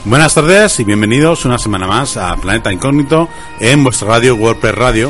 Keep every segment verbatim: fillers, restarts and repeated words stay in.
Buenas tardes y bienvenidos una semana más a Planeta Incógnito en vuestra radio WordPress Radio.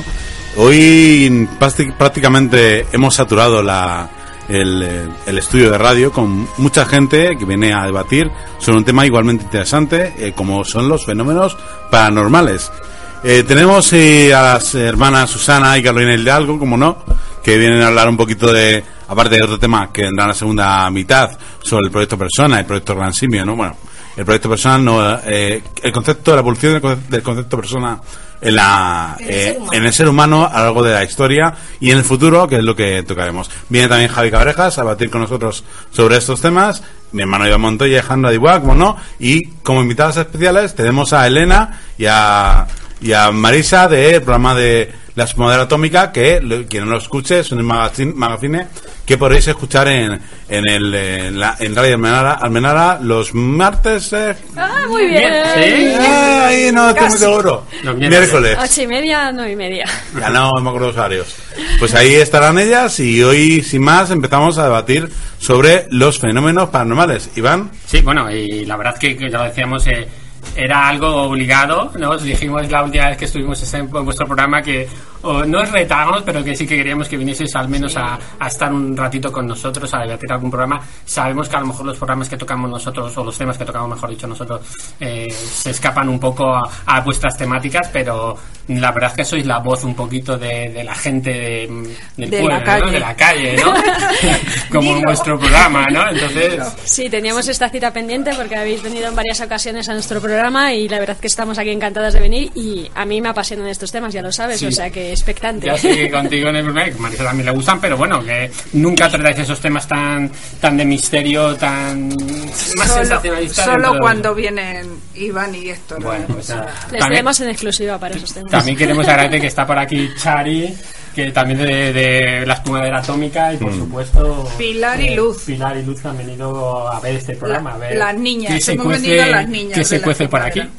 Hoy prácticamente hemos saturado la, el, el estudio de radio con mucha gente que viene a debatir sobre un tema igualmente interesante eh, como son los fenómenos paranormales. Eh, tenemos eh, a las hermanas Susana y Carolina Hidalgo, como no, que vienen a hablar un poquito de, aparte de otro tema que vendrá en la segunda mitad, sobre el proyecto Persona, el proyecto Gran Simio, ¿no? Bueno, el proyecto Persona, no, eh, el concepto, la evolución del concepto, del concepto Persona en la eh, en el ser humano a lo largo de la historia y en el futuro, que es lo que tocaremos. Viene también Javi Cabrejas a debatir con nosotros sobre estos temas, mi hermano Iván Montoya y Alejandra Dibuá, como no, y como invitadas especiales tenemos a Elena y a, y a Marisa del programa de La Espumadera Atómica, que quien no lo escuche es un magazine, magazine que podréis escuchar en en el en, la, en Radio Almenara, Almenara los martes. Eh. Ah, muy bien. ¿Sí? Ah, ahí no estoy muy seguro. No, miércoles. Ocho y media, nueve y media. Ya no me acuerdo los horarios. Pues ahí estarán ellas y hoy, sin más, empezamos a debatir sobre los fenómenos paranormales. Iván. Sí, bueno, y la verdad que, que ya lo decíamos. Eh, Era algo obligado, ¿no? Os dijimos la última vez que estuvimos en vuestro programa que o no os retábamos, pero que sí que queríamos que vinieseis al menos sí. a, a estar un ratito con nosotros, a debatir algún programa. Sabemos que a lo mejor los programas que tocamos nosotros, o los temas que tocamos, mejor dicho, nosotros, eh, se escapan un poco a, a vuestras temáticas, pero la verdad es que sois la voz un poquito de, de la gente de, del de, pueblo, la calle. ¿no? De la calle, ¿no? Como en vuestro programa, ¿no? Entonces... Sí, teníamos esta cita pendiente porque habéis venido en varias ocasiones a nuestro programa y la verdad que estamos aquí encantadas de venir y a mí me apasionan estos temas, ya lo sabes, sí. O sea que expectante. Ya sé que contigo en el programa, que a Marisa también le gustan, pero bueno, que nunca tratáis esos temas tan tan de misterio, tan más solo, sensacionalistas. Solo cuando de... vienen Iván y Héctor. Bueno, pues nada. Les tenemos en exclusiva para esos temas. También queremos agradecer que está por aquí Chari, que también de, de La Espumadera Atómica y por mm. supuesto Pilar y eh, Luz Pilar y Luz han venido a ver este programa, a ver las niñas, qué se cuece, las niñas qué se cuece por aquí.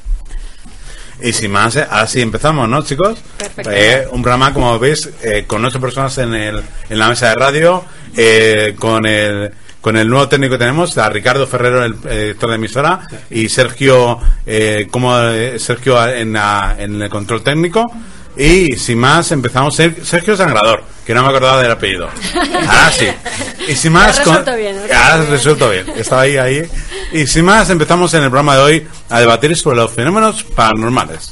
Y sin más, eh, ahora sí empezamos, ¿no, chicos? Perfecto. Eh, un programa, como veis, eh, con ocho personas en el en la mesa de radio, eh, con el con el nuevo técnico que tenemos, a Ricardo Ferrero, el eh, director de emisora, y Sergio, eh, como eh, Sergio en, la, en el control técnico. Y sin más, empezamos. Sergio Sangrador, que no me acordaba del apellido. Ahora sí. Y sin más, con... bien, ahora resuelto bien. Estaba ahí, ahí. Y sin más, empezamos en el programa de hoy a debatir sobre los fenómenos paranormales.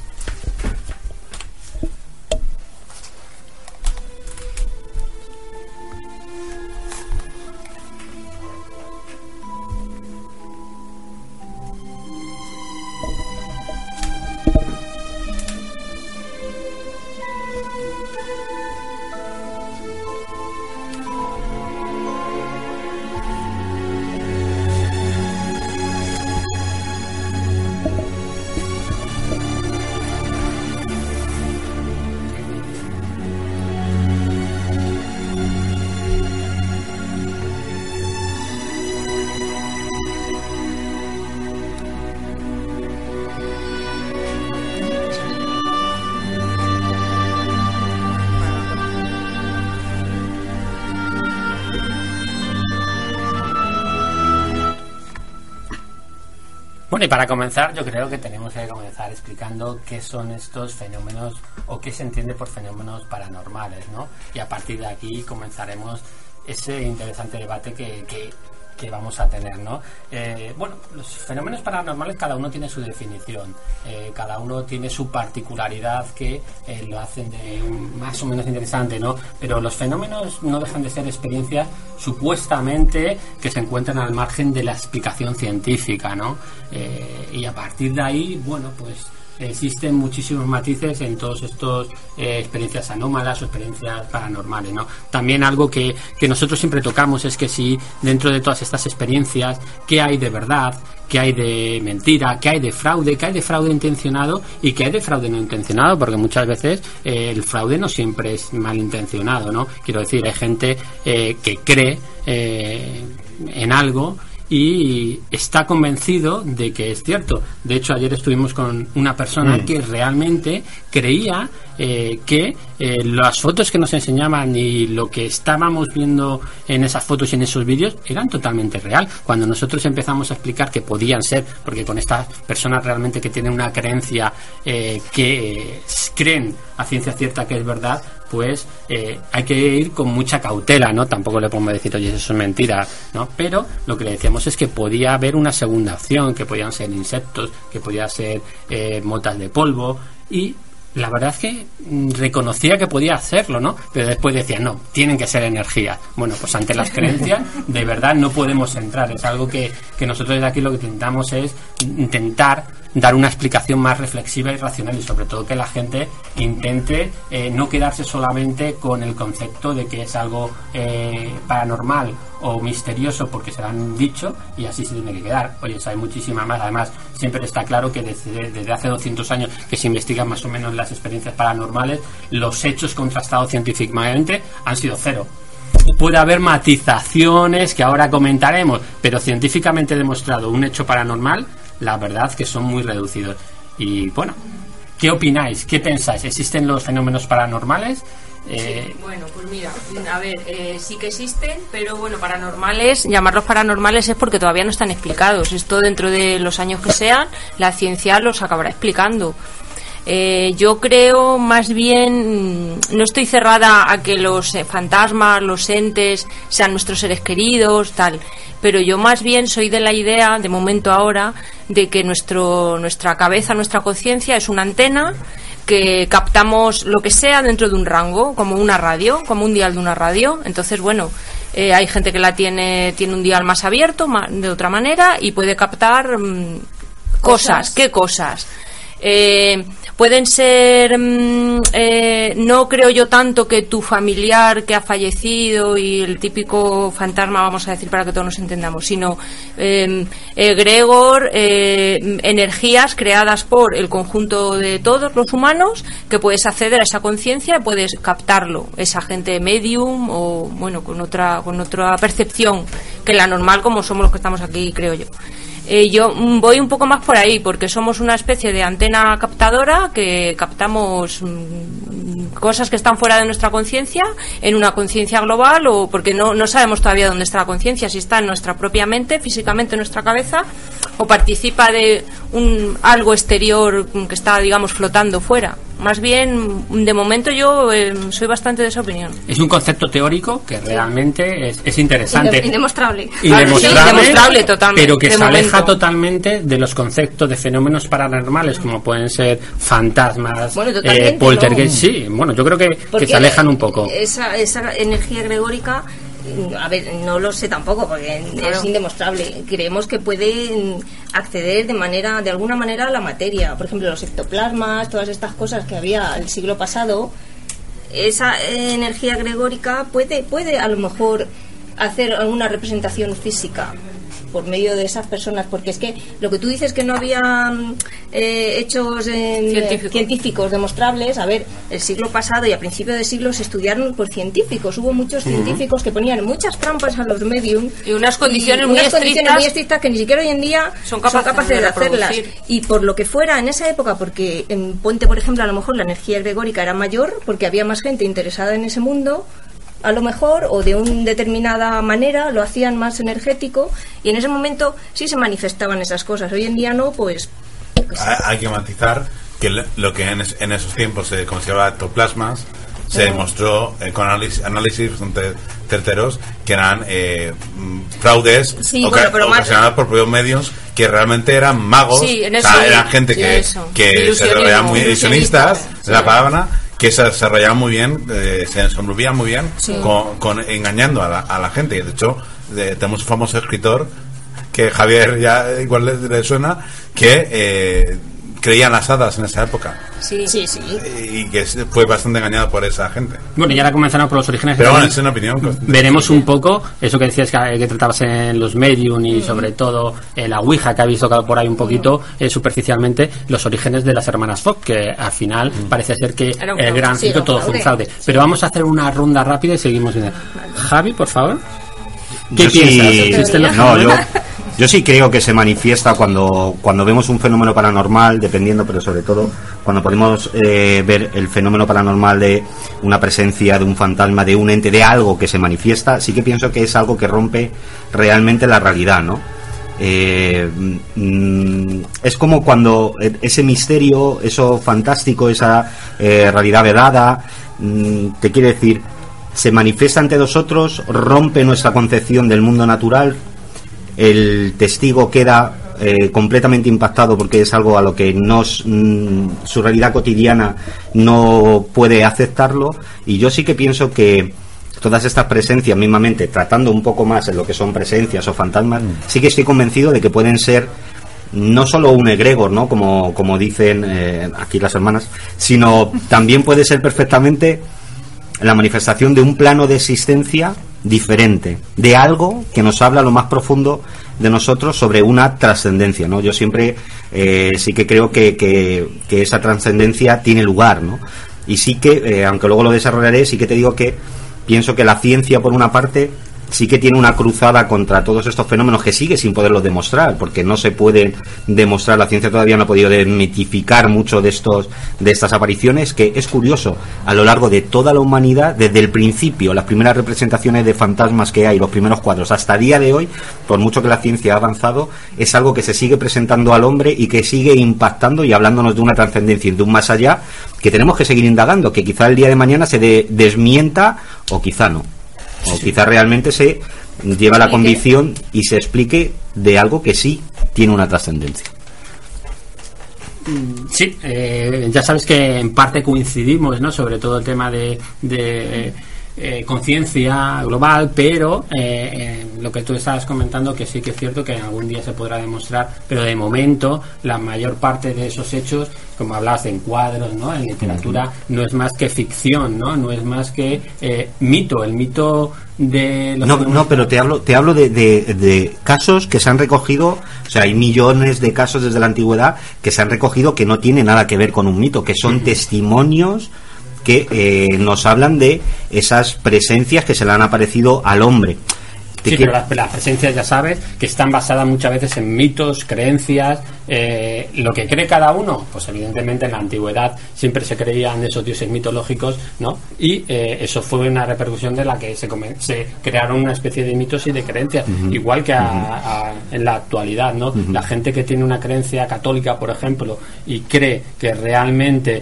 Bueno, y para comenzar, yo creo que tenemos que comenzar explicando qué son estos fenómenos o qué se entiende por fenómenos paranormales, ¿no? Y a partir de aquí comenzaremos ese interesante debate que, que, que vamos a tener, ¿no? Eh, bueno, los fenómenos paranormales cada uno tiene su definición, eh, cada uno tiene su particularidad que eh, lo hacen de un, más o menos interesante, ¿no? Pero los fenómenos no dejan de ser experiencias supuestamente que se encuentran al margen de la explicación científica, ¿no? Eh, y a partir de ahí, bueno, pues existen muchísimos matices en todos estos eh, experiencias anómalas o experiencias paranormales, ¿no? También algo que, que nosotros siempre tocamos es que si dentro de todas estas experiencias, ¿qué hay de verdad? ¿Qué hay de mentira? ¿Qué hay de fraude? ¿Qué hay de fraude intencionado? ¿Y qué hay de fraude no intencionado? Porque muchas veces eh, el fraude no siempre es malintencionado, ¿no? Quiero decir, hay gente eh, que cree eh, en algo y está convencido de que es cierto. De hecho, ayer estuvimos con una persona mm. que realmente creía eh, que eh, las fotos que nos enseñaban y lo que estábamos viendo en esas fotos y en esos vídeos eran totalmente real. Cuando nosotros empezamos a explicar que podían ser, porque con estas personas realmente que tienen una creencia eh, que eh, creen a ciencia cierta que es verdad, pues eh, hay que ir con mucha cautela, ¿no? Tampoco le podemos decir, oye, eso es mentira, ¿no? Pero lo que le decíamos es que podía haber una segunda opción, que podían ser insectos, que podían ser eh, motas de polvo, y la verdad es que mm, reconocía que podía hacerlo, ¿no? Pero después decía, no, tienen que ser energías. Bueno, pues ante las creencias, de verdad no podemos entrar. Es algo que, que nosotros desde aquí lo que intentamos es intentar dar una explicación más reflexiva y racional, y sobre todo que la gente intente eh, no quedarse solamente con el concepto de que es algo eh, paranormal o misterioso porque se lo han dicho y así se tiene que quedar. Oye, hay muchísima más. Además, siempre está claro que desde, desde hace doscientos años que se investigan más o menos las experiencias paranormales, los hechos contrastados científicamente han sido cero. Puede haber matizaciones que ahora comentaremos, pero científicamente demostrado un hecho paranormal, la verdad que son muy reducidos. Y bueno, ¿qué opináis? ¿Qué pensáis? ¿Existen los fenómenos paranormales? Eh... Sí, bueno, pues mira, a ver, eh, sí que existen, pero bueno, paranormales, llamarlos paranormales es porque todavía no están explicados. Esto dentro de los años que sean, la ciencia los acabará explicando. Eh, yo creo más bien, no estoy cerrada a que los eh, fantasmas, los entes sean nuestros seres queridos, tal, pero yo más bien soy de la idea, de momento ahora, de que nuestro, nuestra cabeza, nuestra conciencia es una antena que captamos lo que sea dentro de un rango, como una radio, como un dial de una radio. Entonces, bueno, eh, hay gente que la tiene, tiene un dial más abierto, más, de otra manera, y puede captar mmm, cosas. cosas. ¿Qué cosas? Eh, pueden ser mmm, eh, no creo yo tanto que tu familiar que ha fallecido y el típico fantasma, vamos a decir para que todos nos entendamos, sino eh, egregor, eh, energías creadas por el conjunto de todos los humanos, que puedes acceder a esa conciencia y puedes captarlo, esa gente medium o bueno, con otra con otra percepción que la normal, como somos los que estamos aquí, creo yo. Eh, yo voy un poco más por ahí, porque somos una especie de antena captadora que captamos mmm, cosas que están fuera de nuestra conciencia en una conciencia global, o porque no, no sabemos todavía dónde está la conciencia, si está en nuestra propia mente, físicamente en nuestra cabeza, o participa de un algo exterior que está, digamos, flotando fuera. Más bien, de momento yo eh, soy bastante de esa opinión. Es un concepto teórico que realmente es, es interesante. Indemostrable. Indemostrable, sí, indemostrable totalmente. Pero que se momento. aleja totalmente de los conceptos de fenómenos paranormales, como pueden ser fantasmas, bueno, eh, poltergeist. No. Sí, bueno, yo creo que, que se alejan un poco. Esa, esa energía egregórica, a ver, no lo sé tampoco porque claro, es indemostrable. Creemos que puede acceder de manera, de alguna manera, a la materia. Por ejemplo, los ectoplasmas, todas estas cosas que había el siglo pasado. Esa energía egregórica puede, puede a lo mejor hacer alguna representación física por medio de esas personas, porque es que lo que tú dices que no había eh, hechos eh, Científico. científicos demostrables. A ver, el siglo pasado y a principios de siglo se estudiaron por científicos, hubo muchos uh-huh. científicos que ponían muchas trampas a los medium y unas condiciones, y muy, unas estrictas, condiciones muy estrictas que ni siquiera hoy en día son capaces, son capaces de, de hacerlas, y por lo que fuera en esa época, porque en Ponte, por ejemplo, a lo mejor la energía egregórica era mayor porque había más gente interesada en ese mundo, a lo mejor, o de una determinada manera lo hacían más energético, y en ese momento sí se manifestaban esas cosas. Hoy en día no, pues... pues hay, hay que matizar que lo que en, es, en esos tiempos se consideraba ectoplasmas se uh-huh. demostró eh, con análisis, análisis certeros que eran eh, fraudes sí, oca- bueno, ocasionados por propios medios que realmente eran magos, sí, en eso, o sea, eran gente sí, que, que se desarrollaban muy ilusionistas, sí. la palabra, que se desarrollaban muy bien, eh, se desenvolvían muy bien sí. con, con engañando a la, a la gente. De hecho, de, tenemos un famoso escritor que Javier ya igual le, le suena, que eh, creían las hadas en esa época. Sí, sí, sí. Y que fue bastante engañado por esa gente. Bueno, y ahora comenzamos por los orígenes. Pero bueno, es una opinión. Veremos un poco eso que decías que, que tratabas en los medium y sobre todo en la Ouija, que habéis tocado por ahí un poquito eh, superficialmente, los orígenes de las hermanas Fox, que al final mm. parece ser que el gran ciclo sí, todo fue un fraude. Sí. Pero vamos a hacer una ronda rápida y seguimos viendo. Javi, por favor. ¿Qué yo piensas? Sí, ¿Existen los no, yo, Yo sí creo que se manifiesta cuando, cuando vemos un fenómeno paranormal, dependiendo, pero sobre todo cuando podemos eh, ver el fenómeno paranormal de una presencia, de un fantasma, de un ente, de algo que se manifiesta, sí que pienso que es algo que rompe realmente la realidad, ¿no? Eh, mm, es como cuando ese misterio, eso fantástico, esa eh, realidad vedada, mm, te quiere decir, se manifiesta ante nosotros, rompe nuestra concepción del mundo natural. El testigo queda eh, completamente impactado porque es algo a lo que no, mm, su realidad cotidiana no puede aceptarlo, y yo sí que pienso que todas estas presencias, mismamente tratando un poco más en lo que son presencias o fantasmas, sí que estoy convencido de que pueden ser no solo un egregor, ¿no? Como, como dicen eh, aquí las hermanas, sino también puede ser perfectamente la manifestación de un plano de existencia diferente, de algo que nos habla a lo más profundo de nosotros sobre una trascendencia, ¿no? Yo siempre eh, sí que creo que, que, que esa trascendencia tiene lugar, ¿no? Y sí que, eh, aunque luego lo desarrollaré, sí que te digo que pienso que la ciencia, por una parte, sí que tiene una cruzada contra todos estos fenómenos que sigue sin poderlos demostrar, porque no se puede demostrar, la ciencia todavía no ha podido desmitificar mucho de estos de estas apariciones, que es curioso, a lo largo de toda la humanidad, desde el principio, las primeras representaciones de fantasmas que hay, los primeros cuadros, hasta el día de hoy, por mucho que la ciencia ha avanzado, es algo que se sigue presentando al hombre y que sigue impactando y hablándonos de una trascendencia y de un más allá, que tenemos que seguir indagando, que quizá el día de mañana se de, desmienta o quizá no. O quizá realmente se lleva la convicción y se explique de algo que sí tiene una trascendencia. Sí, eh, ya sabes que en parte coincidimos, ¿no? Sobre todo el tema de, de eh, conciencia global, pero eh, eh, lo que tú estabas comentando, que sí que es cierto que algún día se podrá demostrar, pero de momento la mayor parte de esos hechos, como hablabas en cuadros, ¿no? En literatura, no es más que ficción, ¿no? No es más que eh, mito, el mito de los no, no, pero te hablo te hablo de, de, de casos que se han recogido, o sea, hay millones de casos desde la antigüedad que se han recogido que no tienen nada que ver con un mito, que son uh-huh. testimonios que eh, nos hablan de esas presencias que se le han aparecido al hombre. Sí, pero las, las presencias, ya sabes, que están basadas muchas veces en mitos, creencias, eh, lo que cree cada uno, pues evidentemente en la antigüedad siempre se creían esos dioses mitológicos, ¿no? Y eh, eso fue una repercusión de la que se, se crearon una especie de mitos y de creencias, uh-huh. igual que a, a, en la actualidad, ¿no? Uh-huh. La gente que tiene una creencia católica, por ejemplo, y cree que realmente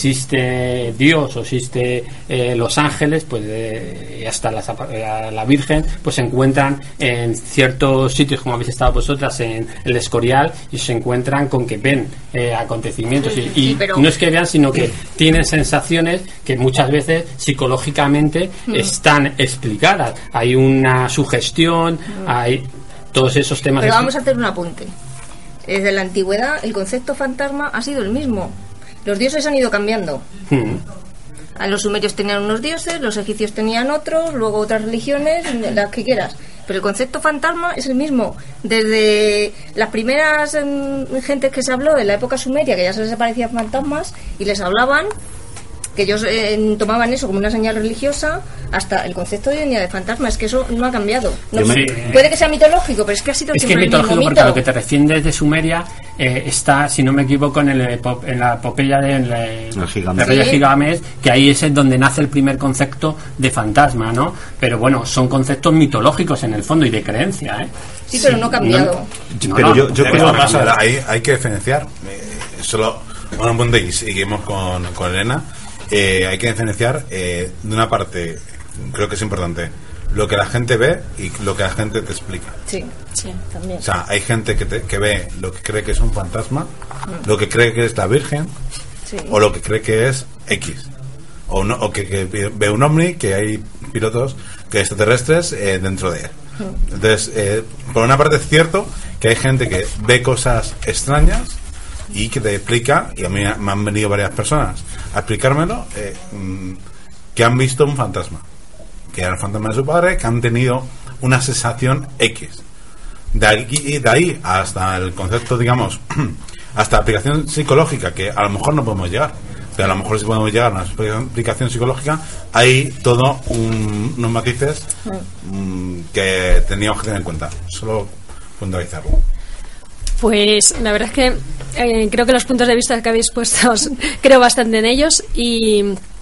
existe Dios o existe eh, los ángeles, pues eh, hasta la, la Virgen, pues se encuentra en ciertos sitios, como habéis estado vosotras en el Escorial, y se encuentran con que ven eh, acontecimientos y, y sí, pero... no es que vean, sino que tienen sensaciones que muchas veces psicológicamente mm. están explicadas. Hay una sugestión, mm. hay todos esos temas. Pero vamos a hacer un apunte. Desde la antigüedad el concepto fantasma ha sido el mismo. Los dioses han ido cambiando. Mm. A los sumerios tenían unos dioses, los egipcios tenían otros, luego otras religiones, las que quieras. Pero el concepto fantasma es el mismo. Desde las primeras um, gentes que se habló de la época sumeria, que ya se les aparecían fantasmas y les hablaban, que ellos eh, tomaban eso como una señal religiosa, hasta el concepto de hoy en día de fantasma, es que eso no ha cambiado. No, sí. Puede que sea mitológico, pero es que ha sido es siempre que es mitológico, el mismo porque mito. a lo que te refieres de Sumeria eh, está, si no me equivoco, en, el, en la epopeya de, en la, el Gigamesh. de Gigamesh, que ahí es donde nace el primer concepto de fantasma, ¿no? Pero bueno, son conceptos mitológicos en el fondo y de creencia, ¿eh? Sí, pero no ha cambiado. No, pero yo, yo creo que hay, hay que diferenciar. Eh, solo un apunte y seguimos con, con Elena. Eh, hay que diferenciar eh, de una parte, creo que es importante, lo que la gente ve y lo que la gente te explica. Sí, sí, también. O sea, hay gente que, te, que ve lo que cree que es un fantasma, mm. lo que cree que es la Virgen, sí. o lo que cree que es X. O, no, o que, que ve un ovni, que hay pilotos que extraterrestres eh, dentro de él. Mm. Entonces, eh, por una parte es cierto que hay gente que ve cosas extrañas y que te explica, y a mí me han venido varias personas a explicármelo, eh, que han visto un fantasma, que era el fantasma de su padre, que han tenido una sensación X. De ahí, de ahí hasta el concepto, digamos, hasta la aplicación psicológica, que a lo mejor no podemos llegar, pero a lo mejor si podemos llegar a una aplicación psicológica, hay todo un, unos matices um, que teníamos que tener en cuenta. Solo puntualizarlo. Pues la verdad es que eh, creo que los puntos de vista que habéis puesto creo bastante en ellos y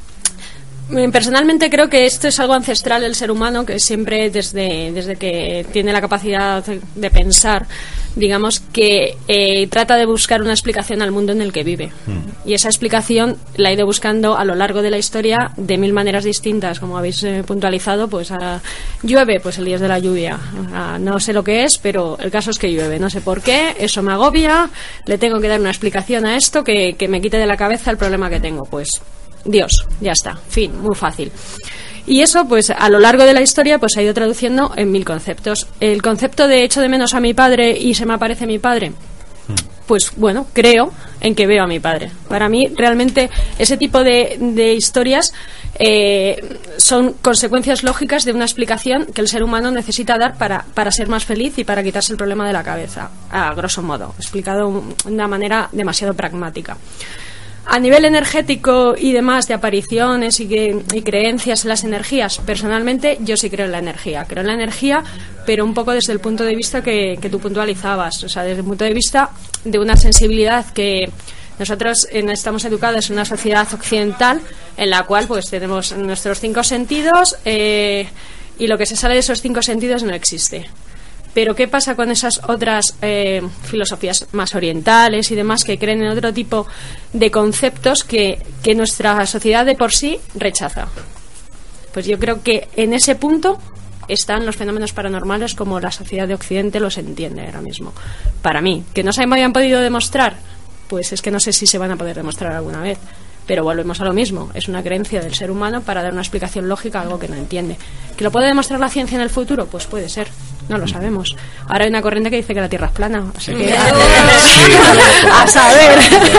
eh, personalmente creo que esto es algo ancestral del ser humano, que siempre desde, desde que tiene la capacidad de pensar, digamos que eh, trata de buscar una explicación al mundo en el que vive. Mm. Y esa explicación la ha ido buscando a lo largo de la historia de mil maneras distintas, como habéis eh, puntualizado. Pues a, llueve, pues el día es de la lluvia. A, no sé lo que es, pero el caso es que llueve. No sé por qué, eso me agobia, le tengo que dar una explicación a esto que, que me quite de la cabeza el problema que tengo. Pues Dios, ya está, fin, muy fácil. Y eso, pues a lo largo de la historia, pues se ha ido traduciendo en mil conceptos. El concepto de echo de menos a mi padre y se me aparece mi padre, pues bueno, creo en que veo a mi padre. Para mí, realmente, ese tipo de, de historias eh, son consecuencias lógicas de una explicación que el ser humano necesita dar para, para ser más feliz y para quitarse el problema de la cabeza, a grosso modo, explicado de una manera demasiado pragmática. A nivel energético y demás, de apariciones y, que, y creencias en las energías, personalmente yo sí creo en la energía. Creo en la energía, pero un poco desde el punto de vista que, que tú puntualizabas. O sea, desde el punto de vista de una sensibilidad que nosotros en, estamos educados en una sociedad occidental en la cual pues tenemos nuestros cinco sentidos eh, y lo que se sale de esos cinco sentidos no existe. Pero ¿qué pasa con esas otras eh, filosofías más orientales y demás que creen en otro tipo de conceptos que, que nuestra sociedad de por sí rechaza? Pues yo creo que en ese punto están los fenómenos paranormales como la sociedad de Occidente los entiende ahora mismo. Para mí, que no se me habían podido demostrar, pues es que no sé si se van a poder demostrar alguna vez. Pero volvemos a lo mismo, es una creencia del ser humano para dar una explicación lógica a algo que no entiende. ¿Que lo puede demostrar la ciencia en el futuro? Pues puede ser, no lo sabemos. Ahora hay una corriente que dice que la Tierra es plana, así que a, a saber.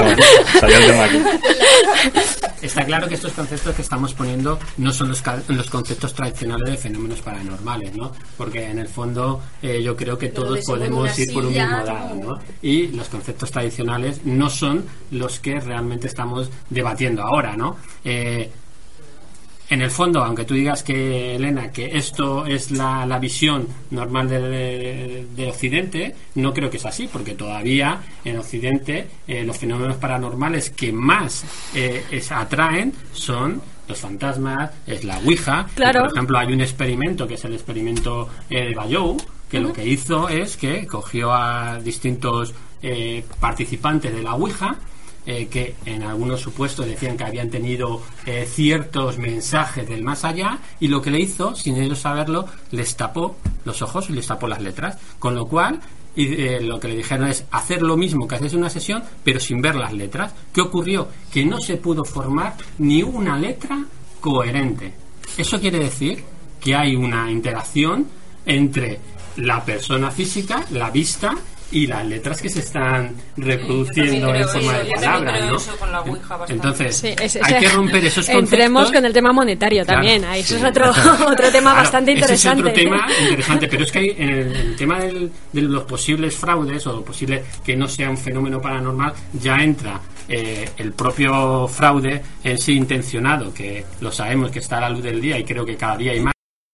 Está claro que estos conceptos que estamos poniendo no son los, los conceptos tradicionales de fenómenos paranormales, ¿no? Porque en el fondo eh, yo creo que todos podemos ir por un mismo lado, ¿no? Y los conceptos tradicionales no son los que realmente estamos debatiendo ahora, ¿no? Eh, en el fondo, aunque tú digas que, Elena, que esto es la, la visión normal de, de, de Occidente, no creo que es así, porque todavía en Occidente eh, los fenómenos paranormales que más eh, es, atraen son los fantasmas, es la Ouija. Claro. Y, por ejemplo, hay un experimento que es el experimento eh, de Bayou, que uh-huh. lo que hizo es que cogió a distintos eh, participantes de la Ouija, Eh, que en algunos supuestos decían que habían tenido eh, ciertos mensajes del más allá, y lo que le hizo, sin ellos saberlo, les tapó los ojos y les tapó las letras, con lo cual y, eh, lo que le dijeron es hacer lo mismo que haces en una sesión pero sin ver las letras. ¿Qué ocurrió? Que no se pudo formar ni una letra coherente. Eso quiere decir que hay una interacción entre la persona física, la vista, y las letras que se están reproduciendo en forma de palabras, ¿no? Entonces, sí, es, hay que romper esos conceptos. Entremos con el tema monetario también. Claro, ahí eso sí, es otro otro tema claro, bastante interesante. Ese es otro tema interesante, pero es que hay, en el, en el tema del, de los posibles fraudes o lo posible que no sea un fenómeno paranormal, ya entra eh, el propio fraude en sí intencionado, que lo sabemos que está a la luz del día y creo que cada día hay más.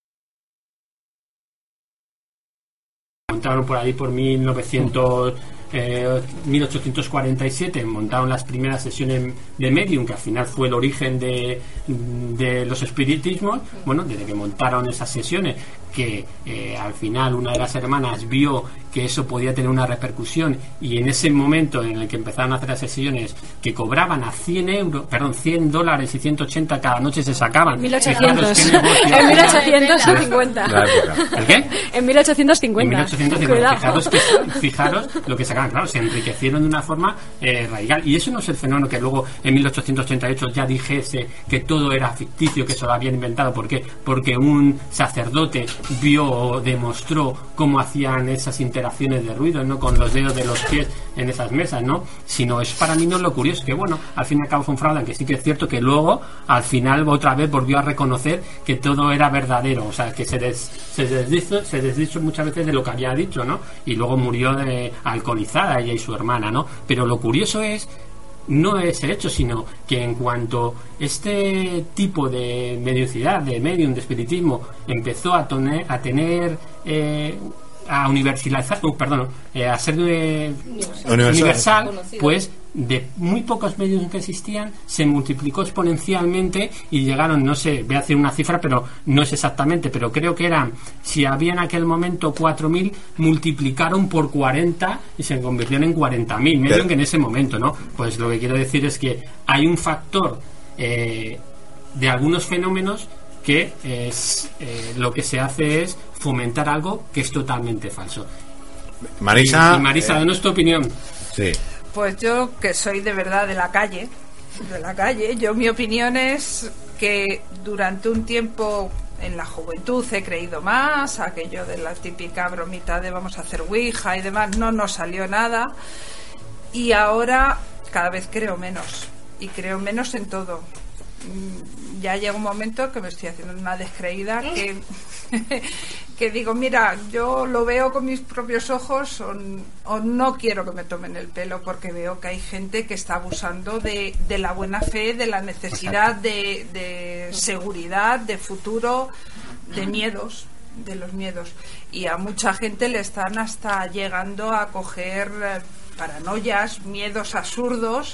Montaron por ahí por mil novecientos, eh, mil ochocientos cuarenta y siete, montaron las primeras sesiones de Medium, que al final fue el origen de, de los espiritismos. Bueno, desde que montaron esas sesiones, que eh, al final una de las hermanas vio que eso podía tener una repercusión, y en ese momento en el que empezaron a hacer las sesiones que cobraban a cien euros, perdón, cien dólares y ciento ochenta cada noche se sacaban. mil ochocientos. En mil ochocientos cincuenta. ¿El qué? En mil ochocientos cincuenta. En mil ochocientos cincuenta. Fijaros, que, fijaros lo que sacaban, claro, se enriquecieron de una forma eh, radical. Y eso no es el fenómeno que luego en mil ochocientos ochenta y ocho ya dijese que todo era ficticio, que se lo habían inventado. ¿Por qué? Porque un sacerdote vio o demostró cómo hacían esas interacciones de ruido, no con los dedos de los pies en esas mesas, ¿no? Sino es para mí no lo curioso, que bueno, al fin y al cabo fue un fraude, aunque sí que es cierto que luego al final otra vez volvió a reconocer que todo era verdadero, o sea, que se, des, se desdijo se desdijo muchas veces de lo que había dicho, ¿no? Y luego murió de alcoholizada ella y su hermana, ¿no? Pero lo curioso es no es el hecho, sino que en cuanto este tipo de mediocidad, de medium, de espiritismo empezó a, toner, a tener eh, a universalizar, uh, perdón, eh, a ser eh, Universal. universal, pues de muy pocos medios que existían se multiplicó exponencialmente y llegaron, no sé, voy a decir una cifra, pero no es exactamente, pero creo que eran, si había en aquel momento cuatro mil, multiplicaron por cuarenta y se convirtieron en cuarenta mil, medio que en ese momento, ¿no? Pues lo que quiero decir es que hay un factor eh, de algunos fenómenos que es, eh, lo que se hace es fomentar algo que es totalmente falso. Marisa, y, y Marisa, eh, danos tu opinión. Sí. Pues yo, que soy de verdad de la calle, de la calle, yo mi opinión es que durante un tiempo en la juventud he creído más, aquello de la típica bromita de vamos a hacer ouija y demás, no nos salió nada, y ahora cada vez creo menos, y creo menos en todo. Ya llega un momento que me estoy haciendo una descreída que, que digo, mira, yo lo veo con mis propios ojos o, o no quiero que me tomen el pelo porque veo que hay gente que está abusando de, de la buena fe, de la necesidad de, de seguridad, de futuro, de miedos, de los miedos. Y a mucha gente le están hasta llegando a coger paranoias, miedos absurdos.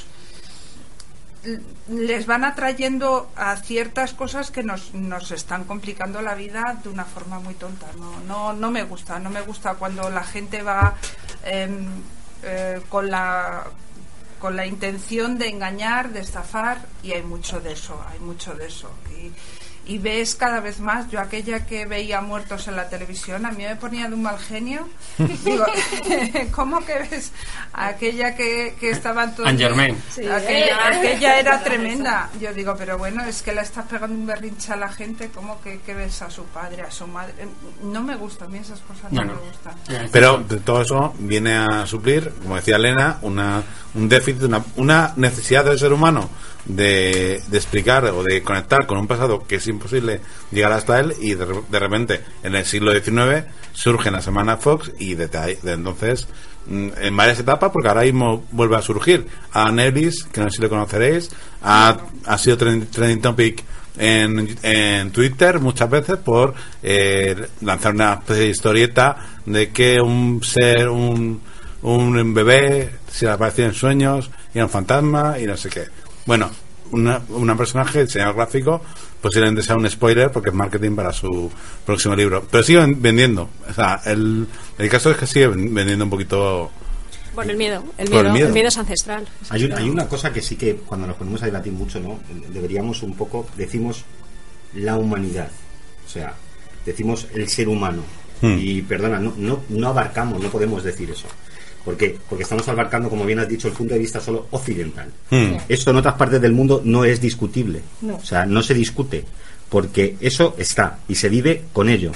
Les van atrayendo a ciertas cosas que nos, nos están complicando la vida de una forma muy tonta. No, no, no me gusta, no me gusta cuando la gente va eh, eh, con la con la intención de engañar, de estafar, y hay mucho de eso, hay mucho de eso. Y, y ves cada vez más, yo aquella que veía muertos en la televisión, a mí me ponía de un mal genio. Digo, ¿cómo que ves? Aquella que, que estaban todos... Anne Germain. Sí, aquella, aquella era tremenda. Yo digo, pero bueno, es que le estás pegando un berrinche a la gente, ¿cómo que, que ves a su padre, a su madre? No me gustan, a mí esas cosas no, no me gustan. Pero de todo eso viene a suplir, como decía Elena, una, un déficit, una, una necesidad del ser humano de, de explicar o de conectar con un pasado que es imposible llegar hasta él, y de, de repente en el siglo diecinueve surge la Semana Fox, y de, de entonces en varias etapas, porque ahora mismo vuelve a surgir a Nellis, que no sé si lo conoceréis, ha, ha sido trending, trending topic en, en Twitter muchas veces por eh, lanzar una especie de historieta de que un ser, un, un bebé se le aparecía en sueños y era un fantasma y no sé qué. Bueno, una, una personaje, diseñador gráfico, posiblemente sea un spoiler porque es marketing para su próximo libro, pero sigue vendiendo. O sea, el, el caso es que sigue vendiendo un poquito. Bueno, el miedo, el miedo, el miedo. el miedo es ancestral. Hay, un, hay una cosa que sí que cuando nos ponemos a debatir mucho, ¿no? Deberíamos un poco, decimos la humanidad, o sea, decimos el ser humano, hmm. y perdona, no, no, no abarcamos, no podemos decir eso. ¿Por qué? Porque estamos abarcando, como bien has dicho, el punto de vista solo occidental. Hmm. Esto en otras partes del mundo no es discutible. No. O sea, no se discute. Porque eso está y se vive con ello.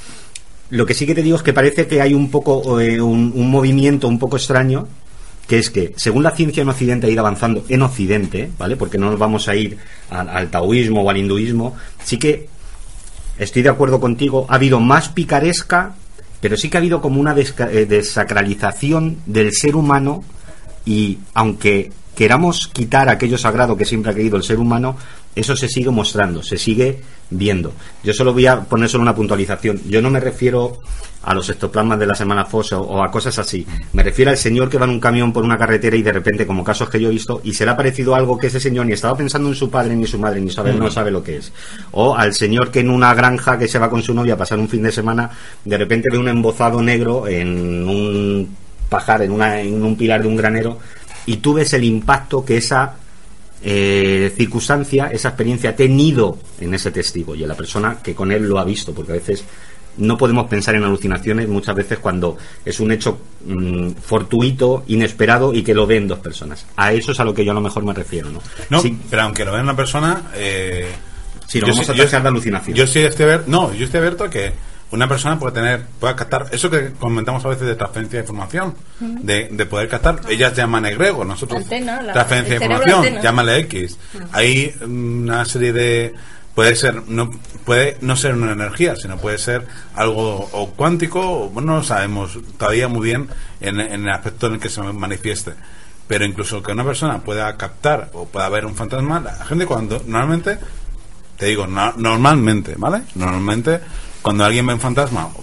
Lo que sí que te digo es que parece que hay un poco eh, un, un movimiento un poco extraño, que es que, según la ciencia en Occidente ha ido avanzando en Occidente, ¿vale? Porque no nos vamos a ir al, al taoísmo o al hinduismo, sí que estoy de acuerdo contigo, ha habido más picaresca, pero sí que ha habido como una desca- eh, desacralización del ser humano, y aunque queramos quitar aquello sagrado que siempre ha querido el ser humano, eso se sigue mostrando, se sigue viendo. Yo solo voy a poner solo una puntualización. Yo no me refiero a los ectoplasmas de la Semana Fox o, o a cosas así. Me refiero al señor que va en un camión por una carretera y de repente, como casos que yo he visto, y se le ha parecido algo que ese señor ni estaba pensando en su padre ni su madre, ni sabe, no sabe lo que es. O al señor que en una granja que se va con su novia a pasar un fin de semana, de repente ve un embozado negro en un pajar, en, una, en un pilar de un granero, y tú ves el impacto que esa eh, circunstancia, esa experiencia ha tenido en ese testigo y en la persona que con él lo ha visto, porque a veces no podemos pensar en alucinaciones muchas veces cuando es un hecho mmm, fortuito, inesperado, y que lo ven dos personas. A eso es a lo que yo a lo mejor me refiero, ¿no? No, sí, pero aunque lo vea una persona, eh, sí, lo vamos sí, a tachar de alucinación. Yo sí estoy abierto, no, yo estoy abierto a que una persona puede tener, pueda captar eso que comentamos a veces de transferencia de información, uh-huh. de, de poder captar. Ellas llaman egregor, nosotros antena, la, transferencia de información, llámale X. Uh-huh. Hay una serie de, puede ser, no puede no ser una energía, sino puede ser algo o cuántico, o bueno, no lo sabemos todavía muy bien en, en el aspecto en el que se manifieste. Pero incluso que una persona pueda captar o pueda ver un fantasma, la gente cuando normalmente, te digo, no, normalmente, ¿vale? Normalmente cuando alguien ve un fantasma,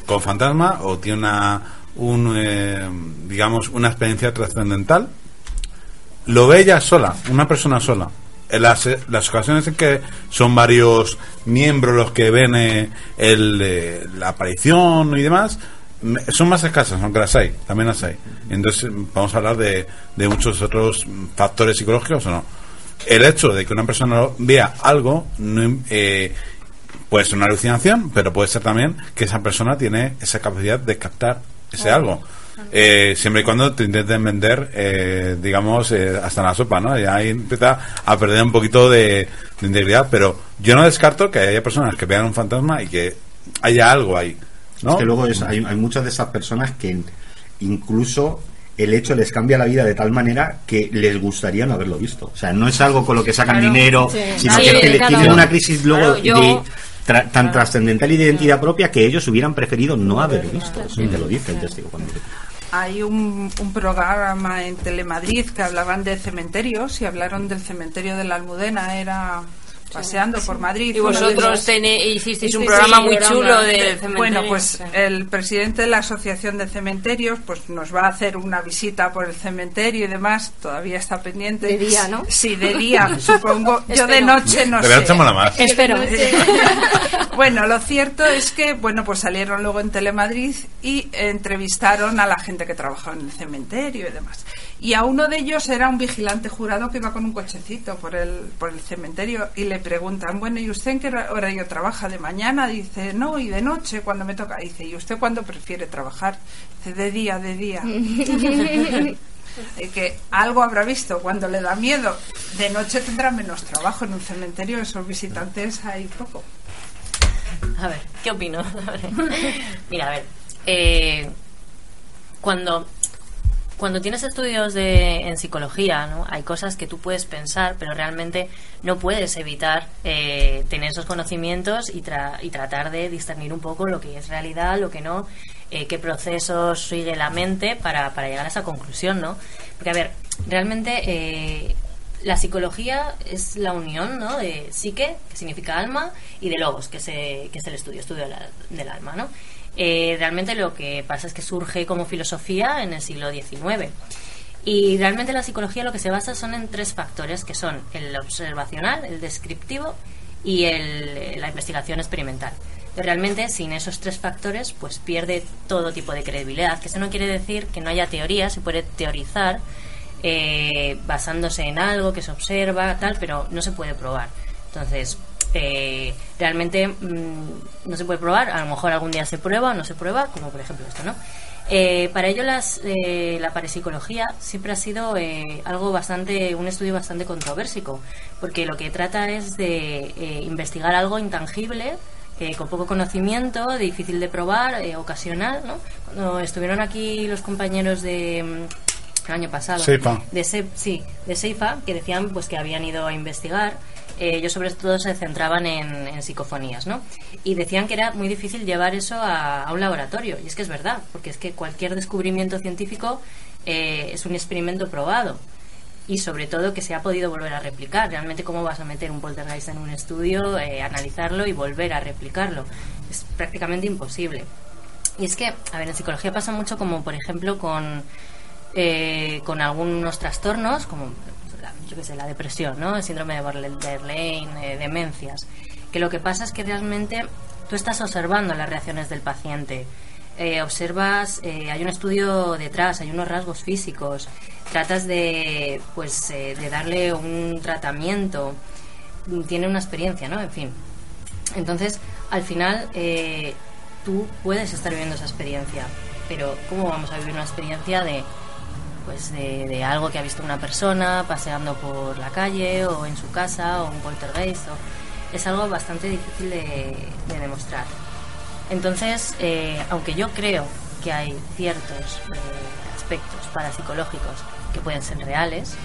con fantasma o tiene una, un, eh, digamos, una experiencia trascendental, lo ve ella sola, una persona sola. En las, las ocasiones en que son varios miembros los que ven eh, el, eh, la aparición y demás, son más escasas, aunque las hay, también las hay. Entonces vamos a hablar de, de muchos otros factores psicológicos o no. El hecho de que una persona vea algo no, eh, puede ser una alucinación, pero puede ser también que esa persona tiene esa capacidad de captar ese algo. Eh, siempre y cuando te intenten vender, eh, digamos, eh, hasta la sopa, ¿no? Y ahí empieza a perder un poquito de, de integridad, pero yo no descarto que haya personas que vean un fantasma y que haya algo ahí, ¿no? Es que luego es, hay, hay muchas de esas personas que incluso el hecho les cambia la vida de tal manera que les gustaría no haberlo visto. O sea, no es algo con lo que sacan Claro, dinero, sí. sino Sí, que, que claro. tienen una crisis luego Claro, yo- de tra- tan Claro. trascendental y de identidad propia que ellos hubieran preferido no haber visto. Sí, te lo dice el testigo cuando Hay un, un programa en Telemadrid que hablaban de cementerios y hablaron del cementerio de la Almudena, era paseando por Madrid. Y uno de vosotros esos- tene- hicisteis un Sí, programa sí, muy programa. chulo del De- cementerio. Bueno, pues Sí. el presidente de la Asociación de Cementerios pues nos va a hacer una visita por el cementerio y demás, todavía está pendiente. De día, ¿no? Sí, de día, supongo. Yo de Espero. noche no De sé. noche mola más. Espero. Bueno, lo cierto es que, bueno, pues salieron luego en Telemadrid y entrevistaron a la gente que trabajaba en el cementerio y demás. Y a uno de ellos era un vigilante jurado que iba con un cochecito por el, por el cementerio y le preguntan, bueno, ¿y usted en qué horario trabaja? ¿De mañana? Dice, no, y de noche, cuando me toca. Dice, ¿y usted cuándo prefiere trabajar? Dice, de día, de día. Y que algo habrá visto cuando le da miedo. De noche tendrá menos trabajo en un cementerio, esos visitantes hay poco. A ver, ¿qué opino? A ver. Mira, a ver, eh, cuando cuando tienes estudios de en psicología, ¿no? Hay cosas que tú puedes pensar, pero realmente no puedes evitar eh, tener esos conocimientos y, tra- y tratar de discernir un poco lo que es realidad, lo que no, eh, qué procesos sigue la mente para, para llegar a esa conclusión, ¿no? Porque, a ver, realmente eh, la psicología es la unión, ¿no? De psique, que significa alma, y de logos, que, se, que es el estudio, estudio de la- del alma, ¿no? Eh, realmente lo que pasa es que surge como filosofía en el siglo diecinueve. Y realmente la psicología lo que se basa son en tres factores, que son el observacional, el descriptivo y el, la investigación experimental. Pero realmente sin esos tres factores pues pierde todo tipo de credibilidad, que eso no quiere decir que no haya teoría, se puede teorizar eh, basándose en algo que se observa, tal, pero no se puede probar. Entonces, eh, realmente mmm, no se puede probar, a lo mejor algún día se prueba o no se prueba, como por ejemplo esto, ¿no? Eh, para ello las, eh, la parapsicología siempre ha sido eh, algo bastante, un estudio bastante controversico, porque lo que trata es de eh, investigar algo intangible, eh, con poco conocimiento, difícil de probar, eh, ocasional, ¿no? Cuando estuvieron aquí los compañeros de mm, el año pasado, Seifa. de Se- sí, de Seifa, que decían pues que habían ido a investigar. Eh, ellos sobre todo se centraban en, en psicofonías, ¿no? Y decían que era muy difícil llevar eso a, a un laboratorio. Y es que es verdad, porque es que cualquier descubrimiento científico eh, es un experimento probado. Y sobre todo que se ha podido volver a replicar. Realmente, ¿cómo vas a meter un poltergeist en un estudio, eh, analizarlo y volver a replicarlo? Es prácticamente imposible. Y es que, a ver, en psicología pasa mucho como, por ejemplo, con, eh, con algunos trastornos, como yo qué sé, la depresión, ¿no? El síndrome de Borderline, eh, demencias, que lo que pasa es que realmente tú estás observando las reacciones del paciente, eh, observas, eh, hay un estudio detrás, hay unos rasgos físicos, tratas de, pues, eh, de darle un tratamiento, tiene una experiencia, ¿no? En fin. Entonces, al final, eh, tú puedes estar viviendo esa experiencia, pero ¿cómo vamos a vivir una experiencia de pues de, de algo que ha visto una persona paseando por la calle o en su casa o un poltergeist? O, es algo bastante difícil de, de demostrar. Entonces, eh, aunque yo creo que hay ciertos eh, aspectos parapsicológicos que pueden ser reales,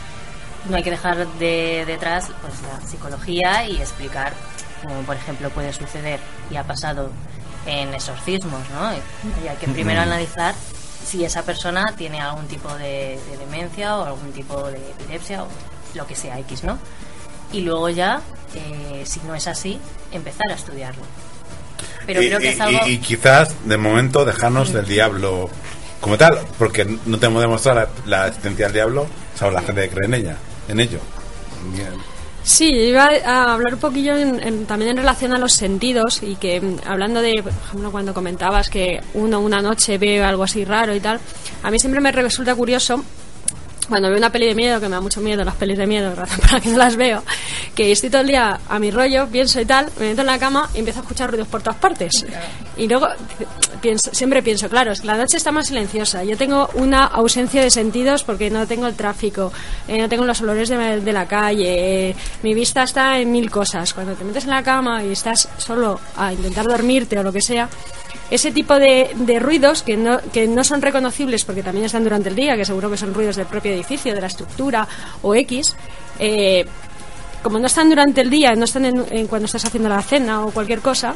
no hay que dejar de detrás pues la psicología y explicar, como por ejemplo puede suceder y ha pasado en exorcismos, ¿no? Y hay que primero analizar si esa persona tiene algún tipo de, de demencia o algún tipo de epilepsia o lo que sea X, ¿no? Y luego ya, eh, si no es así, empezar a estudiarlo. Pero y, creo que es y- algo... y quizás, de momento, dejarnos del diablo como tal, porque no tenemos demostrado la, la existencia del diablo, salvo la gente que cree en ella, en ello. Bien. Sí, iba a hablar un poquillo en- en- también en relación a los sentidos y que mm, hablando de, por ejemplo, cuando comentabas que uno una noche ve algo así raro y tal, a mí siempre me resulta curioso cuando veo una peli de miedo, que me da mucho miedo las pelis de miedo, razón para que no las veo, que estoy todo el día a mi rollo, pienso y tal, me meto en la cama y empiezo a escuchar ruidos por todas partes. Y luego pienso, siempre pienso, claro, es que la noche está más silenciosa, yo tengo una ausencia de sentidos porque no tengo el tráfico, eh, no tengo los olores de, de la calle, eh, mi vista está en mil cosas. Cuando te metes en la cama y estás solo a intentar dormirte o lo que sea, ese tipo de, de ruidos que no, que no son reconocibles porque también están durante el día, que seguro que son ruidos del propio edificio, de la estructura o X, eh, como no están durante el día, no están en, en cuando estás haciendo la cena o cualquier cosa,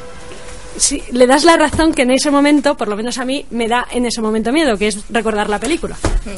si le das la razón que en ese momento, por lo menos a mí, me da en ese momento miedo, que es recordar la película.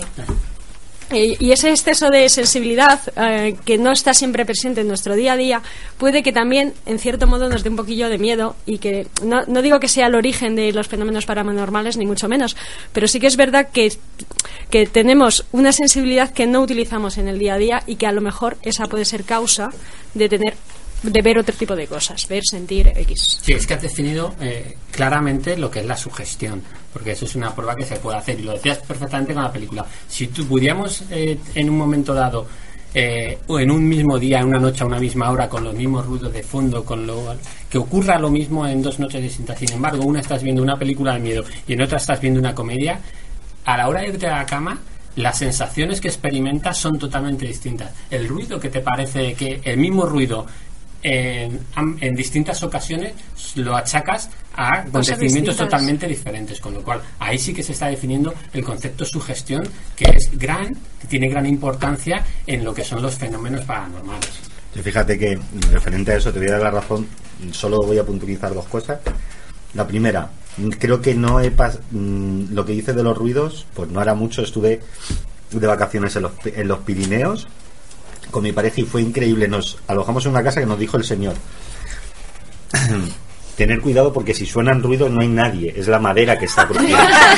Y, y ese exceso de sensibilidad eh, que no está siempre presente en nuestro día a día puede que también, en cierto modo, nos dé un poquillo de miedo y que no, no digo que sea el origen de los fenómenos paranormales, ni mucho menos, pero sí que es verdad que, que tenemos una sensibilidad que no utilizamos en el día a día y que a lo mejor esa puede ser causa de tener de ver otro tipo de cosas, ver, sentir, X. Sí, es que has definido eh, claramente lo que es la sugestión, porque eso es una prueba que se puede hacer, y lo decías perfectamente con la película. Si tú pudiéramos eh, en un momento dado, eh, o en un mismo día, en una noche a una misma hora, con los mismos ruidos de fondo, con lo que ocurra lo mismo en dos noches distintas, sin embargo, una estás viendo una película de miedo y en otra estás viendo una comedia, a la hora de irte a la cama, las sensaciones que experimentas son totalmente distintas. El ruido que te parece que el mismo ruido En, en distintas ocasiones lo achacas a acontecimientos totalmente diferentes, con lo cual ahí sí que se está definiendo el concepto sugestión, que es gran, que tiene gran importancia en lo que son los fenómenos paranormales. Y fíjate que referente a eso te voy a dar la razón, solo voy a puntualizar dos cosas. La primera, creo que no he pas lo que dices de los ruidos, pues no hará mucho estuve de vacaciones en los, en los Pirineos con mi pareja y fue increíble. Nos alojamos en una casa que nos dijo el señor tener cuidado porque si suenan ruidos no hay nadie, es la madera que está crujida.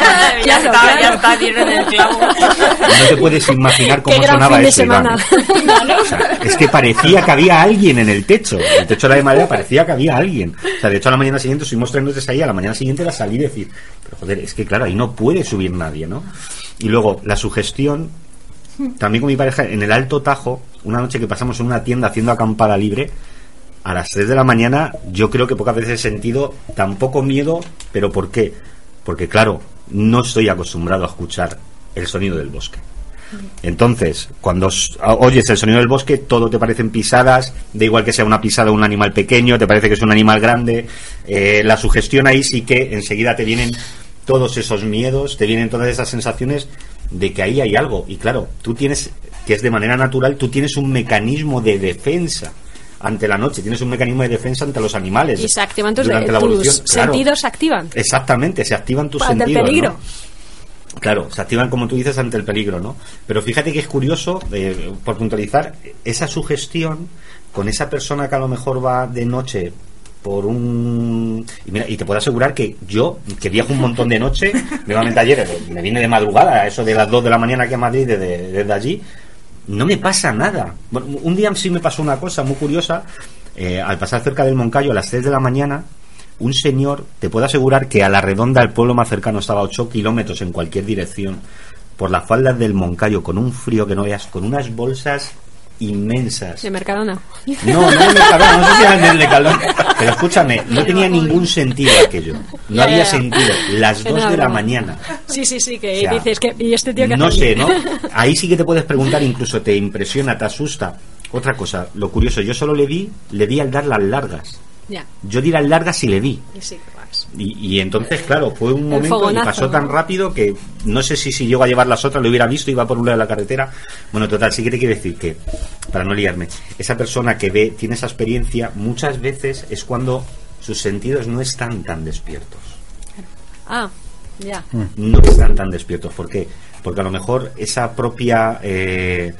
Ya está, ya está, dieron el clavo. No te puedes imaginar cómo Qué gran sonaba fin de eso, semana. Iván. O sea, es que parecía que había alguien en el techo. El techo era de madera, parecía que había alguien. O sea, de hecho a la mañana siguiente subimos tres noches ahí, a la mañana siguiente la salí y decir, pero joder, es que claro, ahí no puede subir nadie, ¿no? Y luego la sugestión, también con mi pareja en el Alto Tajo, una noche que pasamos en una tienda haciendo acampada libre, a las tres de la mañana, yo creo que pocas veces he sentido tan poco miedo. ¿Pero por qué? Porque claro, no estoy acostumbrado a escuchar el sonido del bosque. Entonces, cuando oyes el sonido del bosque, todo te parecen pisadas, da igual que sea una pisada de un animal pequeño, te parece que es un animal grande. Eh, la sugestión ahí sí que enseguida te vienen todos esos miedos, te vienen todas esas sensaciones de que ahí hay algo. Y claro, tú tienes, que es de manera natural, tú tienes un mecanismo de defensa ante la noche, tienes un mecanismo de defensa ante los animales. Y se activan tus, durante de, la tus evolución. Claro, sentidos, se activan. Exactamente, se activan tus Ante el sentidos, peligro. ¿no? Claro, se activan, como tú dices, ante el peligro, ¿no? Pero fíjate que es curioso, eh, por puntualizar, esa sugestión con esa persona que a lo mejor va de noche por un... Y mira, y te puedo asegurar que yo, que viajo un montón de noche, nuevamente ayer me vine de madrugada, a eso de las dos de la mañana aquí a Madrid, desde, desde allí, no me pasa nada. Bueno, un día sí me pasó una cosa muy curiosa. Eh, al pasar cerca del Moncayo a las tres de la mañana, un señor, te puedo asegurar que a la redonda el pueblo más cercano estaba a ocho kilómetros en cualquier dirección, por las faldas del Moncayo, con un frío que no veas, con unas bolsas inmensas. De Mercadona. No, no de Mercadona, no sé si era el de Calón, pero escúchame, no tenía ningún sentido aquello, no Ya, había ya, ya. sentido, las Que dos no de la broma. mañana. Sí, sí, sí, que O sea, dices que y este tío que no hace sé, aquí? ¿no? Ahí sí que te puedes preguntar, incluso te impresiona, te asusta. Otra cosa, lo curioso, yo solo le vi, le di al dar las largas. Ya. Yo di las largas y le di. Y sí, pues. Y, y entonces, claro, fue un momento y fogonazo, pasó tan ¿no? rápido que no sé si si llego a llevar las otras, lo hubiera visto, iba por un lado de la carretera. Bueno, total, sí que te quiero decir que, para no liarme, esa persona que ve, tiene esa experiencia, muchas veces es cuando sus sentidos no están tan despiertos. Ah, ya. No están tan despiertos. ¿Por qué? Porque a lo mejor esa propia eh,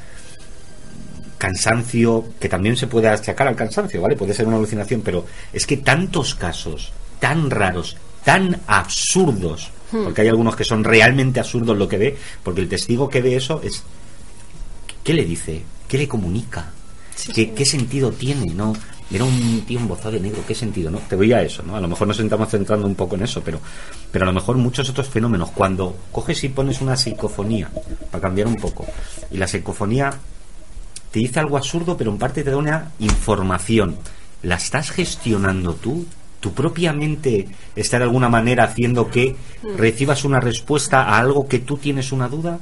cansancio, que también se puede achacar al cansancio, ¿vale? Puede ser una alucinación, pero es que tantos casos, tan raros, tan absurdos, porque hay algunos que son realmente absurdos lo que ve, porque el testigo que ve eso es, ¿qué le dice? ¿Qué le comunica? Sí, ¿Qué, sí. ¿Qué sentido tiene? ¿No? Era un tío embozado de negro, ¿qué sentido? ¿No? Te voy a eso, ¿no? A lo mejor nos estamos centrando un poco en eso, pero, pero a lo mejor muchos otros fenómenos, cuando coges y pones una psicofonía, para cambiar un poco, y la psicofonía te dice algo absurdo, pero en parte te da una información, ¿la estás gestionando tú? ¿Tu propia mente está de alguna manera haciendo que recibas una respuesta a algo que tú tienes una duda?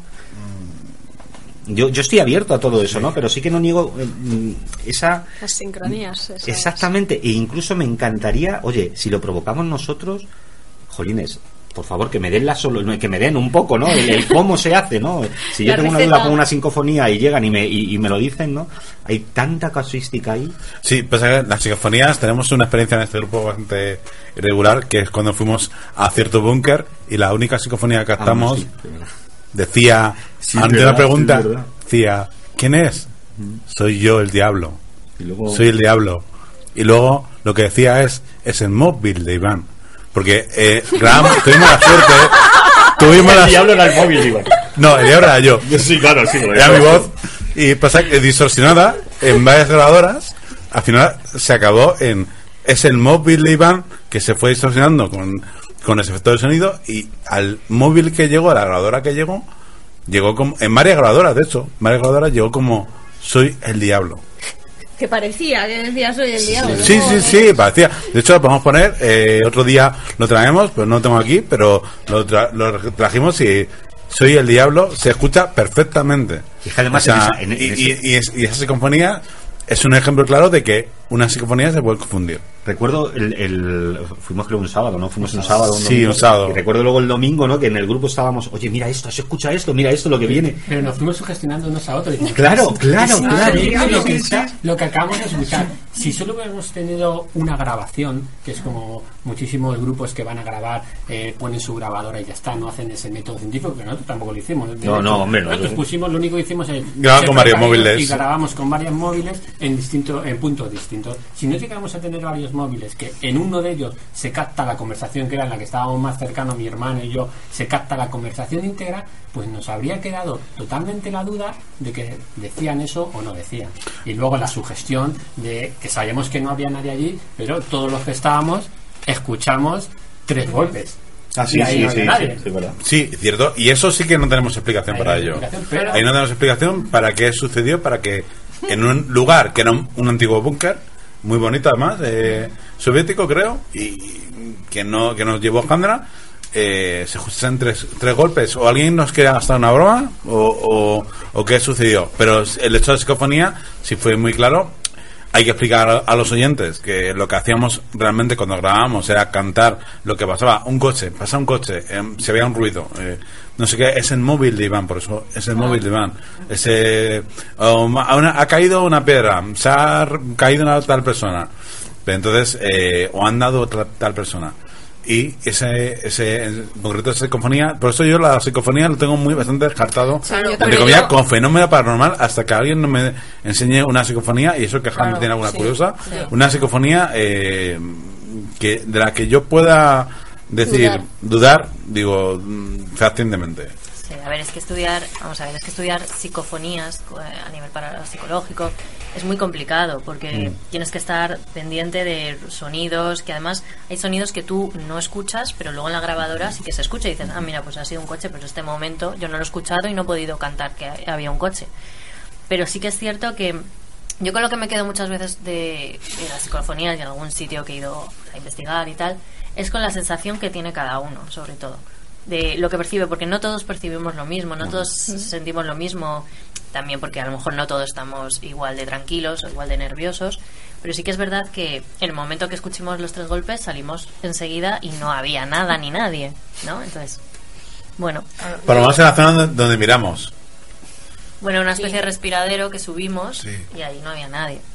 Yo, yo estoy abierto a todo eso, ¿no? Pero sí que no niego eh, esa... Las sincronías. esas. Exactamente, e incluso me encantaría, oye, si lo provocamos nosotros, jolines, por favor, que me den la solo, que me den un poco, ¿no? El, el cómo se hace, ¿no? Si yo La tengo una receta. duda con una psicofonía y llegan y me, y, y me lo dicen, ¿no? Hay tanta casuística ahí. Sí, pues eh, las psicofonías, tenemos una experiencia en este grupo bastante irregular, que es cuando fuimos a cierto búnker y la única psicofonía que captamos Ah, sí, de verdad. decía, Sí, ante verdad, una pregunta, sí, verdad. decía, ¿quién es? Soy yo, el diablo. Y luego... Soy el diablo. Y luego lo que decía es, es el móvil de Iván. Porque eh, grabamos, tuvimos la suerte, tuvimos la diablo era el móvil, Iván. No, el diablo era yo. Sí, claro, sí. Era mi voz. Y pasa que distorsionada en varias grabadoras, al final se acabó en, es el móvil de Iván que se fue distorsionando con, con ese efecto de sonido, y al móvil que llegó, a la grabadora que llegó, llegó como, en varias grabadoras, de hecho, varias grabadoras llegó como, soy el diablo. Que parecía, que decía soy el diablo. Sí, sí, sí, parecía. De hecho, lo podemos poner, eh, otro día lo traemos, pero no lo tengo aquí, pero lo, tra- lo trajimos y soy el diablo, se escucha perfectamente. Y es que además O sea, en esa- en- y, en y- ese- y es- y esa psicofonía es un ejemplo claro de que una psicofonía se puede confundir. Recuerdo el, el fuimos creo un sábado, ¿no? Fuimos un sábado, un Sí, domingo, un sábado. Y recuerdo luego el domingo, ¿no? Que en el grupo estábamos, oye, mira esto, se escucha esto, mira esto, lo que viene. Pero nos fuimos sugestionando unos a otros. Diciendo, Claro, "Sí, claro, es claro. increíble lo que, Sí, está- sí. lo que acabamos de escuchar. Si solo hubiéramos tenido una grabación, que es como muchísimos grupos que van a grabar, eh, ponen su grabadora y ya está, no hacen ese método científico, que nosotros tampoco lo hicimos. De No, hecho, no, hombre, no. Nosotros pusimos, lo único que hicimos es Grabar ser con varios precavidos móviles. y grabamos con varios móviles en distintos, en puntos distintos. Si no llegamos a tener varios móviles, que en uno de ellos se capta la conversación, que era en la que estábamos más cercanos, mi hermano y yo, se capta la conversación íntegra, pues nos habría quedado totalmente la duda de que decían eso o no decían. Y luego la sugestión de que sabíamos que no había nadie allí, pero todos los que estábamos escuchamos tres golpes. Ah, sí, Y ahí sí, no había sí, nadie. sí, sí, verdad. Sí, cierto. Y eso sí que no tenemos explicación Ahí para no hay ello. explicación, pero- Ahí no tenemos explicación para qué sucedió, para que en un lugar que era un, un antiguo búnker, muy bonito además, eh, soviético creo, y que no que nos llevó Jandra, eh, se escuchan tres, tres golpes. O alguien nos quería gastar una broma, o, o, o qué sucedió. Pero el hecho de psicofonía, si fue muy claro. Hay que explicar a, a los oyentes que lo que hacíamos realmente cuando grabábamos era cantar lo que pasaba. Un coche, pasa un coche, eh, se veía un ruido, eh, no sé qué, es el móvil de Iván, por eso es el móvil de Iván. Ese, oh, ma- una- ha caído una piedra, se ha r- caído una tal persona. Pero entonces, eh, o han dado otra tal persona. Y ese, ese, en concreto, esa psicofonía, por eso yo la psicofonía lo tengo muy bastante descartado, Claro, entre pero comillas, yo- con fenómeno paranormal, hasta que alguien no me enseñe una psicofonía, y eso que Jaime Claro, tiene alguna sí, curiosa, sí. una psicofonía eh, que de la que yo pueda decir, Dudar. dudar, digo, mm, fehacientemente. Sí, a ver, es que estudiar, vamos a ver, es que estudiar psicofonías eh, a nivel parapsicológico es muy complicado porque Mm. tienes que estar pendiente de sonidos, que además hay sonidos que tú no escuchas, pero luego en la grabadora sí que se escucha y dices, ah, mira, pues ha sido un coche, pero en este momento yo no lo he escuchado y no he podido cantar que había un coche. Pero sí que es cierto que yo con lo que me quedo muchas veces de, de las psicofonías y en algún sitio que he ido a investigar y tal, es con la sensación que tiene cada uno, sobre todo de lo que percibe, porque no todos percibimos lo mismo, no todos sentimos lo mismo, también porque a lo mejor no todos estamos igual de tranquilos o igual de nerviosos, pero sí que es verdad que en el momento que escuchemos los tres golpes salimos enseguida y no había nada ni nadie, ¿no? Entonces, bueno, Por lo menos en la zona donde, donde miramos. bueno, una especie de respiradero que subimos Sí. y ahí no había nadie.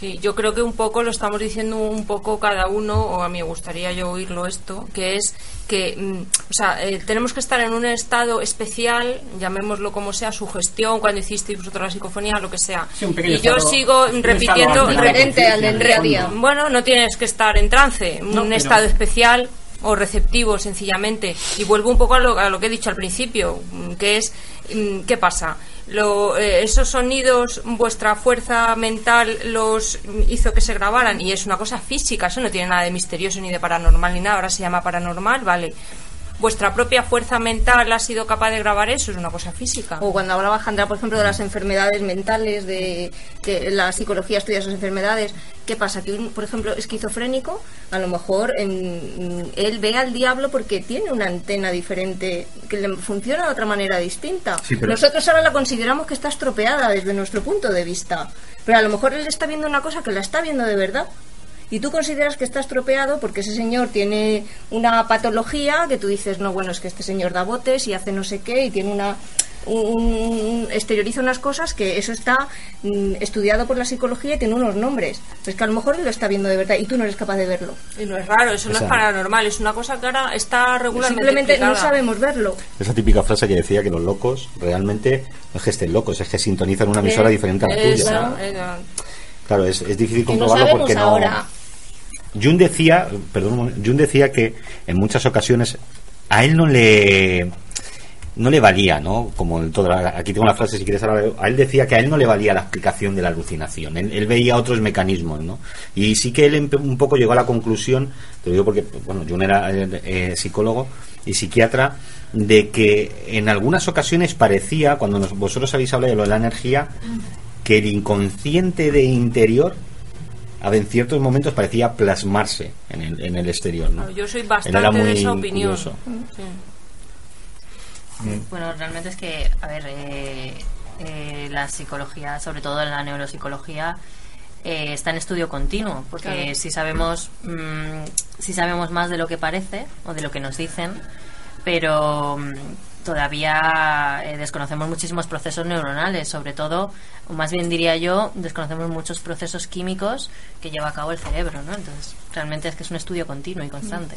Sí, yo creo que un poco lo estamos diciendo un poco cada uno, o a mí me gustaría yo oírlo esto, que es que, mm, o sea, eh, tenemos que estar en un estado especial, llamémoslo como sea, sugestión, cuando hicisteis vosotros la psicofonía, lo que sea. Sí, un pequeño y yo estado- sigo un repitiendo... estado diferente al del día a día. Bueno, no tienes que estar en trance, No, un pero- estado especial o receptivo, sencillamente. Y vuelvo un poco a lo, a lo que he dicho al principio, mm, que es, mm, ¿qué pasa? Lo, eh, esos sonidos, vuestra fuerza mental los hizo que se grabaran, y es una cosa física, eso no tiene nada de misterioso ni de paranormal ni nada, ahora se llama paranormal, vale. Vuestra propia fuerza mental ha sido capaz de grabar eso, es una cosa física. O cuando hablaba Jandra, por ejemplo, de las enfermedades mentales, de que la psicología estudia esas enfermedades. ¿Qué pasa? Que un, por ejemplo, esquizofrénico, a lo mejor en, él ve al diablo porque tiene una antena diferente, que le funciona de otra manera distinta. Sí, pero- Nosotros ahora la consideramos que está estropeada desde nuestro punto de vista, pero a lo mejor él está viendo una cosa que la está viendo de verdad. Y tú consideras que está estropeado porque ese señor tiene una patología que tú dices, no, bueno, es que este señor da botes y hace no sé qué y tiene una... Un, un- exterioriza unas cosas que eso está mm, estudiado por la psicología y tiene unos nombres. Pues que a lo mejor él lo está viendo de verdad y tú no eres capaz de verlo. Y no es raro, eso no O sea, es paranormal, es una cosa que ahora está regularmente Simplemente no explicada. sabemos verlo. Esa típica frase que decía que los locos realmente no es que estén locos, es que sintonizan una emisora diferente a la Eso, tuya. eso. Claro, es, es difícil Que no comprobarlo sabemos porque no... ahora. Jung decía, perdón, un momento, Jung decía que en muchas ocasiones a él no le no le valía, ¿no? Como en toda, aquí tengo la frase si quieres ahora, a él decía que a él no le valía la explicación de la alucinación, él, él veía otros mecanismos, ¿no? Y sí que él empe- un poco llegó a la conclusión, te lo digo porque, bueno, Jung era eh, eh, psicólogo y psiquiatra, de que en algunas ocasiones parecía, cuando nos- vosotros habéis hablado de lo de la energía, que el inconsciente de interior a- en ciertos momentos parecía plasmarse en el, en el exterior, ¿no? Yo soy Él bastante era muy de esa opinión. curioso. Sí. Bueno, realmente es que, a ver, eh, eh, la psicología, sobre todo la neuropsicología, eh, está en estudio continuo, porque Claro. si sabemos mm, si sabemos más de lo que parece o de lo que nos dicen, pero mm, todavía eh, desconocemos muchísimos procesos neuronales, sobre todo, o más bien diría yo, desconocemos muchos procesos químicos que lleva a cabo el cerebro, ¿no? Entonces, realmente es que es un estudio continuo y constante.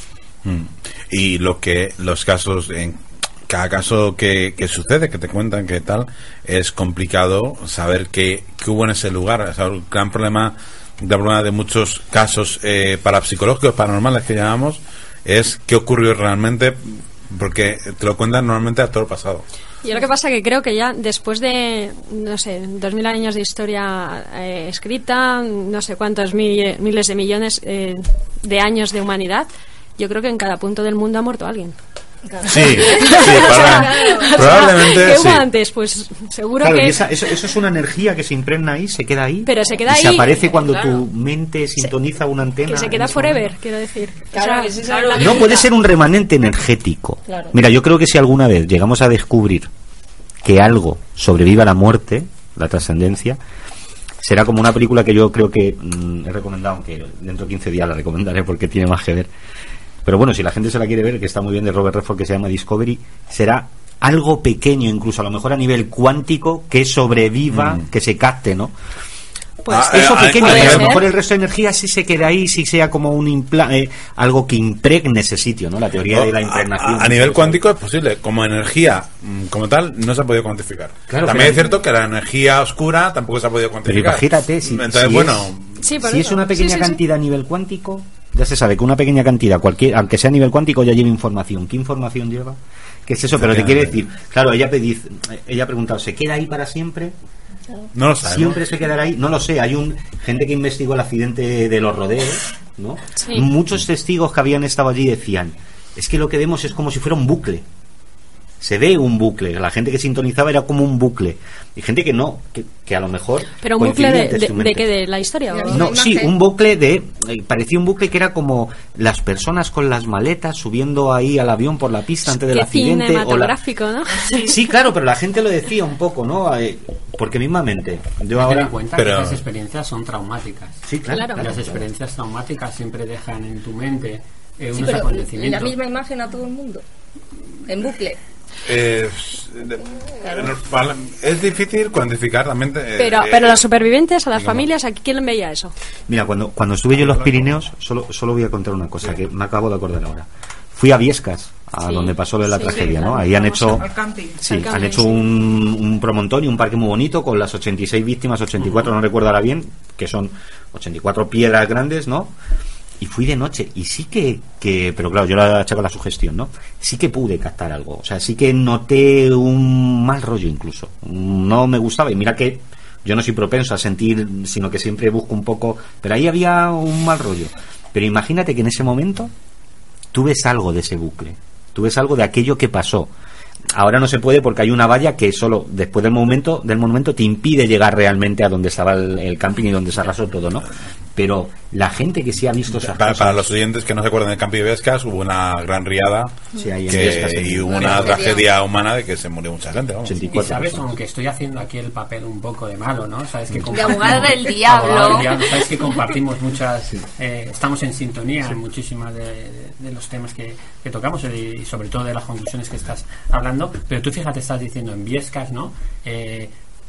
Mm. Y lo que los casos en cada caso que, que sucede, que te cuentan que tal, es complicado saber qué, qué hubo en ese lugar. O sea, el gran problema, el gran problema de muchos casos eh, parapsicológicos, paranormales que llamamos, es qué ocurrió realmente, porque te lo cuentan normalmente a todo el pasado. Yo lo que pasa que creo que ya después de, no sé, dos mil años de historia eh, escrita, no sé cuántos mi- miles de millones eh, de años de humanidad, yo creo que en cada punto del mundo ha muerto alguien. Sí, sí, probable- probablemente ¿Qué sí. hubo antes? Pues seguro Claro, que... y esa- eso, eso es una energía que se impregna ahí, se queda ahí. Pero se queda y se ahí. aparece cuando Claro. tu mente sintoniza una antena. que se en queda ese forever, momento. quiero decir. Claro, O sea, que sí, claro. la- No puede ser un remanente energético. Claro. Mira, yo creo que si alguna vez llegamos a descubrir que algo sobrevive a la muerte, la trascendencia, será como una película que yo creo que mm, he recomendado, aunque dentro de quince días la recomendaré porque tiene más que ver. Pero bueno, si la gente se la quiere ver, que está muy bien, de Robert Redford, que se llama Discovery, será algo pequeño, incluso a lo mejor a nivel cuántico, que sobreviva, Mm. que se capte, ¿no? pues, Ah, Eso eh, pequeño, a- a que a lo nivel- mejor el resto de energía sí se queda ahí, sí sea como un impla eh, algo que impregne ese sitio, ¿no? La teoría de la impregnación. A, a nivel cuántico es posible. Como energía, mm, como tal, no se ha podido cuantificar. Claro, También pero- es cierto que la energía oscura tampoco se ha podido Pero cuantificar. imagínate, si, Entonces, si bueno, es, Sí, por si eso. es una pequeña Sí, sí, sí. cantidad a nivel cuántico, ya se sabe que una pequeña cantidad, cualquier, aunque sea a nivel cuántico, ya lleva información. ¿Qué información lleva? ¿Qué es eso? Pero te quiere decir, claro, ella, pedi- ella ha preguntado, ¿se queda ahí para siempre? no lo sabemos. ¿Siempre se quedará ahí? No lo sé. Hay un gente que investigó el accidente de los rodeos, ¿no? Sí. Muchos testigos que habían estado allí decían, es que lo que vemos es como si fuera un bucle. Se ve un bucle. La gente que sintonizaba era como un bucle. Y gente que no, que, que a lo mejor... pero un bucle de, coincidían de, textualmente. de qué, de la historia. ¿o? No, Una sí, imagen. un bucle de... eh, parecía un bucle que era como las personas con las maletas subiendo ahí al avión por la pista antes del Qué accidente. O la... cinematográfico, ¿no? Sí, claro, pero la gente lo decía un poco, ¿no? Eh, porque mismamente, yo Ten ahora... en cuenta pero- que esas experiencias son traumáticas. Sí, claro. Claro. Las experiencias traumáticas siempre dejan en tu mente eh, Sí, unos pero acontecimientos. la misma imagen a todo el mundo. En bucle. Eh, es difícil cuantificar también. Eh, pero, eh, pero los supervivientes, a las digamos. familias, ¿aquí quién veía eso? Mira, cuando, cuando estuve yo en los Pirineos, solo, solo voy a contar una cosa que me acabo de acordar ahora. Fui a Viescas, a Sí, donde pasó la sí, tragedia, sí, ¿no? claro. Ahí han Vamos hecho, Al camping. sí, Al camping, han hecho sí. un, un promontorio, un parque muy bonito con las ochenta y seis víctimas, ochenta y cuatro, no recuerdo ahora bien, que son ochenta y cuatro piedras grandes, ¿no? Y fui de noche y sí que, que pero claro, yo la achaco la sugestión, ¿no? Sí que pude captar algo, o sea, sí que noté un mal rollo incluso. No me gustaba y mira que yo no soy propenso a sentir, sino que siempre busco un poco, pero ahí había un mal rollo. Pero imagínate que en ese momento tú ves algo de ese bucle, tú ves algo de aquello que pasó. Ahora no se puede porque hay una valla que solo después del momento del monumento te impide llegar realmente a donde estaba el, el camping y donde se arrasó todo, ¿no? Pero la gente que sí ha visto esas Para, cosas, para los oyentes que no se acuerdan del camping de Viescas, hubo una gran riada sí, ahí en que, Viescas, y en- hubo una tragedia humana de que se murió mucha gente. Vamos. ochenta y Y cuatro sabes, personas. aunque estoy haciendo aquí el papel un poco de malo, ¿no? Sabes que De abogada del compartimos- diablo. abogada del diablo. Sabes que compartimos muchas, eh, estamos en sintonía en muchísimas de, de- de los temas que, que tocamos y, y sobre todo de las conclusiones que estás hablando. Pero tú fíjate, estás diciendo en Viescas, ¿no? Eh,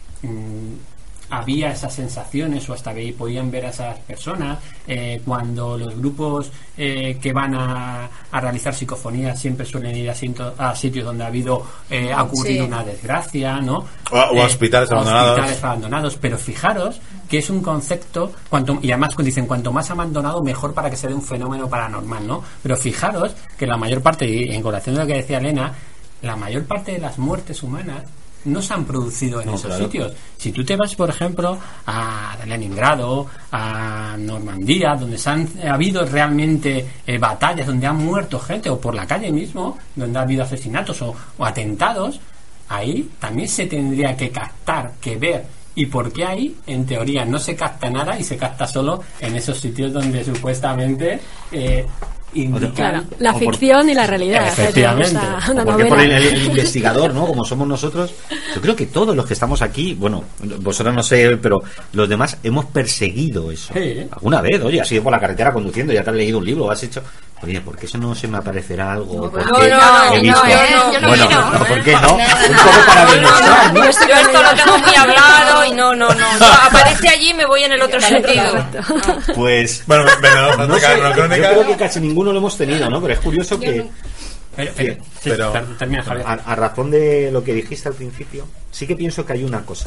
mm, había esas sensaciones o hasta ahí podían ver a esas personas eh, cuando los grupos eh, que van a, a realizar psicofonías siempre suelen ir a, cinto- a sitios donde ha habido eh, ha ocurrido Sí. una desgracia, ¿no? O a- o a hospitales a abandonados. hospitales abandonados, pero fijaros que es un concepto cuanto y además dicen cuanto más abandonado mejor para que se dé un fenómeno paranormal, ¿no? Pero fijaros que la mayor parte, y en colación de lo que decía Elena, la mayor parte de las muertes humanas no se han producido en No, esos claro. sitios. Si tú te vas, por ejemplo, a Leningrado, a Normandía, donde se han ha habido realmente eh, batallas, donde han muerto gente, o por la calle mismo, donde ha habido asesinatos o, o atentados, ahí también se tendría que captar, que ver. ¿Y por qué ahí, en teoría, no se capta nada y se capta solo en esos sitios donde supuestamente eh, indican... Claro, la o por- ficción y la realidad. Efectivamente. Una- una Porque por el, novela. el investigador, ¿no? Como somos nosotros, yo creo que todos los que estamos aquí, bueno, vosotros no sé, pero los demás hemos perseguido eso. Sí. Alguna vez, oye, has ido por la carretera conduciendo, ya te has leído un libro, has hecho, oye, ¿por qué eso no se me aparecerá algo? ¿Por no, qué no, no, he no, visto? eh, yo no Bueno, quiero. ¿por qué no? Un poco para demostrar, ¿no? Yo esto lo tengo muy hablado y no, no, no. Yo aparece allí y me voy en el otro sentido. No. Pues, Bueno, venga, no, no sé, no, yo crónica. creo que casi ninguno lo hemos tenido, ¿no? Pero es curioso que... Pero, pero- sí, pero- ter- termina, Javier. A, a razón de lo que dijiste al principio, sí que pienso que hay una cosa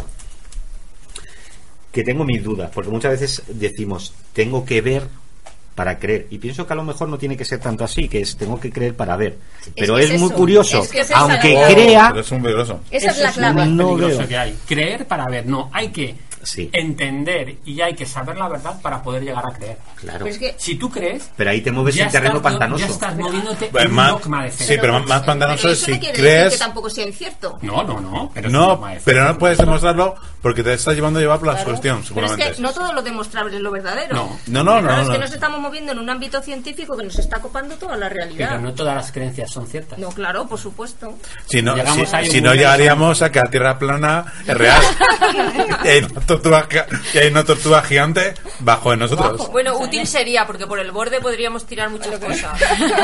que tengo mis dudas, porque muchas veces decimos tengo que ver para creer, y pienso que a lo mejor no tiene que ser tanto así, que es tengo que creer para ver, pero que es, es muy eso, curioso, es que es esa aunque la- crea, Pero es un peligroso. Esa es Eso la es lo clave. más No peligroso veo. que hay. Creer para ver, no, hay que Sí. entender y hay que saber la verdad para poder llegar a creer. claro, Pero es que Si tú crees, pero ahí te mueves ya en terreno estás, pantanoso. ya estás moviéndote Pues en más- un dogma de fe. sí, pero más, más pantanoso pero es eso si no quiere decir crees. que tampoco sea incierto. No, no, no. Pero es un No, dogma de fe. pero no puedes demostrarlo porque te estás llevando a llevar por la Claro. cuestión, Pero seguramente. es que no todo lo demostrable es lo verdadero. No. No, no, no, Claro, no, es que no. nos estamos moviendo en un ámbito científico que nos está copando toda la realidad. Pero no todas las creencias son ciertas. No, claro, por supuesto. Si no, Llegamos si, ahí un si no momento- llegaríamos a que la Tierra plana es real. y, hay una tortuga, y hay una tortuga gigante bajo de nosotros. Bueno, útil sería, porque por el borde podríamos tirar muchas cosas.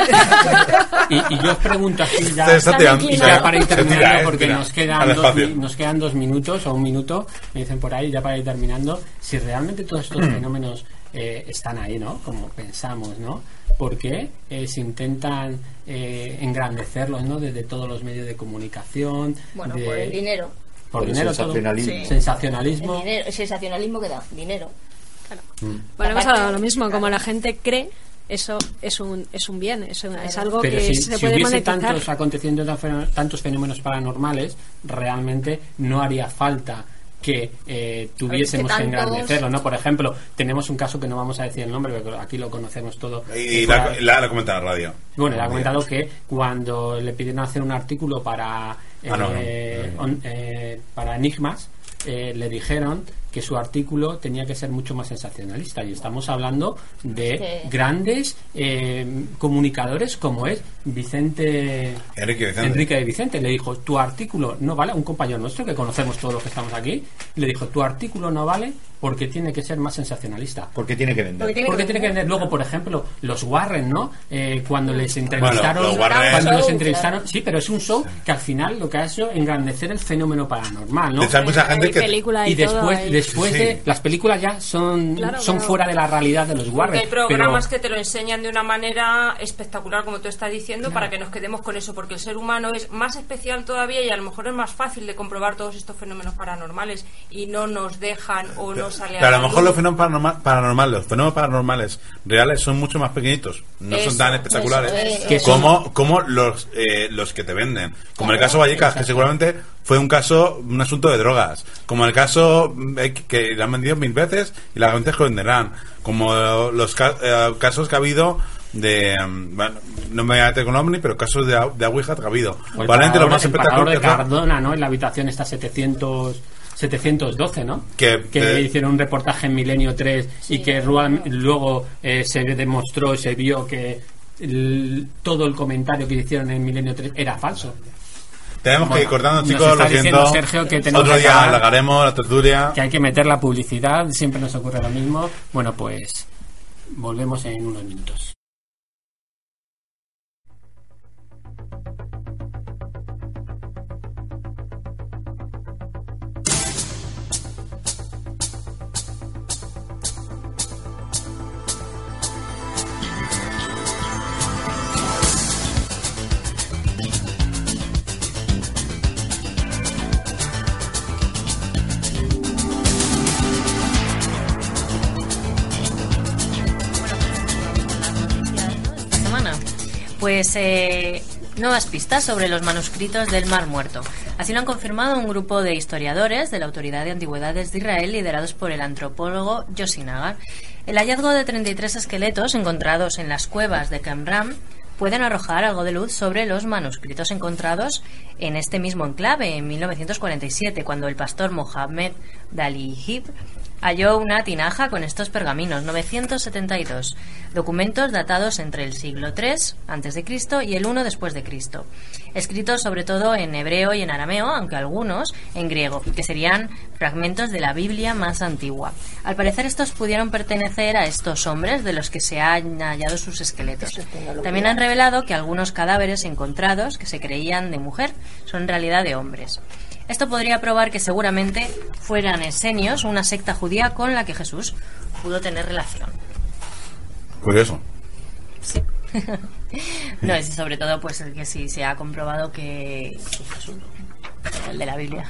Y, y yo os pregunto así ya, Se está tirando, y se- ya para ir se terminando, tira, eh, porque tira, nos al quedan, dos, espacio. mi- nos quedan dos minutos o un minuto, me dicen por ahí, ya para ir terminando, si realmente todos estos fenómenos eh, están ahí, ¿no? Como pensamos, ¿no? ¿Por qué eh, se intentan eh, engrandecerlos, ¿no? Desde todos los medios de comunicación. Bueno, de- por el dinero. Por Por el dinero, todo. sensacionalismo. Sí. Sensacionalismo. El dinero, el sensacionalismo que da, dinero. Bueno, hemos hablado de lo mismo, como la gente cree, eso es un, es un bien, es, un- es algo Pero que si, se si puede hubiese monetizar. tantos acontecimientos, tantos fenómenos paranormales, realmente no haría falta que eh, tuviésemos A ver, que es que tantos- engrandecerlo, ¿no? Por ejemplo, tenemos un caso que no vamos a decir el nombre, pero aquí lo conocemos todo. Y que la, fue- la, la comenta en la radio. bueno, le ha comentado que cuando le pidieron hacer un artículo para eh, Ah, no, no. on- eh, para Enigmas, eh, le dijeron que su artículo tenía que ser mucho más sensacionalista, y estamos hablando de Sí. grandes eh, comunicadores como es Vicente Enrique Vicente. Enrique de Vicente. Le dijo, tu artículo no vale, un compañero nuestro que conocemos todos los que estamos aquí, le dijo, tu artículo no vale ¿por qué tiene que ser más sensacionalista? Porque tiene que vender. Porque tiene Porque que tiene que vender. vender. Luego, por ejemplo, los Warren, ¿no? Eh, cuando les entrevistaron, Bueno, los Warren- cuando Show, los entrevistaron, claro. sí, pero es un show que al final lo que ha hecho es engrandecer el fenómeno paranormal, ¿no? De hecho, hay mucha gente Hay que película Y y, todo después, ahí. después Sí. de las películas ya son, Claro, son claro. fuera de la realidad de los Porque Warren. hay programas pero- que te lo enseñan de una manera espectacular, como tú estás diciendo, para que nos quedemos con eso, porque el ser humano es más especial todavía y a lo mejor es más fácil de comprobar todos estos fenómenos paranormales y no nos dejan o no sale Pero a la lo mejor luz. los fenómenos paranorma- paranormales, los fenómenos paranormales reales son mucho más pequeñitos, no son Eso, tan espectaculares eso, eso. como, como los eh, los que te venden. Como el caso Vallecas, que seguramente fue un caso, un asunto de drogas. Como el caso eh, que le han vendido mil veces y las veces que lo venderán. Como los ca- eh, casos que ha habido de, mm, bueno, no me voy a meter con Omni, pero casos de, de Ouija que ha habido. O el Probablemente parador, lo más el parador de espectacular Cardona, ¿no? En la habitación está setecientos setecientos doce, ¿no? Que- que- hicieron un reportaje en Milenio tres y que ruan- luego eh, se demostró, se vio que el- todo el comentario que hicieron en Milenio tres era falso. Tenemos que ir Bueno, cortando, nos chicos, está lo diciendo siento. Sergio que tenemos Otro que día acabar. alargaremos la tertulia. Que hay que meter la publicidad, siempre nos ocurre lo mismo. Bueno, pues volvemos en unos minutos. Esta semana. Pues eh, nuevas pistas sobre los manuscritos del Mar Muerto. Así lo han confirmado un grupo de historiadores de la Autoridad de Antigüedades de Israel liderados por el antropólogo Yossi Nagar. El hallazgo de treinta y tres esqueletos encontrados en las cuevas de Qumran pueden arrojar algo de luz sobre los manuscritos encontrados en este mismo enclave en mil novecientos cuarenta y siete, cuando el pastor Mohammed Dalihib halló una tinaja con estos pergaminos, novecientos setenta y dos, documentos datados entre el siglo tres antes de Cristo y el uno después de Cristo, escritos sobre todo en hebreo y en arameo, aunque algunos en griego, que serían fragmentos de la Biblia más antigua. Al parecer estos pudieron pertenecer a estos hombres de los que se han hallado sus esqueletos. También han revelado que algunos cadáveres encontrados, que se creían de mujer, son en realidad de hombres. Esto podría probar que seguramente fueran esenios, una secta judía con la que Jesús pudo tener relación. Curioso. Sí. No, es sobre todo pues el que sí se ha comprobado que, que Jesús, el de la Biblia,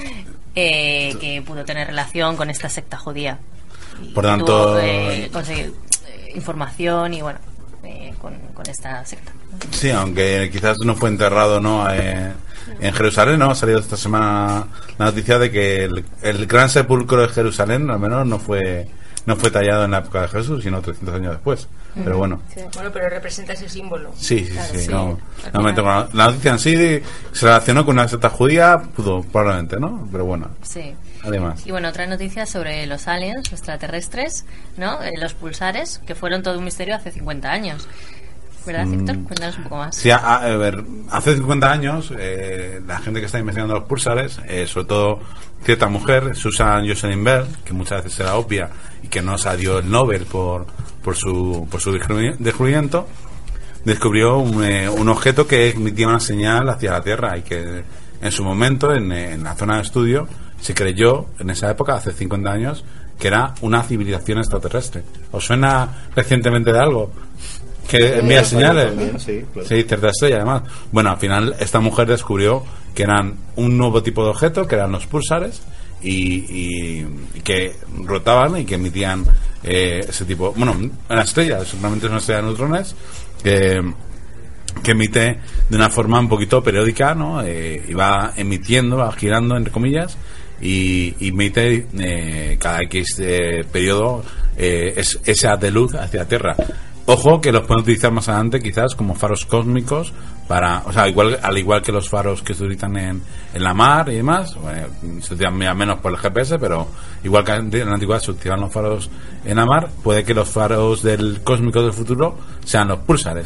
eh, que pudo tener relación con esta secta judía. Y Por tanto- tuvo, eh, conseguir eh, información y bueno, eh, con, con esta secta. Sí, aunque quizás no fue enterrado, ¿no? Eh, en Jerusalén, ¿no? Ha salido esta semana la noticia de que el, el gran sepulcro de Jerusalén, al menos, no fue no fue tallado en la época de Jesús, sino trescientos años después. Pero bueno. Bueno, pero representa ese símbolo. Sí, sí, Claro, sí. sí. No, Al no me final. tengo la, la noticia en sí se relacionó con una secta judía, pudo, probablemente, ¿no? Pero bueno, Sí. además. Y bueno, otra noticia sobre los aliens extraterrestres, ¿no? Eh, los pulsares, que fueron todo un misterio hace cincuenta años. ¿Verdad, Víctor? Cuéntanos un poco más. Sí, a, a ver, hace cincuenta años eh, la gente que está investigando los pulsares, eh, sobre todo cierta mujer, Susan Jocelyn Bell, que muchas veces era obvia y que no salió el Nobel por, por su, por su descubri- descubrimiento, descubrió un, eh, un objeto que emitía una señal hacia la Tierra y que en su momento, en, eh, en la zona de estudio, se creyó, en esa época, hace cincuenta años, que era una civilización extraterrestre. ¿Os suena recientemente de algo? Que envía Sí, señales. también, sí, claro. Sí, cierta estrella, además. Bueno, al final esta mujer descubrió que eran un nuevo tipo de objeto, que eran los pulsares, y, y- y que rotaban y que emitían eh, ese tipo. Bueno, una estrella, seguramente es una estrella de neutrones, que, que emite de una forma un poquito periódica, ¿no? Eh, y va emitiendo, va girando, entre comillas, y, y emite eh, cada X eh, periodo eh, es, ese haz de luz hacia la Tierra. Ojo que los pueden utilizar más adelante quizás como faros cósmicos para, o sea, igual al igual que los faros que se utilizan en, en la mar y demás, bueno, se utilizan menos por el G P S, pero igual que en la antigüedad se utilizaban los faros en la mar, puede que los faros del cósmico del futuro sean los púlsares.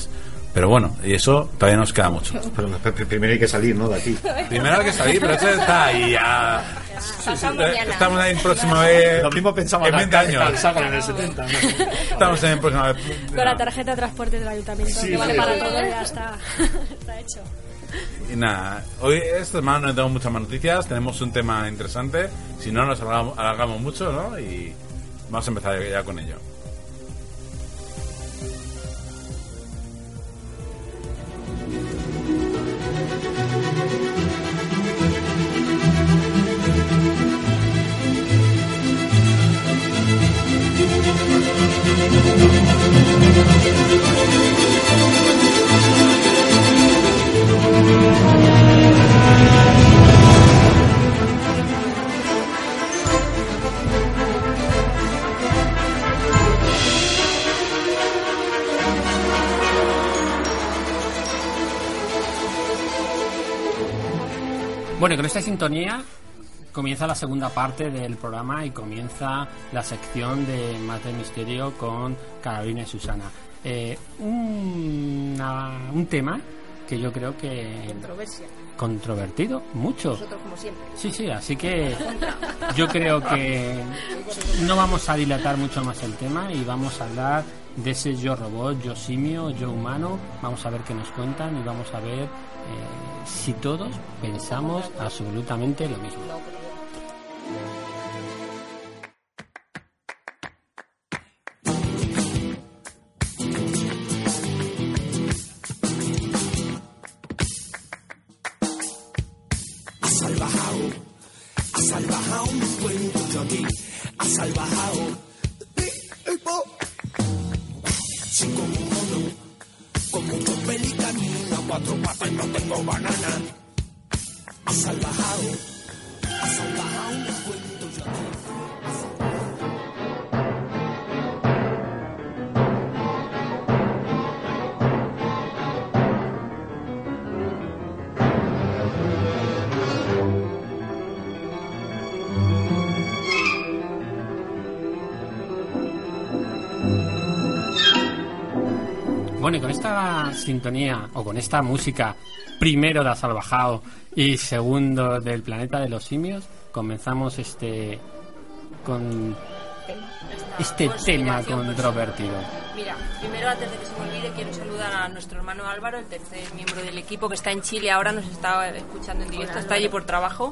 Pero bueno, y eso todavía nos queda mucho. Pero primero hay que salir, ¿no? De aquí. Primero hay que salir, pero eso está ahí ya. Sí, sí, estamos ahí en próxima vez. Lo mismo pensamos en veinte años. en el setenta. ¿no? Estamos en próxima vez. Con la tarjeta de transporte del ayuntamiento, Sí, que vale sí, para sí. todo, ya está, está hecho. Y nada, hoy esta semana no tenemos muchas más noticias, tenemos un tema interesante. Si no, nos alargamos, alargamos mucho, ¿no? Y vamos a empezar ya con ello. Bueno, y con esta sintonía comienza la segunda parte del programa y comienza la sección de Más de Misterio con Carolina y Susana. Eh, una- un tema que yo creo que... Controversia. Controvertido, mucho. Nosotros como siempre. Sí, sí, así que yo creo que no vamos a dilatar mucho más el tema y vamos a hablar de ese yo robot, yo simio, yo humano. Vamos a ver qué nos cuentan y vamos a ver eh, si todos pensamos absolutamente lo mismo. Bueno, y con esta sintonía, o con esta música, primero de Asalvajao y segundo del Planeta de los Simios, comenzamos este con este tema controvertido. Mira, primero antes de que se me olvide quiero saludar a nuestro hermano Álvaro, el tercer miembro del equipo que está en Chile ahora, nos está escuchando en directo, está allí por trabajo,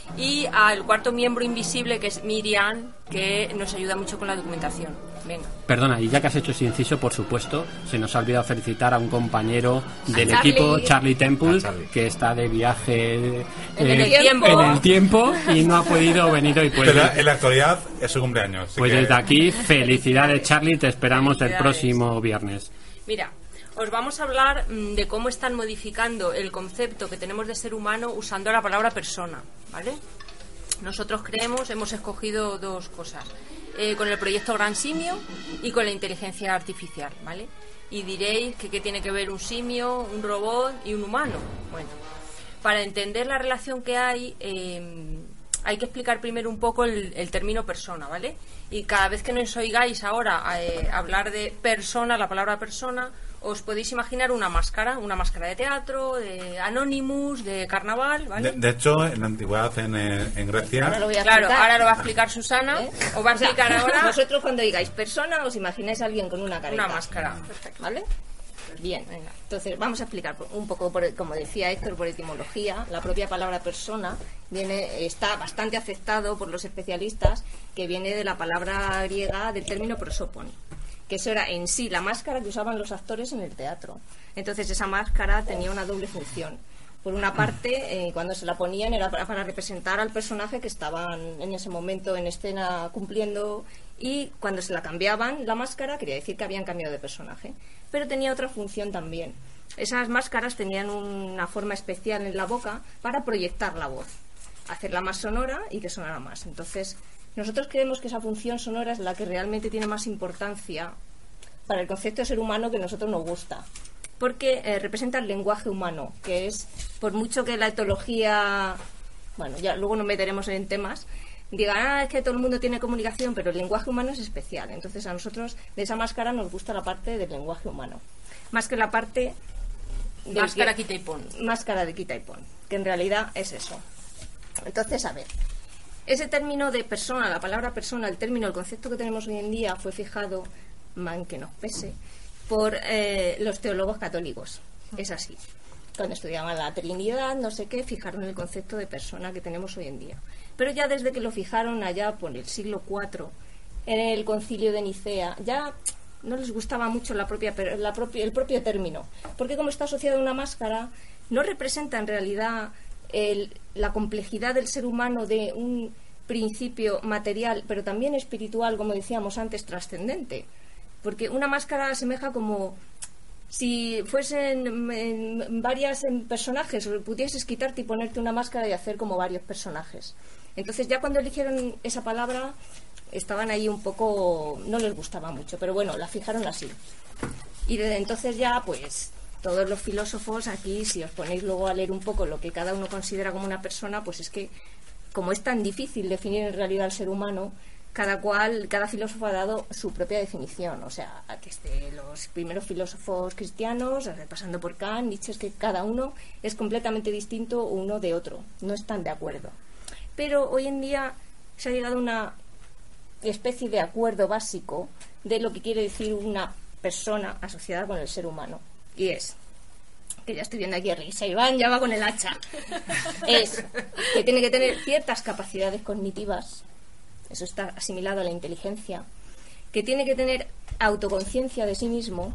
y al cuarto miembro invisible que es Miriam, que nos ayuda mucho con la documentación. Venga. Perdona, y ya que has hecho ese inciso, por supuesto, se nos ha olvidado felicitar a un compañero del Charlie. equipo, Charlie Temple, A Charlie. que está de viaje eh, En el tiempo. en el tiempo y no ha podido venir hoy. Pues, Pero en la actualidad es su cumpleaños. así pues que- desde aquí, felicidades Charlie, te esperamos el Felicidades. próximo viernes. Mira, os vamos a hablar mm, de cómo están modificando el concepto que tenemos de ser humano usando la palabra persona, ¿vale? Nosotros creemos, hemos escogido dos cosas, eh, con el proyecto Gran Simio y con la inteligencia artificial, ¿vale? Y diréis que qué tiene que ver un simio, un robot y un humano. Bueno, para entender la relación que hay, eh, hay que explicar primero un poco el, el término persona, ¿vale? Y cada vez que nos oigáis ahora eh, hablar de persona, la palabra persona, os podéis imaginar una máscara, una máscara de teatro, de Anonymous, de carnaval, ¿vale? De, de hecho, en la antigüedad, en, eh, en Grecia, Ahora lo voy a Claro, explicar. ahora lo va a explicar Susana, ¿Eh? os va a O sea, explicar ahora Vosotros cuando digáis persona os imagináis a alguien con una careta. una máscara. ¿Vale? Bien, venga. Entonces vamos a explicar por- un poco, por, como decía Héctor, por etimología. La propia palabra persona viene, está bastante aceptado por los especialistas, que viene de la palabra griega del término prosopon, que eso era en sí la máscara que usaban los actores en el teatro. Entonces esa máscara tenía una doble función. Por una parte, eh, cuando se la ponían era para, para representar al personaje que estaban en ese momento en escena cumpliendo, y cuando se la cambiaban la máscara quería decir que habían cambiado de personaje. Pero tenía otra función también. Esas máscaras tenían una forma especial en la boca para proyectar la voz, hacerla más sonora y que sonara más. Entonces, nosotros creemos que esa función sonora es la que realmente tiene más importancia para el concepto de ser humano que a nosotros nos gusta, porque eh, representa el lenguaje humano, que es, por mucho que la etología, bueno, ya luego nos meteremos en temas, digan, ah, es que todo el mundo tiene comunicación, pero el lenguaje humano es especial. Entonces a nosotros de esa máscara nos gusta la parte del lenguaje humano, más que la parte de máscara que, quita y pon. Máscara de quita y pon, que en realidad es eso. Entonces, a ver, ese término de persona, la palabra persona, el término, el concepto que tenemos hoy en día fue fijado, man que nos pese, por eh, los teólogos católicos. Es así. Cuando estudiaban la Trinidad, no sé qué, fijaron el concepto de persona que tenemos hoy en día. Pero ya desde que lo fijaron allá por el siglo cuatro, en el concilio de Nicea, ya no les gustaba mucho la propia, la propia, el propio término. Porque como está asociado a una máscara, no representa en realidad el, la complejidad del ser humano de un principio material, pero también espiritual, como decíamos antes, trascendente. Porque una máscara asemeja como si fuesen en, en varias en personajes, o pudieses quitarte y ponerte una máscara y hacer como varios personajes. Entonces ya cuando eligieron esa palabra estaban ahí un poco, no les gustaba mucho, pero bueno, la fijaron así. Y desde entonces ya pues todos los filósofos aquí, si os ponéis luego a leer un poco lo que cada uno considera como una persona, pues es que como es tan difícil definir en realidad al ser humano, cada cual, cada filósofo ha dado su propia definición. O sea, desde los primeros filósofos cristianos, pasando por Kant, Nietzsche, es que cada uno es completamente distinto uno de otro, no están de acuerdo. Pero hoy en día se ha llegado a una especie de acuerdo básico de lo que quiere decir una persona asociada con el ser humano. Y es, que ya estoy viendo aquí a Risa, Iván ya va con el hacha, es que tiene que tener ciertas capacidades cognitivas, eso está asimilado a la inteligencia, que tiene que tener autoconciencia de sí mismo,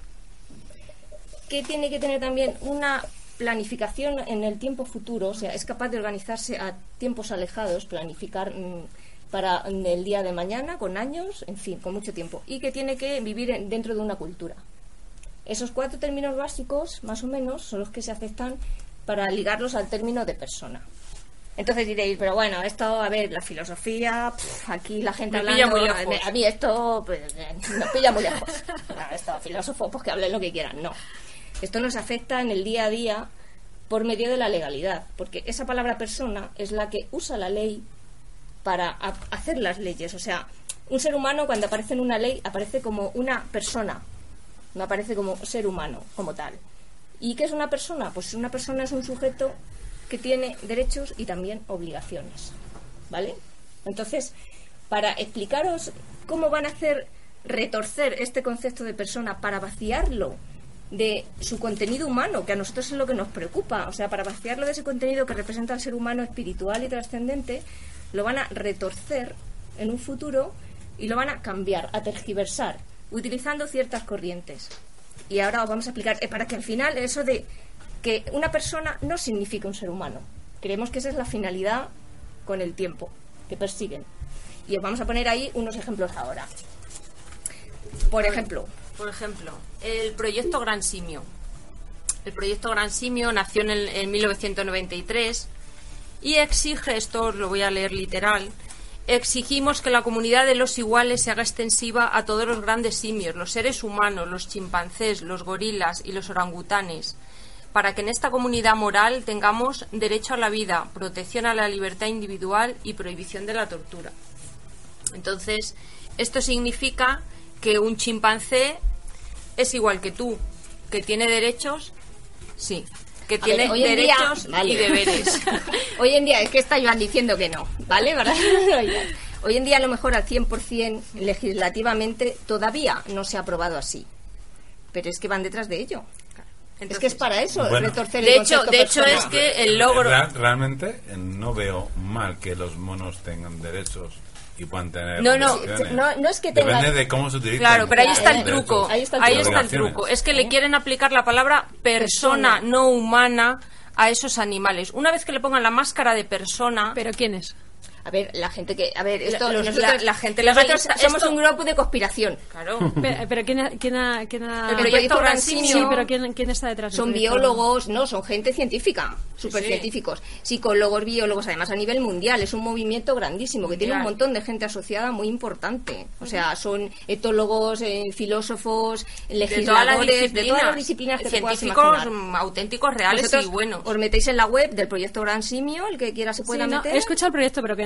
que tiene que tener también una planificación en el tiempo futuro, o sea, es capaz de organizarse a tiempos alejados, planificar mmm, para el día de mañana, con años, en fin, con mucho tiempo, y que tiene que vivir en, dentro de una cultura. Esos cuatro términos básicos, más o menos, son los que se aceptan para ligarlos al término de persona. Entonces diréis, pero bueno, esto, a ver, la filosofía, pff, aquí la gente me hablando, pilla muy lejos. A mí esto pues, me pilla muy lejos. No, esto, filósofos, pues que hablen lo que quieran. No. Esto nos afecta en el día a día por medio de la legalidad, porque esa palabra persona es la que usa la ley para a- hacer las leyes. O sea, un ser humano cuando aparece en una ley aparece como una persona, no aparece como ser humano, como tal. ¿Y qué es una persona? Pues una persona es un sujeto que tiene derechos y también obligaciones, ¿vale? Entonces, para explicaros cómo van a hacer retorcer este concepto de persona para vaciarlo de su contenido humano, que a nosotros es lo que nos preocupa, o sea, para vaciarlo de ese contenido que representa al ser humano espiritual y trascendente, lo van a retorcer en un futuro y lo van a cambiar, a tergiversar, utilizando ciertas corrientes. Y ahora os vamos a explicar, eh, para que al final eso de que una persona no significa un ser humano. Creemos que esa es la finalidad con el tiempo que persiguen. Y os vamos a poner ahí unos ejemplos ahora. Por ejemplo, Por ejemplo, el proyecto Gran Simio. El proyecto Gran Simio nació en, el, en mil novecientos noventa y tres y exige, esto os lo voy a leer literal, exigimos que la comunidad de los iguales se haga extensiva a todos los grandes simios, los seres humanos, los chimpancés, los gorilas y los orangutanes, para que en esta comunidad moral tengamos derecho a la vida, protección a la libertad individual y prohibición de la tortura. Entonces, esto significa que un chimpancé es igual que tú, que tiene derechos, sí, que A tiene ver, hoy en día- derechos vale. y deberes. hoy en día es que está Iván diciendo que no, ¿vale? ¿Verdad? Hoy en día a lo mejor al cien por ciento legislativamente todavía no se ha aprobado así, pero es que van detrás de ello. Es que es para eso, Bueno. retorcer De el hecho, concepto de hecho persona. es que el logro... Real- realmente eh, no veo mal que los monos tengan derechos y puedan tener No, no, obligaciones. no- no es que tengan- Depende de cómo se utilizan. Claro, pero ahí está el Ahí truco. está el Ahí está el Obligaciones. truco. Es que le quieren aplicar la palabra persona, Persona. no humana, a esos animales. Una vez que le pongan la máscara de persona... ¿Pero quién es? A ver, la gente que... A ver, esto... La- los- nosotros, la- la gente nosotros legaliza somos esto. un grupo de conspiración. Claro. Pero, pero ¿quién, ha- quién, ha, quién ha- El proyecto Gran Sí, Simio. pero ¿quién, quién está detrás? del Son proyecto? biólogos, no, son gente científica, súper sí. científicos, psicólogos, biólogos, además a nivel mundial. Es un movimiento grandísimo que tiene un Mundial. montón de gente asociada muy importante. O sea, son etólogos, eh, filósofos, De todas las legisladores, disciplinas. de todas las disciplinas que te puedas Científicos imaginar. mm, auténticos, reales Vosotros y buenos. os metéis en la web del proyecto Gran Simio, el que quiera se Sí, pueda no, meter. he escuchado el proyecto, pero que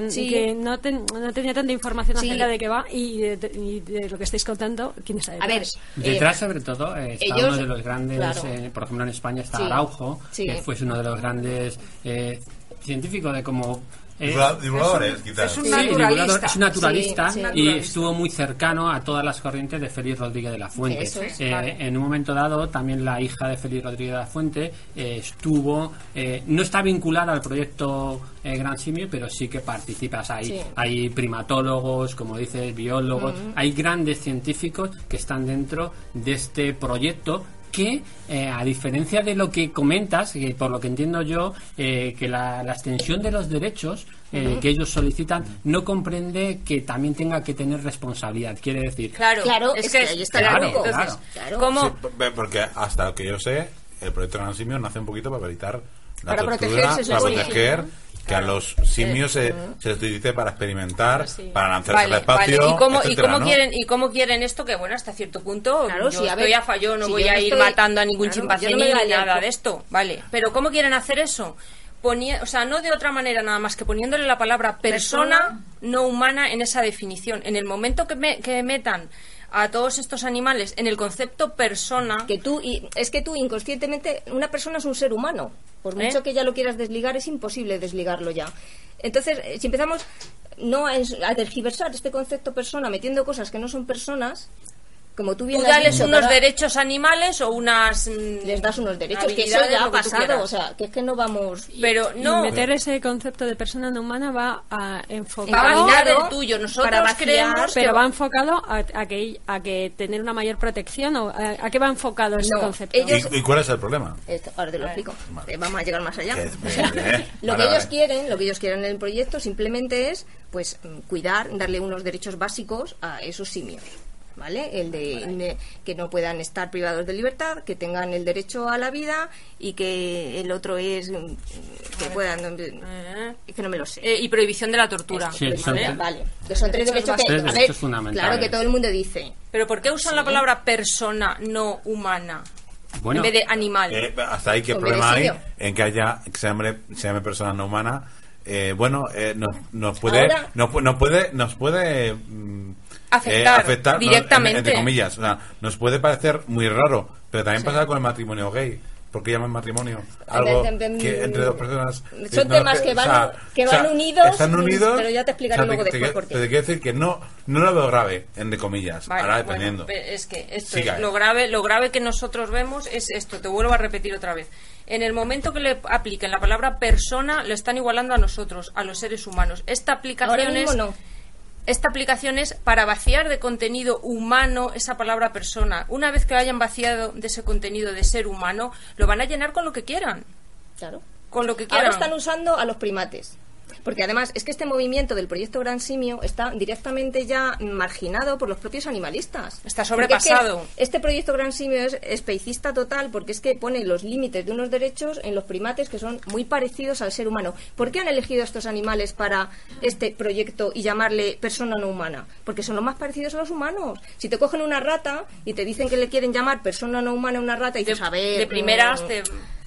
decían Sí. que no, ten- no tenía tanta información Sí. acerca de qué va y de, y de lo que estáis contando, quién está A ver, detrás. Detrás, eh, sobre todo, eh, está ellos- uno de los grandes, claro. eh, por ejemplo, en España está Sí. Araujo, Sí. que fue uno de los grandes eh, científicos de cómo... eh, Divulga- Divulgadores, quizás. es un Sí, naturalista. divulgador, es un naturalista Sí, sí. y Naturalista. estuvo muy cercano a todas las corrientes de Félix Rodríguez de la Fuente. Eso es, Eh, vale. En un momento dado, también la hija de Félix Rodríguez de la Fuente eh, estuvo, eh, no está vinculada al proyecto eh, Gran Simio, pero sí que participa. O sea, hay, Sí. hay primatólogos, como dices, biólogos, hay grandes científicos que están dentro de este proyecto que, eh, a diferencia de lo que comentas, que por lo que entiendo yo, eh, que la, la extensión de los derechos eh, que ellos solicitan no comprende que también tenga que tener responsabilidad. Quiere decir, Claro, Claro, es, es que, que ahí está claro, el truco. entonces, Claro. ¿cómo? Sí, p- porque hasta lo que yo sé, el proyecto Gran Simio nace un poquito para evitar la Para tortura, protegerse, se para supone. proteger que a los simios se, se les utilice para experimentar, para lanzarse Vale, al espacio, vale. ¿Y cómo, y etcétera, cómo ¿no? quieren y cómo quieren esto? Que bueno, hasta cierto punto Claro, yo sí, a estoy ver, a fa- yo no si voy yo a no ir estoy- matando a ningún claro, chimpancé yo no me ni voy a liar nada con- de esto, vale. Pero ¿cómo quieren hacer eso? Ponía, o sea, no de otra manera nada más que poniéndole la palabra persona, Persona. no humana en esa definición. En el momento que, me- que metan a todos estos animales en el concepto persona, Que tú, y es que tú inconscientemente, una persona es un ser humano. Por ¿Eh? mucho que ya lo quieras desligar, es imposible desligarlo ya. Entonces, eh, si empezamos no a, ens- a tergiversar este concepto persona metiendo cosas que no son personas, como tú bien tú has dales dicho, unos cada- derechos animales o unas mm, les das unos derechos, que eso habilidades, ya ha lo que tú pasado, quieras. o sea, que es que no vamos... Pero no, Y meter ese concepto de persona no humana va a enfocar, va a validar encaminado el tuyo. Nosotros para vaciar, creemos que pero va enfocado a, a que a que tener una mayor protección o a, a qué va enfocado ese No, concepto. ellos- ¿Y, y cuál es el problema? Esto, ahora te lo explico. Vale. Eh, Vamos a llegar más allá. Que- O sea, eh, lo vale, que ellos vale. quieren, lo que ellos quieren en el proyecto simplemente es, pues, mm, cuidar, darle unos derechos básicos a esos simios, ¿vale? El de, de que no puedan estar privados de libertad, que tengan el derecho a la vida y que el otro es mm, que puedan, Eh, es que no me lo sé. eh, y prohibición de la tortura. Sí, ¿Vale? son- Vale, que son tres Derechos derechos que, Tres a ver, derechos fundamentales. claro que todo el mundo dice. Pero ¿por qué usan la palabra persona no humana bueno, en vez de animal? Eh, hasta ahí, ¿qué Hombre, problema hay serio. en que haya que se llame, se llame persona no humana? Eh, bueno, eh, nos, nos puede, Ahora- nos, pu- nos puede, nos puede mm, Afectar afectar ¿no? directamente. entre comillas. O sea, nos puede parecer muy raro, pero también pasa con el matrimonio gay. ¿Por qué llaman matrimonio algo Em, em, que entre dos personas son no, temas que van- que van unidos, están unidos, pero ya te explicaré o sea, luego te- después te, por qué. te quiero decir que no no lo veo grave, entre comillas. Vale, ahora bueno, dependiendo. pe- es que esto Siga. es lo grave, lo grave que nosotros vemos es esto, te vuelvo a repetir otra vez. En el momento que le apliquen la palabra persona, lo están igualando a nosotros, a los seres humanos. Esta aplicación Ahora mismo es no. Esta aplicación es para vaciar de contenido humano esa palabra persona. Una vez que hayan vaciado de ese contenido de ser humano, lo van a llenar con lo que quieran. Claro. Con lo que quieran. Ahora están usando a los primates. Porque además es que este movimiento del proyecto Gran Simio está directamente ya marginado por los propios animalistas. Está Porque es que sobrepasado. este proyecto Gran Simio es espeicista total porque es que pone los límites de unos derechos en los primates que son muy parecidos al ser humano. ¿Por qué han elegido a estos animales para este proyecto y llamarle persona no humana? Porque son los más parecidos a los humanos. Si te cogen una rata y te dicen que le quieren llamar persona no humana a una rata y de, dices, a ver... de primeras mm, te...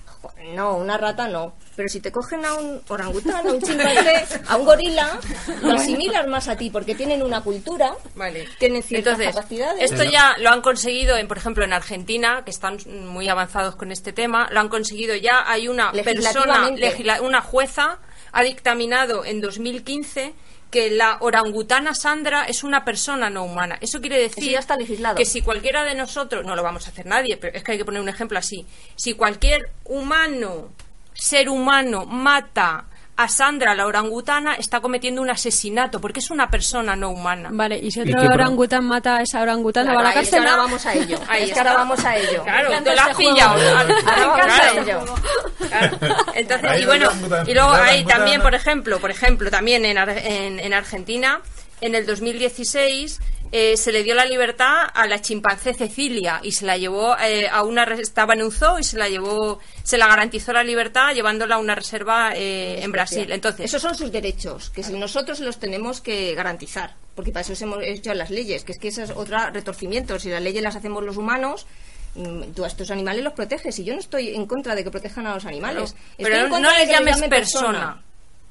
No, una rata no. Pero si te cogen a un orangután, a un chimpancé, a un gorila, lo asimilas más a ti porque tienen una cultura, Vale. tienen ciertas Entonces, capacidades. esto ya lo han conseguido, en, por ejemplo, en Argentina, que están muy avanzados con este tema, lo han conseguido ya. Hay una persona, Legislativamente. legisla- una jueza, ha dictaminado en dos mil quince que la orangutana Sandra es una persona no humana. Eso quiere decir Eso ya está legislado. que si cualquiera de nosotros, no lo vamos a hacer nadie, pero es que hay que poner un ejemplo así, si cualquier humano, ser humano, mata a Sandra, la orangutana, está cometiendo un asesinato, porque es una persona no humana. Vale, y si ¿Y otro qué pro- orangután mata a esa orangutana, Claro, va a la ahí es que cárcel. ahora vamos a ello. Ahí es que está. ahora vamos a ello. Claro, Me te encanta lo has este juego. pillado. Ahora vamos a Claro. ello. Claro. Entonces, Ahí y bueno, orangután, y luego hay orangután. también, por ejemplo, por ejemplo, también en, Ar- en, en Argentina, en el dos mil dieciséis eh, se le dio la libertad a la chimpancé Cecilia y se la llevó eh, a una re- estaba en un zoo y se la llevó, se la garantizó la libertad llevándola a una reserva eh, en Brasil. Entonces, Esos son sus derechos, que si nosotros los tenemos que garantizar, porque para eso hemos hecho las leyes, que es que ese es otro retorcimiento. Si las leyes las hacemos los humanos, mm, tú a estos animales los proteges. Y yo no estoy en contra de que protejan a los animales. Claro, Estoy pero en no contra de les que llames llamen persona.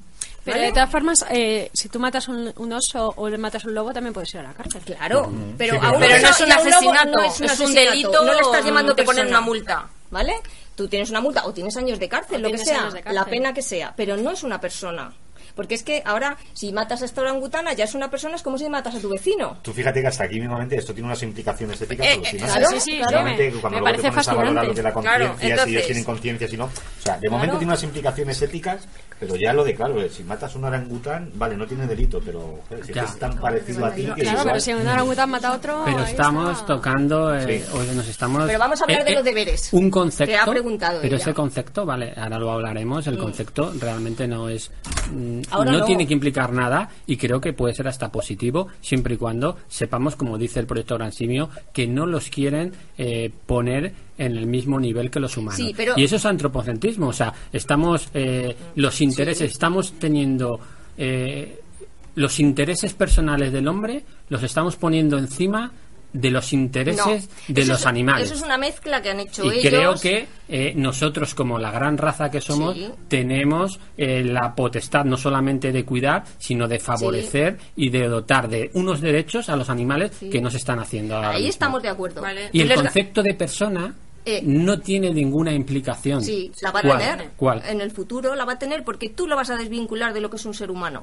Pero ¿vale? de todas formas, eh, si tú matas un, un oso o le matas un lobo, también puedes ir a la cárcel. Claro, pero, Sí, a un pero oso no es un y a lobo asesinato, no es un, es un asesinato. delito, No le estás llamando te ponen persona, una multa. ¿vale? Tú tienes una multa o tienes años de cárcel, O lo que tienes sea, años de cárcel. la pena que sea, pero no es una persona. Porque es que ahora, si matas a esta orangutana, ya es una persona, es como si matas a tu vecino. Tú fíjate que hasta aquí mismamente esto tiene unas implicaciones éticas Eh, alucinantes. claro, sí, sí, claro. Realmente, me- cuando me luego parece te pones a valorar fascinante. lo que es la Claro, conciencia, si entonces- ellos tienen conciencia, si no. O sea, de momento tiene unas implicaciones éticas, pero ya lo de claro, si matas un orangután, vale, no tiene delito, pero joder, si Ya. es tan parecido a ti que Claro, igual- pero si un orangután mata a otro... Pero ahí estamos está. tocando, eh, Sí. hoy nos estamos... Pero vamos a hablar de los deberes, Un concepto, que ha preguntado pero ella. ese concepto, vale, ahora lo hablaremos, el concepto realmente no es... mm, Ahora no, no. tiene que implicar nada y creo que puede ser hasta positivo siempre y cuando sepamos, como dice el proyecto Gran Simio, que no los quieren eh, poner en el mismo nivel que los humanos. Sí, pero- Y eso es antropocentrismo, o sea, estamos... eh, los intereses, estamos teniendo... eh, los intereses personales del hombre los estamos poniendo encima de los intereses No, de eso los es- animales. Eso es una mezcla que han hecho Y ellos. creo que eh, nosotros, como la gran raza que somos, Sí. tenemos eh, la potestad no solamente de cuidar, sino de favorecer y de dotar de unos derechos a los animales Sí. que nos están haciendo ahora Ahí mismo. estamos de acuerdo. Vale. Y Tú el les da- concepto de persona Eh. no tiene ninguna implicación. Sí, la va a ¿Cuál? tener. ¿Cuál? En el futuro la va a tener porque tú lo vas a desvincular de lo que es un ser humano.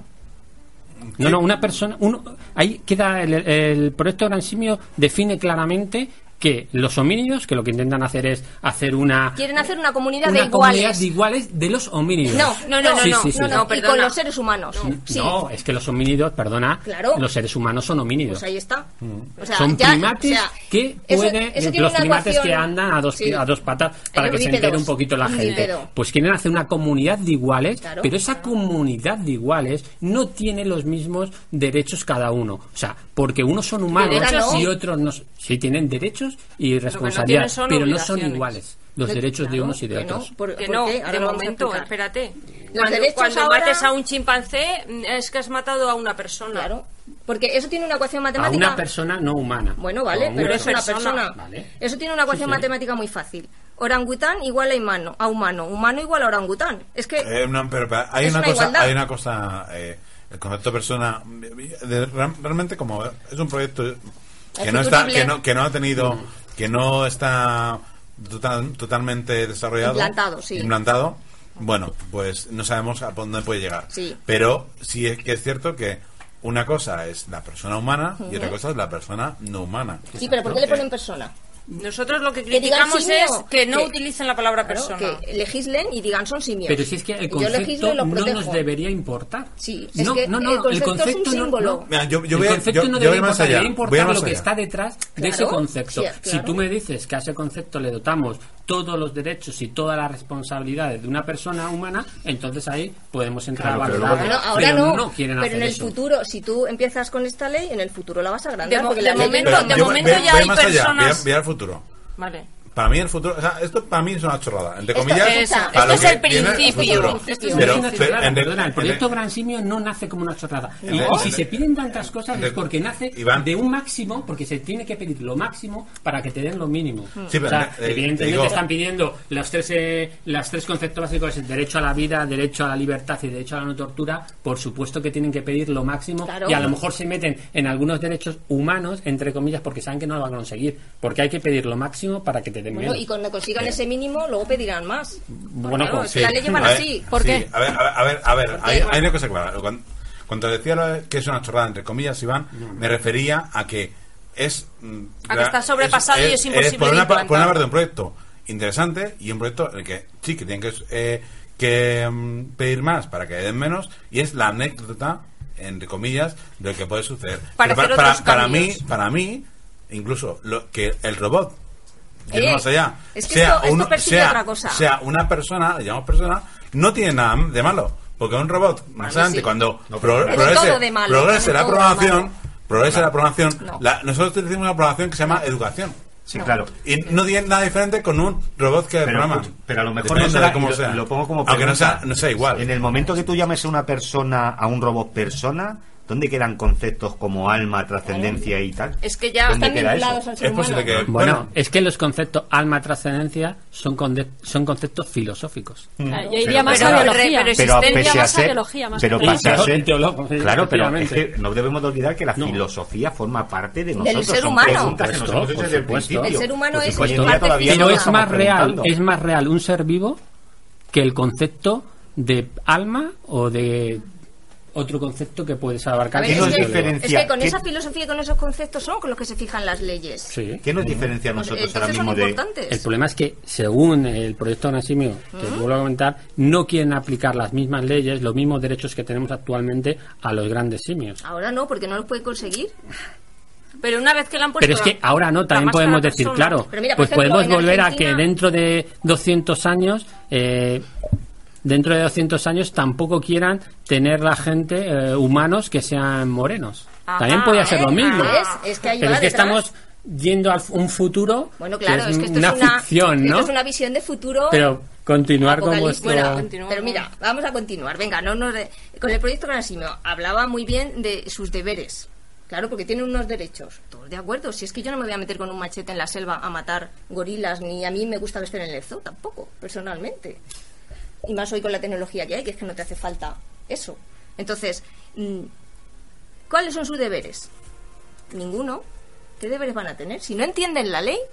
No, no, una persona. Uno, ahí queda el, el proyecto Gran Simio define claramente que los homínidos, que lo que intentan hacer es hacer una. Quieren hacer una comunidad una de iguales. comunidad de iguales de los homínidos. No, No, no, no, Sí, no, sí, sí, no, sí. no, no, y perdona. con los seres humanos. Sí. No, es que los homínidos, perdona, Claro. los seres humanos son homínidos. Pues ahí está. O sea, Son ya- primates o sea, que eso- pueden, eso tiene los una primates ecuación- que andan a dos, Sí. a dos patas para El que se bípedos. entere un poquito la Un gente. bípedo. Pues quieren hacer una comunidad de iguales, Claro. pero esa comunidad de iguales no tiene los mismos derechos cada uno. O sea, porque unos son humanos Derechos y no. otros no. Sí tienen derechos y no responsabilidades, tienen son pero no son obligaciones. iguales los No, derechos de claro, unos y de que no, otros. por- Que ¿por no, qué? Ahora de lo vamos a momento, explicar. espérate. Los Cuando, derechos cuando ahora- mates a un chimpancé, es que has matado a una persona. Claro. Porque eso tiene una ecuación A matemática. una persona no humana. Bueno, vale, O pero una es una persona. persona. Vale. Eso tiene una ecuación Sí, sí. matemática muy fácil. Orangután igual a humano, a humano, humano igual a orangután. Es que Eh, no, pero, pero hay Es una una cosa, igualdad. hay una cosa, eh, el concepto de persona, de- real- realmente como es un proyecto que no está, futurible. que no, que no ha tenido, que no está total- totalmente desarrollado, Implantado, sí. implantado, bueno, pues no sabemos a dónde puede llegar. Sí. Pero sí es que es cierto que una cosa es la persona humana y otra cosa es la persona no humana. sí, pero ¿por qué le ponen persona? Nosotros lo que Que digan criticamos simio, es que no que- utilicen la palabra Claro, persona. que legislen y digan son simios. Pero si es que el Y yo legislo concepto y los no protejo. nos debería importar. Sí, es no, que no, no, el concepto es un no- símbolo. no. Mira, yo- yo el voy a- concepto yo- no yo debería voy más importar, allá, debería voy importar más lo que allá. está detrás de Claro, ese concepto. sí, Si claro. tú me dices que a ese concepto le dotamos todos los derechos y todas las responsabilidades de una persona humana, entonces ahí podemos entrar Claro, a pero valorar. luego- Bueno, ahora pero no, quieren pero hacer en el eso. futuro, si tú empiezas con esta ley, en el futuro la vas a agrandar. De mo- porque de la ley momento- no- de yo momento voy- ya voy hay más allá, voy a- personas- voy al futuro. Vale. Para mí el futuro, o sea, esto para mí es una chorrada, entre Esto- comillas. eso, para esto lo es que el viene principio. futuro. Esto es No Pero, es una pero, chorrada, en de- perdona, el en de- proyecto Gran Simio no nace como una chorrada. Y, de- y si de- se piden tantas cosas de- es porque nace Iván. de un máximo, porque se tiene que pedir lo máximo para que te den lo mínimo. Sí, pero O sea, te- te evidentemente digo- están pidiendo los tres, eh, las tres conceptos básicos: el derecho a la vida, derecho a la libertad y derecho a la no tortura. Por supuesto que tienen que pedir lo máximo, Claro. y a lo mejor se meten en algunos derechos humanos, entre comillas, porque saben que no lo van a conseguir. Porque hay que pedir lo máximo para que te den Bueno, menos. y cuando consigan ese mínimo, luego pedirán más. Bueno, Claro, pues, es que la ley llevan A ver, así. ¿Por sí, qué? A ver, a ver, a ver, a ver, ¿Por qué? hay, hay una cosa clara. Cuando, cuando decía lo de que es una chorrada, entre comillas, Iván, me refería a que es... mm, A que está sobrepasado y es imposible por de una, pa- por una implantar. parte un proyecto interesante y un proyecto en el que sí que tienen que, eh, que mm, pedir más para que den menos, y es la anécdota, entre comillas, de lo que puede suceder. Para Pero hacer para, otros para mí, cambios. para mí, incluso lo que el robot, yendo Eh, más allá, es que sea, esto- esto uno- persigue sea, otra cosa. sea una persona, le llamamos persona, no tiene nada de malo. Porque un robot, más Vale, adelante, sí. cuando No, pro- pero- progrese, Tiene todo de malo, progrese tiene la todo de programación, malo. progrese la programación, No. la- nosotros decimos una programación que se llama educación. Sí, claro. Y no tiene nada diferente con un robot que Pero, programa. pero a lo mejor Depende no será, de cómo lo, sea. lo pongo como Aunque no pregunta. sea, no sea igual. En el momento que tú llames a una persona, a un robot persona, ¿Dónde quedan conceptos como alma, trascendencia y tal? Es que ya ¿Dónde están queda vinculados eso? al ser Es posible humano. que... Bueno, es que los conceptos alma, trascendencia son conde- son conceptos filosóficos. Claro, yo Pero- iría más pero- a biología. pero Pero existencia pese a más a ser, biología, más pero que pese a nada. ser, Un teólogo, sí, claro, pero es efectivamente. que no debemos de olvidar que la No. filosofía forma parte de nosotros. ser Son humano. preguntas que Por nos supuesto, hemos hecho por desde el supuesto. principio. El ser humano Porque es hoy en día parte todavía Pero nos es estamos más real, preguntando. es más real un ser vivo que el concepto de alma o de otro concepto que puedes abarcar. A ver, ¿Qué es, nos que, diferencia? es que con ¿Qué- esa filosofía y con esos conceptos son con los que se fijan las leyes. Sí. ¿Qué nos diferencia a nosotros Entonces ahora son mismo de...? importantes. El problema es que, según el proyecto Anasimio, que vuelvo a comentar, no quieren aplicar las mismas leyes, los mismos derechos que tenemos actualmente a los grandes simios. Ahora no, porque no los pueden conseguir. Pero una vez que la han puesto Pero es que ahora no, también la podemos máscara decir, persona. claro, Pero mira, por pues ejemplo, podemos en volver a Argentina- que dentro de doscientos años, eh, dentro de doscientos años tampoco quieran tener la gente, eh, humanos que sean morenos. Ajá, También podría ser lo ¿eh? mismo. ¿Ves? Es que ahí Pero va es que detrás. estamos yendo a un futuro Bueno, claro, que es es, que esto una es una ficción, ¿no? esto es una visión de futuro. Pero continuar con apocalíptica. vuestro... Bueno, Continúa. pero mira, vamos a continuar. Venga, no nos de- con el proyecto Anasimio hablaba muy bien de sus deberes. Claro, porque tiene unos derechos. Todos de acuerdo. Si es que yo no me voy a meter con un machete en la selva a matar gorilas, ni a mí me gusta que estén en el zoo, tampoco, personalmente. Y más hoy con la tecnología que hay, que es que no te hace falta eso. Entonces, mm, ¿cuáles son sus deberes? Ninguno. ¿Qué deberes van a tener? Si no entienden la ley...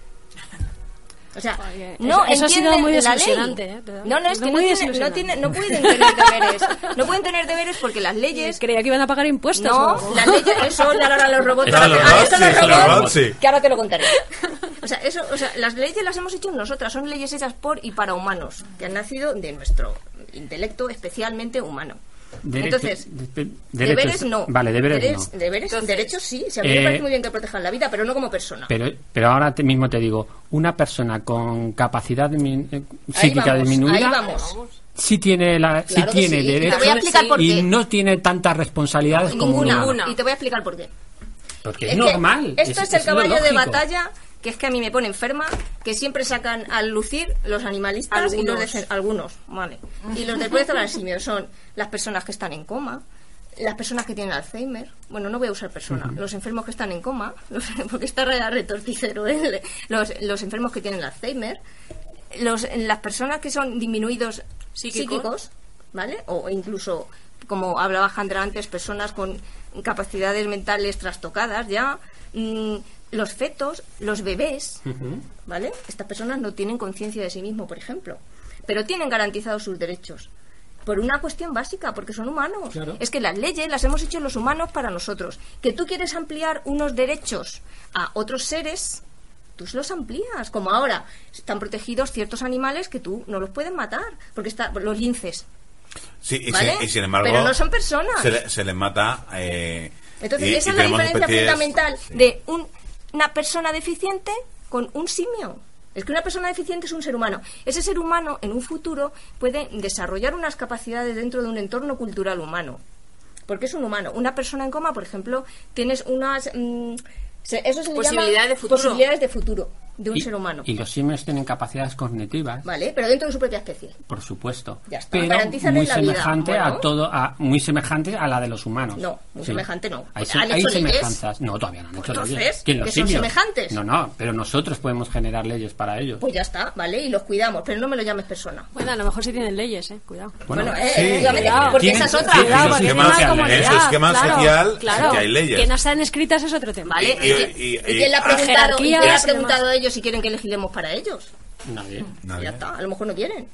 O sea, Oye, no eso- eso ha sido entienden muy la ley. desilusionante, ¿eh? Te da- No, no, es que no, muy tienen, no, desilusionante. tienen- no pueden tener deberes. No pueden tener deberes porque las leyes... Creía que iban a pagar impuestos. No, o algo. las leyes, eso le harán a los robots. Eso ahora los te- ah, robots, eso sí, los eso los robots, robots, sí. que ahora te lo contaré. O sea, eso, o sea, las leyes las hemos hecho nosotras, son leyes hechas por y para humanos, que han nacido de nuestro intelecto especialmente humano. Derecho- Entonces, de- deberes derechos- no. Vale, deberes Deberes- no. deberes- Entonces, derechos sí, si a mí me eh, parece muy bien que protejan la vida, pero no como persona. Pero, pero ahora te mismo te digo, una persona con capacidad dimin- eh, Ahí psíquica vamos, disminuida ahí vamos. sí tiene la sí Claro que tiene sí, y te derechos voy a explicar por y qué. no tiene tantas responsabilidades como un Ninguna. humano. Y te voy a explicar por qué. Porque es, Es que normal. Esto es, el caballo de lógico. batalla que es que a mí me pone enferma, que siempre sacan al lucir los animalistas y los Algunos. de, algunos, vale. Y los del proyecto Anasimio son las personas que están en coma, las personas que tienen Alzheimer, bueno, no voy a usar persona, los enfermos que están en coma, los- porque está re- retorticero, ¿eh? los, los enfermos que tienen Alzheimer, los, las personas que son disminuidos Psíquicos. psíquicos, ¿vale? O incluso, como hablaba Jandra antes, personas con capacidades mentales trastocadas ya, mm, los fetos, los bebés, ¿vale? Estas personas no tienen conciencia de sí mismos, por ejemplo, pero tienen garantizados sus derechos. Por una cuestión básica, porque son humanos. Claro. Es que las leyes las hemos hecho los humanos para nosotros. Que tú quieres ampliar unos derechos a otros seres, tú se los amplías. Como ahora están protegidos ciertos animales que tú no los puedes matar, porque está, los linces. Sí, y, ¿Vale? sin, y sin embargo... Pero no son personas. Se, le- se les mata... Eh, Entonces, y- esa y es la tenemos diferencia especies- fundamental sí. de un- una persona deficiente con un simio. Es que una persona deficiente es un ser humano. Ese ser humano, en un futuro, puede desarrollar unas capacidades dentro de un entorno cultural humano. Porque es un humano. Una persona en coma, por ejemplo, tienes unas... mm, se- eso se le Posibilidades llama de futuro. posibilidades de futuro de un Y, ser humano. y los simios tienen capacidades cognitivas, ¿Vale? Pero dentro de su propia especie. por supuesto, Ya está, pero garantizarles muy la vida. semejante Bueno. a todo, a, muy semejante a la de los humanos. No, muy semejante no. Hay, ¿Han hay hecho leyes? semejanzas. No, todavía no han hecho Entonces, leyes. ¿Quién, los ¿que son simios? semejantes? No, no, pero nosotros podemos generar leyes para ellos. Pues ya está, ¿vale? Y los cuidamos, pero no me lo llames persona. Bueno, a lo mejor sí tienen leyes, eh. Cuidado. Bueno, eh, sí, efectivamente, cuidado. porque Tienen- esa es otra. sí, Cuidado, en su porque esquema- tiene una social, comunidad, en su esquema claro, social claro, sí que hay leyes. Que no están escritas es otro tema. ¿Vale? Y- ¿Y, y- quién- y- y quién le ha y- preguntado, jerarquías y quién le ha y preguntado demás. a ellos si quieren que legislemos para ellos? Nadie. Nadie. Ya está, a lo mejor no quieren.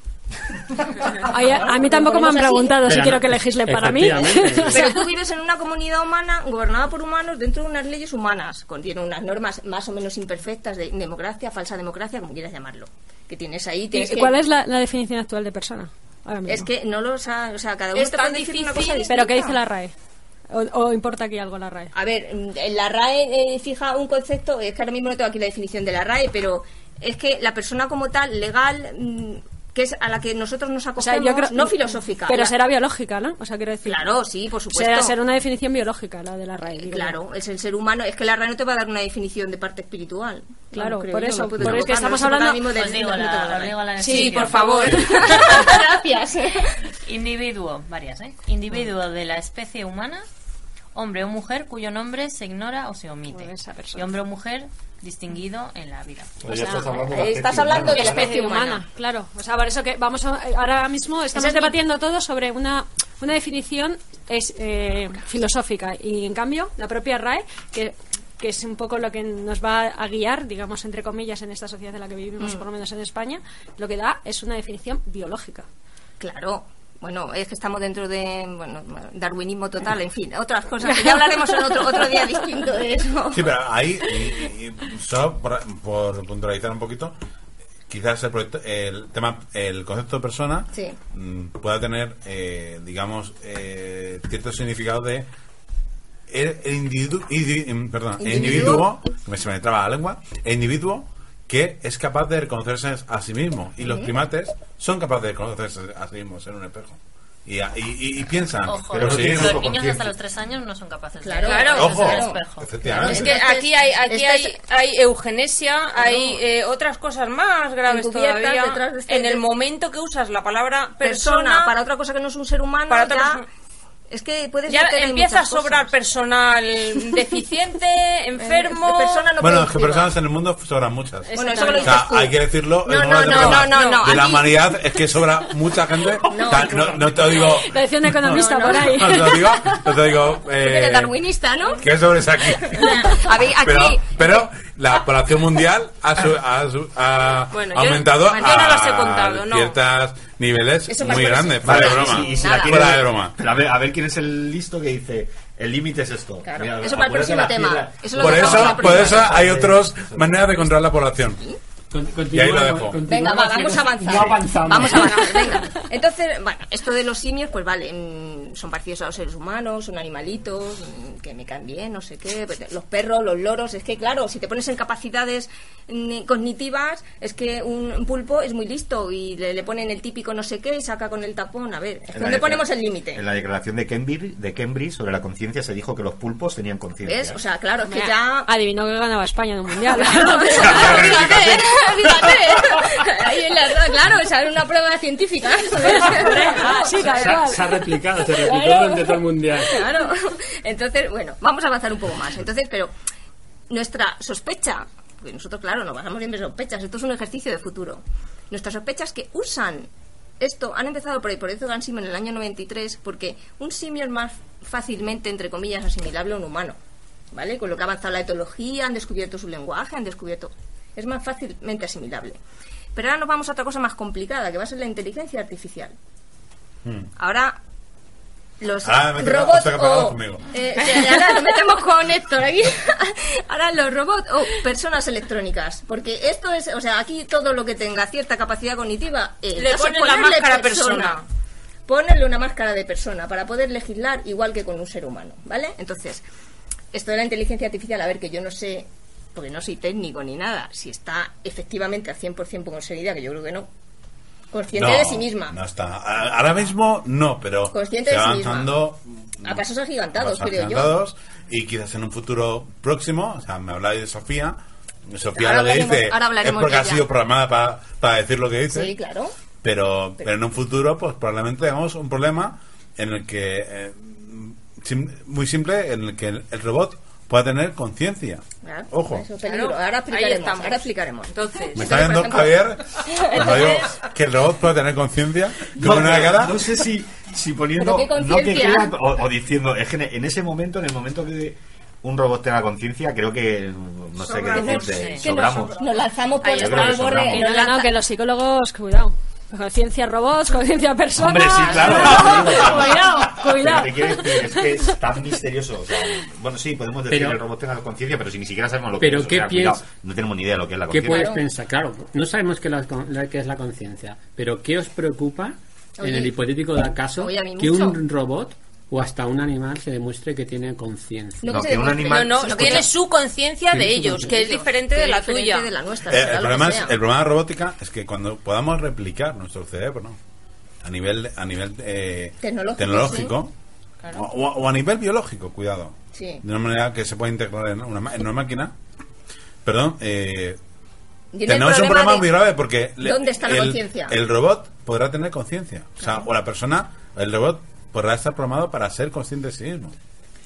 Oye, a mí tampoco me han Ponemos así. preguntado si Pero quiero no, que legisle para mí. efectivamente. O sea, Pero tú vives en una comunidad humana gobernada por humanos dentro de unas leyes humanas, contiene unas normas más o menos imperfectas de democracia, falsa democracia, como quieras llamarlo. Que tienes ahí, ¿y tienes que... ¿Cuál es la, la definición actual de persona? Ahora mismo. Es que no lo sa- o sea, cada uno Es te tan puede decir una cosa difícil. distinta. ¿Pero qué dice la RAE? ¿O, o importa aquí algo la RAE? A ver, en la RAE eh, fija un concepto, es que ahora mismo no tengo aquí la definición de la RAE, pero es que la persona como tal, legal, mm, que es a la que nosotros nos O sea, acogemos, yo creo, no filosófica. Pero la- será biológica, ¿no? O sea, quiero decir. Claro, sí, por supuesto. Será, será una definición biológica la de la RAE. digo yo. Claro, es el ser humano. Es que la RAE no te va a dar una definición de parte espiritual. Claro, No creo por yo, eso, me puedo por eso que equivocar, estamos no sé hablando- ahora mismo del- Os digo del método de la, os RAE. digo la Sí, definición. por favor. Gracias. Individuo, varias, ¿eh? Individuo de la especie humana hombre o mujer cuyo nombre se ignora o se omite. Pues esa persona. Y hombre o mujer distinguido en la vida. O sea, estás hablando de la estás especie hablando de humana. la especie humana. humana, claro. O sea, por eso que vamos a, ahora mismo estamos Esa es mi- debatiendo todo sobre una, una definición es eh, filosófica y en cambio la propia R A E que que es un poco lo que nos va a guiar, digamos, entre comillas, en esta sociedad en la que vivimos, por lo menos en España, lo que da es una definición biológica. Claro. Bueno, es que estamos dentro de bueno, darwinismo total, en fin, otras cosas. Que ya hablaremos en otro otro día distinto de eso. Sí, pero ahí, y, y solo por, por puntualizar un poquito, quizás el, proyecto, el tema, el concepto de persona Sí. mm, pueda tener, eh, digamos, eh, cierto significado de el, el individuo, indi- perdón, el ¿Individuo? individuo, que me se me traba la lengua, el individuo que es capaz de reconocerse a sí mismo, y los primates son capaces de reconocerse a sí mismos en un espejo. Y, y, y, y piensan, Ojo, pero los sí, niños conciencia. hasta los tres años no son capaces Claro. de Claro. verse en el ojo, espejo. efectivamente. Es que aquí hay aquí Esta hay, es- hay eugenesia, hay eh, otras cosas más graves Encubiertas todavía. detrás de este- En el momento que usas la palabra Persona, persona, para otra cosa que no es un ser humano, Para otra ya persona. es que puedes ya meter en empieza a muchas sobrar cosas. personal deficiente, enfermo. Eh, persona no Bueno, es que productiva. personas en el mundo sobran muchas. Bueno, eso lo O dices sea, tú. hay que decirlo. No, el no, número de no, personas no, no, no, de la aquí- humanidad es que sobra mucha gente. No. O sea, no, no te digo. Lo decía un economista No, no. por ahí. No te lo digo. No te digo. Tú eres Eh, darwinista, ¿no? ¿Qué sobres aquí? A ver, aquí. Pero, pero la población mundial ha, su- ha, su- ha Bueno, yo- aumentado yo no las he a contado, no. ciertos niveles Eso muy más grandes. por Fuera eso. de Vale, broma. y si Nada. la quiere- Fuera de broma. Pero a ver, a ver quién es el listo que dice el límite es esto. Claro, Mira, eso para el apúrate próximo la tema. piedra. Eso lo Por dejamos eso, para por el eso próximo. hay otras maneras de controlar la población. Con- Y ahí lo continúa- dejo. continúa Venga, va, que vamos no- a avanzar. no avanzamos. Vamos a avanzar, venga. Entonces, bueno, esto de los simios, pues vale, mm, son parecidos a los seres humanos, son animalitos, mm, que me caen bien, no sé qué. pues, Los perros, los loros, es que claro, si te pones en capacidades mm, cognitivas, es que un pulpo es muy listo y le, le ponen el típico no sé qué y saca con el tapón. A ver, En la ¿dónde declara- ponemos el límite? En la declaración de Cambridge, de Cambridge sobre la conciencia se dijo que los pulpos tenían conciencia. ¿Ves? O sea, claro, es que ya... Adivinó que ganaba España en un mundial. Fíjate, fíjate. Ahí en la, claro, esa era una prueba científica. Ah, sí, tal Se ha, cual. se ha replicado, se replicó Claro. durante todo el mundial. Claro. Entonces, bueno, vamos a avanzar un poco más. Entonces, pero nuestra sospecha, porque nosotros, claro, nos basamos siempre en sospechas, esto es un ejercicio de futuro. Nuestras sospechas que usan esto, han empezado por ahí, por eso Dan Simon en el año noventa y tres, porque un simio es más fácilmente, entre comillas, asimilable a un humano, ¿vale? Con lo que ha avanzado la etología, han descubierto su lenguaje, han descubierto... Es más fácilmente asimilable. Pero ahora nos vamos a otra cosa más complicada, que va a ser la inteligencia artificial. Ahora, los Ahora me toca- robots os toca pegados o... conmigo. eh, sí, ahora nos metemos con Héctor aquí. Ahora los robots o personas electrónicas. Porque esto es... O sea, aquí todo lo que tenga cierta capacidad cognitiva... eh, Le casi ponen la ponerle máscara persona. Ponerle una máscara de persona para poder legislar igual que con un ser humano, ¿vale? Entonces, esto de la inteligencia artificial, a ver, que yo no sé, porque no soy técnico ni nada, si está efectivamente al cien por ciento con seriedad, que yo creo que no, consciente de sí misma, No está. A- Ahora mismo no, pero Consciente se de va sí misma. avanzando a pasos agigantados, pasos creo yo. agigantados, y quizás en un futuro próximo, o sea, me habláis de Sofía. Sofía Ahora lo que hablaremos- dice ahora es hablaremos porque de ha ella. sido programada para, para decir lo que dice. Sí, claro. Pero, pero en un futuro, pues probablemente tengamos un problema en el que, eh, sim- muy simple, en el que el, el robot pueda tener conciencia. Claro, Ojo. eso es peligro. Claro, Ahora ahí explicaremos. estamos. Ahora explicaremos. Entonces, Me está viendo por ejemplo- Javier cuando digo que el robot pueda tener conciencia. No, Con una cara. no sé si, si poniendo ¿Pero qué no que conciencia? crea o, o diciendo es que en ese momento, en el momento que un robot tenga conciencia, creo que no sé qué Sobramos, decirte, Que sobramos. nos, nos lanzamos por Ahí por está. el borde. Sobramos. nos No, no, lanza- que los psicólogos, cuidado. Conciencia robots, conciencia personas. Hombre, sí, claro. Cuidado, Pero cuidado. te quiero decir, es que es tan misterioso. O sea, bueno, sí, podemos decir Pero- que el robot tenga conciencia, pero si ni siquiera sabemos lo que Pero es. o ¿qué sea, cuidado, piens- no tenemos ni idea de lo que es la ¿Qué conciencia. puedes Claro. pensar? Claro, no sabemos qué, la- la- qué es la conciencia, pero ¿qué os preocupa Oye, en el hipotético caso oye, a mí que mucho. un robot o hasta un animal se demuestre que tiene conciencia? No, No, que que se un demuestre. animal- no, no, Escucha. tiene su conciencia de Tiene su ellos, que es conciencia. diferente Que de es la diferente tuya. de la nuestra, Eh, será el, lo problema que es, sea. el problema de robótica es que cuando podamos replicar nuestro cerebro a nivel a nivel eh, Tecnológico, tecnológico, Claro. o, o a nivel biológico, cuidado, Sí. de una manera que se pueda integrar en una, ma- en una máquina, perdón, eh, Viene el tenemos un problema problema de- muy grave porque le- ¿Dónde está la el, conciencia? el robot podrá tener conciencia, o sea, o la persona, el robot podrá estar programado para ser consciente de sí mismo.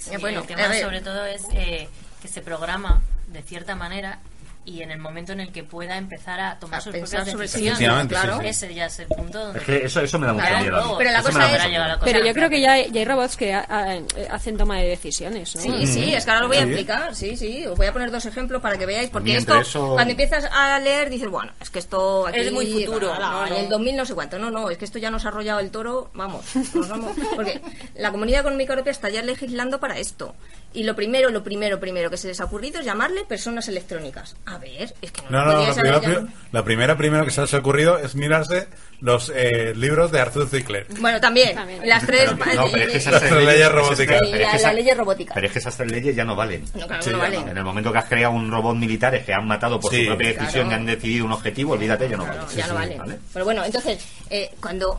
Sí, bueno, el tema a ver. sobre todo es eh, que se programa de cierta manera y en el momento en el que pueda empezar a tomar A sus pensar propias sobre sí decisiones, mismo, claro. sí, sí. ese ya es el punto donde... Es que eso, eso me da mucho Claro, miedo. a mí. pero la Eso cosa me da es- mucho miedo. Pero yo creo que ya hay, ya hay robots que ha- ha- hacen toma de decisiones, ¿no? Sí, sí, es que ahora lo voy a Muy bien. explicar, sí, sí, os voy a poner dos ejemplos para que veáis, porque Mientras esto, eso- cuando empiezas a leer, dices, bueno, es que esto aquí, Es muy futuro, ala, no, en no. el dos mil no sé cuánto, no, no, es que esto ya nos ha arrollado el toro, vamos, nos vamos, porque la Comunidad Económica Europea está ya legislando para esto, y lo primero, lo primero, primero que se les ha ocurrido es llamarle personas electrónicas. A ver, es que no, No, lo no, podíais lo haber primero, llamado- la primera primero que se les ha ocurrido es mirarse los eh, libros de Arthur C. Clarke. Bueno, también, También. las tres... No, pero es que esas Las tres tres leyes leyes robóticas. pero es que La- la esas- ley robótica. Pero es que esas tres leyes ya no valen. No, claro, Sí, no ya vale. no. En el momento que has creado un robot militares que han matado por Sí. su propia decisión Claro. y han decidido un objetivo, olvídate, ya no Claro, vale. ya no vale. Pero bueno, entonces, eh, cuando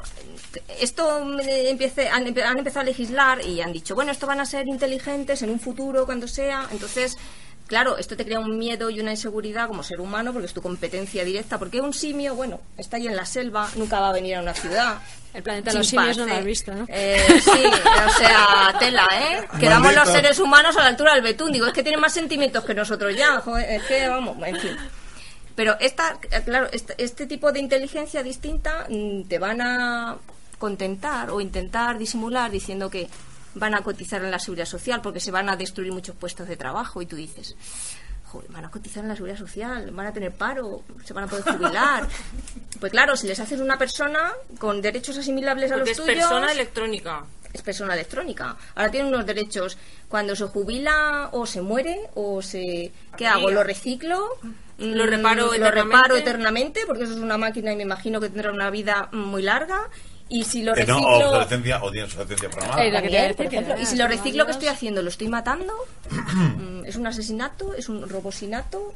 esto eh, empiece, han, empe- han empezado a legislar y han dicho, bueno, esto van a ser inteligentes en un futuro, cuando sea, entonces... Claro, esto te crea un miedo y una inseguridad como ser humano porque es tu competencia directa. Porque un simio, bueno, está ahí en la selva, nunca va a venir a una ciudad. El planeta de los simios no lo has visto, ¿no? Eh, sí, o sea, tela, ¿eh? Quedamos los Maldito. seres humanos a la altura del betún. Digo, es que tienen más sentimientos que nosotros ya. Joder, es que, vamos, en fin. Pero esta, claro, este, este tipo de inteligencia distinta mm, te van a contentar o intentar disimular diciendo que van a cotizar en la seguridad social porque se van a destruir muchos puestos de trabajo y tú dices, joder, van a cotizar en la seguridad social, van a tener paro, se van a poder jubilar. Pues claro, si les haces una persona con derechos asimilables a Porque los es tuyos, persona electrónica. es persona electrónica. Ahora tiene unos derechos. Cuando se jubila o se muere o se... ¿Qué hago? ¿Lo reciclo? Lo reparo Mm, Lo eternamente. reparo eternamente porque eso es una máquina y me imagino que tendrá una vida muy larga. Y si lo Que no, reciclo... obsolescencia o tiene obsolescencia programada. Eh, la que te También, decía por que ejemplo, era, y si lo ¿no? reciclo, ¿qué estoy haciendo? ¿Lo estoy matando? Mm, ¿Es un asesinato? ¿Es un robosinato?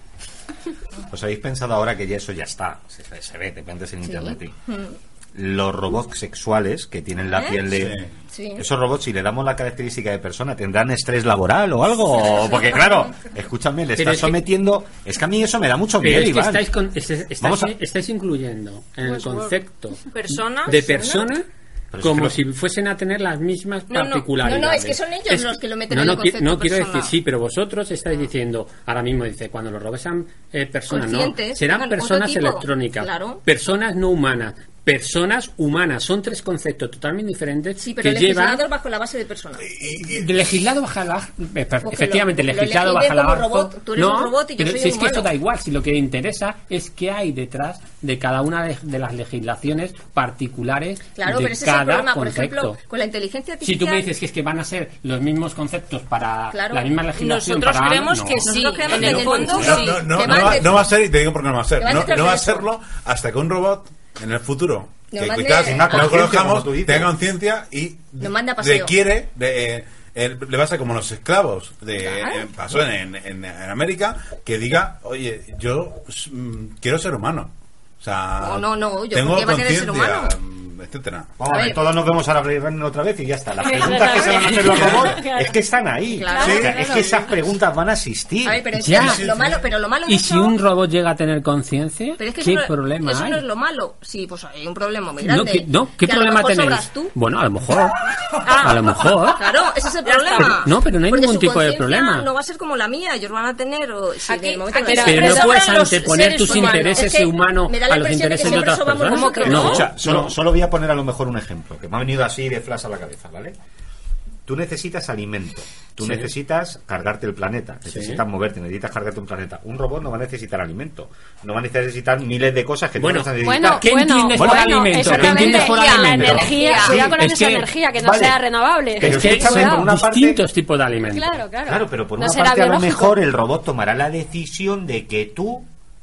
¿Os habéis pensado ahora que ya eso ya está? Se, se- se ve, depende en internet. y- Mm. Los robots sexuales que tienen la ¿Eh? piel de... Sí. Esos robots, si le damos la característica de persona, ¿tendrán estrés laboral o algo? Porque claro, escúchame, le Pero estás es que- sometiendo... Es que a mí eso me da mucho Pero miedo, es que Iván. estáis, con- es- estáis, Vamos a- estáis incluyendo en el concepto Persona. de persona Pero es como que lo- si fuesen a tener las mismas No, no, particularidades. no, no, es que son ellos los que lo meten no, en no, el qui- concepto no quiero persona. decir, sí, pero vosotros estáis diciendo, ahora mismo dice, cuando los robots sean eh, personas, no, Conscientes, serán tengan otro personas tipo, electrónicas, claro. personas no humanas, personas humanas, son tres conceptos totalmente diferentes Sí, pero que el llevan... legislador bajo la base de persona. De legislado baja la eh, per- Porque efectivamente lo- el lo legislado legislé baja la como baja. robot, tú eres No, un robot y yo pero soy si un es que eso humano. da igual, si lo que interesa es qué hay detrás de cada una de, de las legislaciones particulares Claro, de pero ese es el cada problema. Por concepto. ejemplo, con la inteligencia Si artificial... tú me dices que es que van a ser los mismos conceptos para Claro. la misma legislación Nosotros para creemos no. que sí. Nosotros creemos En que el en el fondo futuro- sí. No, no, que no, van va, de- no va a ser, y te digo por qué no va a ser. que van No, detrás no va a de eso. serlo hasta que un robot en el futuro, Nos que mande- quizás Tenga no conciencia, conozcamos, como tú dices. tenga conciencia y Nos manda a paseo. requiere de, eh, eh, le va a ser como los esclavos de Claro. eh, pasó en, en, en América, que diga, oye, yo mm, quiero ser humano, o sea, No, no, no, yo tengo ¿por qué va a querer ser conciencia, humano? mm, etcétera. Vamos a A ver, ver. todos nos vemos ahora Blade Runner otra vez y ya está. Las preguntas que se van a hacer los robots es que están ahí. Claro. O sea, Sí, es claro. que esas preguntas van a existir. A ver, pero es Ya. que lo malo, pero lo malo de ¿Y eso- si un robot llega a tener conciencia? pero es que ¿Qué eso no- problema eso hay? no es lo malo. Sí, pues hay un problema muy No, grande. ¿qué, no, ¿qué Que a lo problema mejor tenéis? sobras tú. Bueno, a lo mejor. A lo mejor. Claro, ese es el problema. No, pero no hay Porque ningún su tipo de conciencia problema. No va a ser como la mía, ellos van a tener. O, si Aquí- en el momento aquí que la- se Pero no sobran puedes los anteponer seres tus humanos. intereses Es que humanos me da la a los impresión de intereses que de otras siempre somos personas. como que No, no. Escucha, solo, no. solo voy a poner a lo mejor un ejemplo, que me ha venido así de flash a la cabeza, ¿vale? Tú necesitas alimento, tú Sí. necesitas cargarte el planeta, necesitas moverte, necesitas cargarte un planeta. Un robot no va a necesitar alimento, no va a necesitar miles de cosas que Bueno, tú vas a necesitar. Bueno, ¿Qué bueno, entiendes bueno, por alimento? ¿Qué exactamente. entiendes por La alimento? energía, Sí, cuidado con es esa que- energía, que no vale. sea renovable. Pero Es que escúchame, son por una parte- distintos tipos de alimentos. Claro, claro. Claro, pero por No una será parte a lo biológico. mejor el robot tomará la decisión de que tú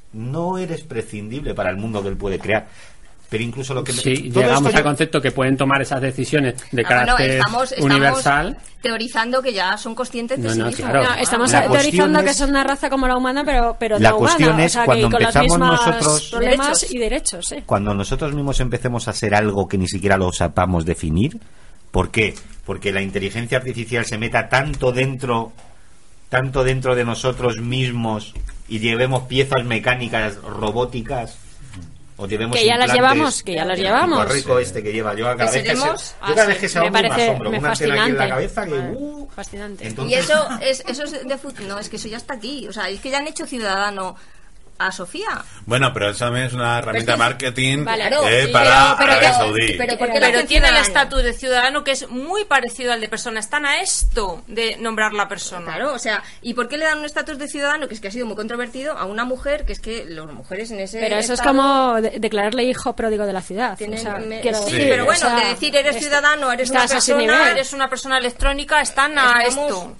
no eres prescindible para el mundo que él puede crear. Pero incluso lo que... me- Sí, todo llegamos esto al yo- concepto que pueden tomar esas decisiones de Ah, bueno, carácter estamos, estamos universal. teorizando que ya son conscientes de No, sí no, mismos. claro. No, estamos La teorizando cuestión que es- son una raza como la humana, pero, pero La no cuestión humana. es o sea, cuando que con las empezamos mismas nosotros- problemas Derechos. y derechos, sí. Cuando nosotros mismos empecemos a hacer algo que ni siquiera lo sepamos definir, ¿por qué? Porque la inteligencia artificial se meta tanto dentro, tanto dentro de nosotros mismos y llevemos piezas mecánicas robóticas o llevemos que ya las implantes, llevamos, que ya las llevamos. el rico este que lleva yo cada Que vez que se, seremos- yo cada Ah, vez sí, que se me hombre me parece- asombro me una antena aquí en la fascinante. cabeza que Vale. uh, Fascinante. entonces, Y eso es, eso es de fut- no, es que eso ya está aquí. O sea, es que ya han hecho ciudadano a Sofía. Bueno, pero eso también es una herramienta de Pero marketing Vale, eh, sí, para pero- pero Arabia que- Saudí. pero ¿por qué lo Pero hacen tiene el ciudadano? estatus de ciudadano que es muy parecido al de persona. Están a esto de nombrar la persona. Claro, o sea, ¿y por qué le dan un estatus de ciudadano que es que ha sido muy controvertido a una mujer que es que las mujeres en ese Pero eso es estado como de- declararle hijo pródigo de la ciudad. tienen- o sea, me- quiero sí, decir, pero o bueno, sea, de decir eres es- ciudadano, eres una estás a ese persona, nivel. Eres una persona electrónica, están a Estamos- esto.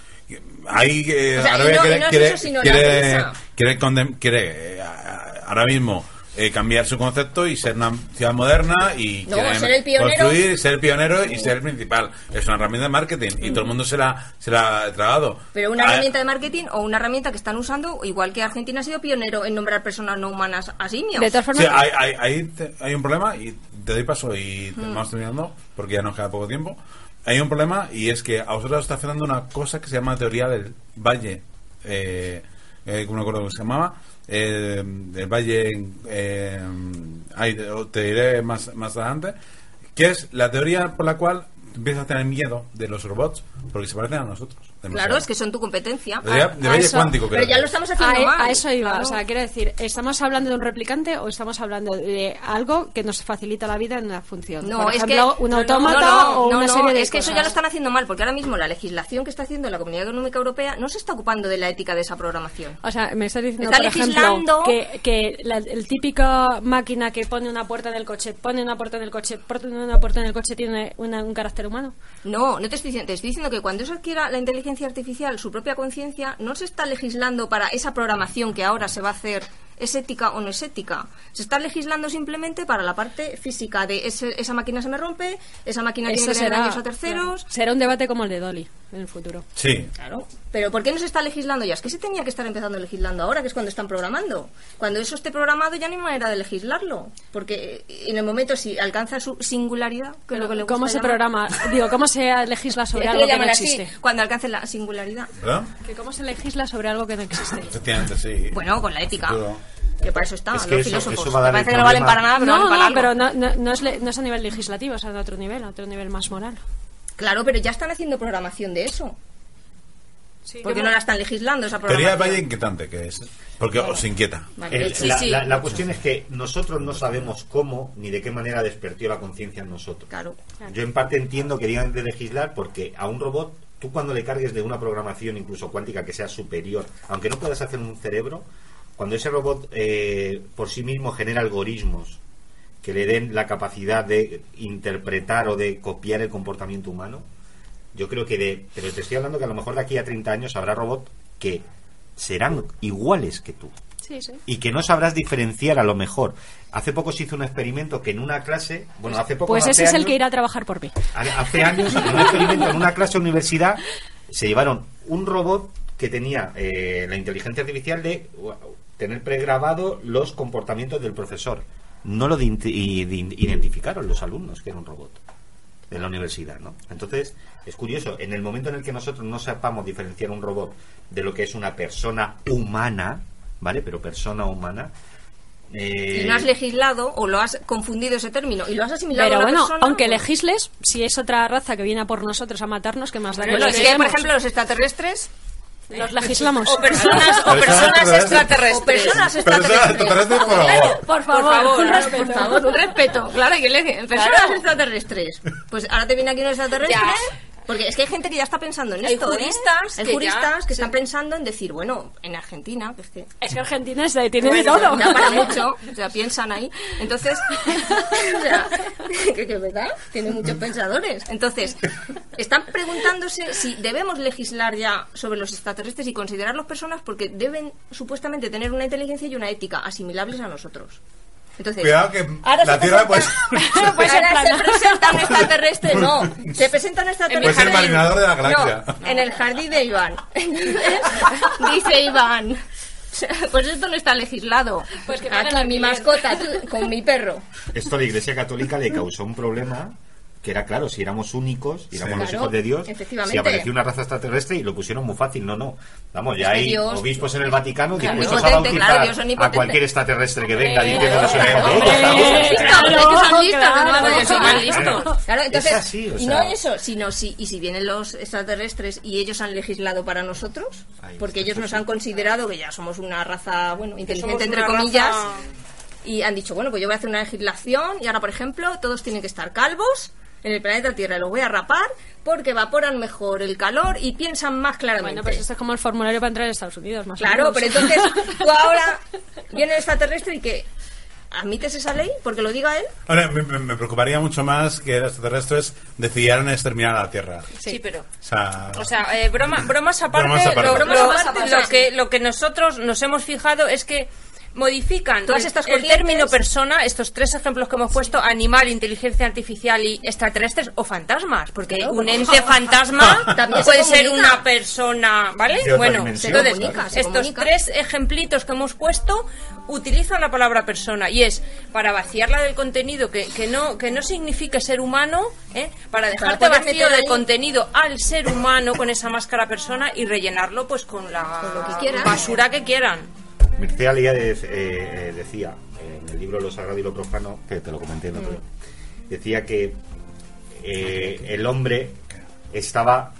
Ahí eh, O sea, y Arabia no- y quiere, no es quiere, eso, sino la quiere, prensa. quiere, condem- quiere, eh, a- ahora mismo eh, cambiar su concepto y ser una ciudad moderna y No, quieren ser el pionero. construir, ser el pionero y ser el principal. Es una herramienta de marketing y todo el mundo se la, se la ha tragado. pero una Ah, herramienta de marketing o una herramienta que están usando, igual que Argentina ha sido pionero en nombrar personas no humanas a simios. De todas formas, Sí, hay, hay, hay, te- hay un problema y te doy paso y te- Mm. vamos terminando porque ya nos queda poco tiempo. Hay un problema y es que a vosotros os está afectando una cosa que se llama teoría del valle. Eh, eh, ¿Cómo me acuerdo cómo se llamaba? Eh, del valle. Eh, ay, te te diré más, más adelante. Que es la teoría por la cual empiezas a tener miedo de los robots porque se parecen a nosotros. demasiado. Claro, es que son tu competencia. Teoría de valle eso- cuántico, creo. Pero ya que lo es. estamos haciendo a, mal. a eso iba, Claro. o sea, quiero decir, ¿estamos hablando de un replicante o estamos hablando de algo que nos facilita la vida en una función? No, Por es ejemplo, que un no, no, autómata no, o no, una no, serie de es que eso cosas. ya lo están haciendo mal, porque ahora mismo la legislación que está haciendo la Comunidad Económica Europea no se está ocupando de la ética de esa programación. O sea, me estás diciendo, Está por ejemplo, legislando- que, que la, el típico máquina que pone una puerta en el coche, pone una puerta en el coche, pone una puerta en el coche, tiene una- un carácter humano. No, no te estoy diciendo, te estoy diciendo que cuando eso adquiera la inteligencia artificial su propia conciencia, no se está legislando para esa programación que ahora se va a hacer, ¿es ética o no es ética? Se está legislando simplemente para la parte física de ese- esa máquina se me rompe, esa máquina tiene Eso que tener será, daños a terceros. claro, será un debate como el de Dolly en el futuro. Sí. Claro. Pero ¿por qué no se está legislando ya? Es que se tenía que estar empezando legislando ahora, que es cuando están programando. Cuando eso esté programado ya no hay manera de legislarlo. Porque en el momento si alcanza su singularidad, que es lo que le gusta ¿Cómo se llamar. programa? Digo, ¿cómo se legisla sobre Es que algo le que no llaman así, existe? cuando alcance la singularidad. ¿Verdad? ¿Que ¿Cómo se legisla sobre algo que no existe? Efectivamente, sí. Bueno, con la ética. Futuro. Que para eso están Es que los eso- filósofos. eso va a dar Me el parece que no valen problema. para nada, pero No, valen para no, algo. pero no, no, no es, le- no es a nivel legislativo, es a otro nivel, a otro nivel más moral. Claro, pero ya están haciendo programación de eso. ¿Por qué no la están legislando esa Teoría de programación? valle inquietante que es. Porque os inquieta. Vale, El- sí, la, sí. la- la cuestión es que nosotros no sabemos cómo ni de qué manera despertó la conciencia en nosotros. Claro. Yo en parte entiendo que digan de legislar porque a un robot, tú cuando le cargues de una programación incluso cuántica que sea superior, aunque no puedas hacer un cerebro, cuando ese robot eh, por sí mismo genera algoritmos que le den la capacidad de interpretar o de copiar el comportamiento humano, yo creo que de... Pero te estoy hablando que a lo mejor de aquí a treinta años habrá robots que serán iguales que tú Sí, sí. y que no sabrás diferenciar a lo mejor. Hace poco se hizo un experimento que en una clase, bueno, hace poco Pues no, ese hace es el años- que irá a trabajar por mí. Hace años, en un experimento en una clase de universidad, se llevaron un robot que tenía eh, la inteligencia artificial de uh, tener pregrabado los comportamientos del profesor. No lo de int- y- de- identificaron los alumnos que era un robot de la universidad, ¿no? Entonces, es curioso, en el momento en el que nosotros no sepamos diferenciar un robot de lo que es una persona humana, ¿vale? Pero persona humana... eh, Y no has legislado o lo has confundido ese término y lo has asimilado Pero a la bueno, persona, aunque pues- legisles, si es otra raza que viene a por nosotros a matarnos, ¿qué más da? Bueno, que es que, por legislemos? ejemplo, los extraterrestres Los legislamos. O personas, o personas extraterrestres. o personas Personas extraterrestres. extraterrestres, por favor. Por favor, Por favor, un claro, respeto. por favor, un respeto. Claro, que le personas Claro. extraterrestres. Pues ahora te viene aquí un extraterrestre. Ya. Porque es que hay gente que ya está pensando en Hay esto. ¿eh? juristas Hay que juristas ya- que están pensando en decir, bueno, en Argentina, que es que Es que Argentina es de- tiene de bueno, todo. ya para mucho, o sea, piensan ahí. Entonces, o sea, que, que verdad, tiene muchos pensadores. Entonces, están preguntándose si debemos legislar ya sobre los extraterrestres y considerarlos personas porque deben supuestamente tener una inteligencia y una ética asimilables a nosotros. Entonces, Cuidado que ahora la se Tierra presenta- pues... pues ahora se presenta un extraterrestre, no, se presenta un extraterrestre. Puede ser en el- marinador de la galaxia. No, en el jardín de Iván. Entonces, dice Iván, pues esto no está legislado. Pues que Aquí paguen mi alquiler. mascota, tú, con mi perro. Esto a la Iglesia Católica le causó un problema que era claro, si éramos únicos, si éramos Sí. los Claro, hijos de Dios, efectivamente. si apareció una raza extraterrestre y lo pusieron muy fácil, no, no. Vamos, ya Es que hay Dios- obispos en el Vaticano Claro, dispuestos a omnipotente, bautizar claro, Dios a omnipotente. cualquier extraterrestre que venga Eh, diciendo que son claro, hijos de hombre, ellos. ¿sabes? claro, Claro, que son listos, claro, que no van a porque decir son más más listos. Claro, entonces, Es así, o y sea- no eso, sino si, y si vienen los extraterrestres y ellos han legislado para nosotros, Ahí porque está, ellos nos sí. han considerado que ya somos una raza, bueno, inteligente somos entre una comillas, raza- y han dicho, bueno, pues yo voy a hacer una legislación y ahora, por ejemplo, todos tienen que estar calvos en el planeta Tierra, los voy a rapar porque evaporan mejor el calor y piensan más claramente. Bueno, pues esto es como el formulario para entrar a Estados Unidos, más o Claro, menos. pero entonces tú ahora viene el extraterrestre y que admites esa ley porque lo diga él. Ahora, me, me- me preocuparía mucho más que los extraterrestres decidieran exterminar a la Tierra. Sí, pero... O sea, O sea, eh, broma, bromas aparte, Bromas aparte. Lo, Bromas lo- aparte, lo sí. que, lo que nosotros nos hemos fijado es que modifican Todas el, estas el corrientes- término persona, estos tres ejemplos que hemos puesto, animal, inteligencia artificial y extraterrestres o fantasmas, porque Claro, un porque- ente fantasma También se puede ser comunica. una persona, ¿vale? De otra Bueno, dimensión, entonces, comunica, se estos comunica. tres ejemplitos que hemos puesto utilizan la palabra persona y es para vaciarla del contenido que, que no que no signifique ser humano, ¿eh? Para dejarte poder vacío meter de ahí- contenido al ser humano con esa máscara persona y rellenarlo pues con la Con lo que quieran. basura que quieran. Mircea Eliade eh, decía en el libro Lo Sagrado y lo Profano, que te lo comenté el otro día, decía que eh, el hombre estaba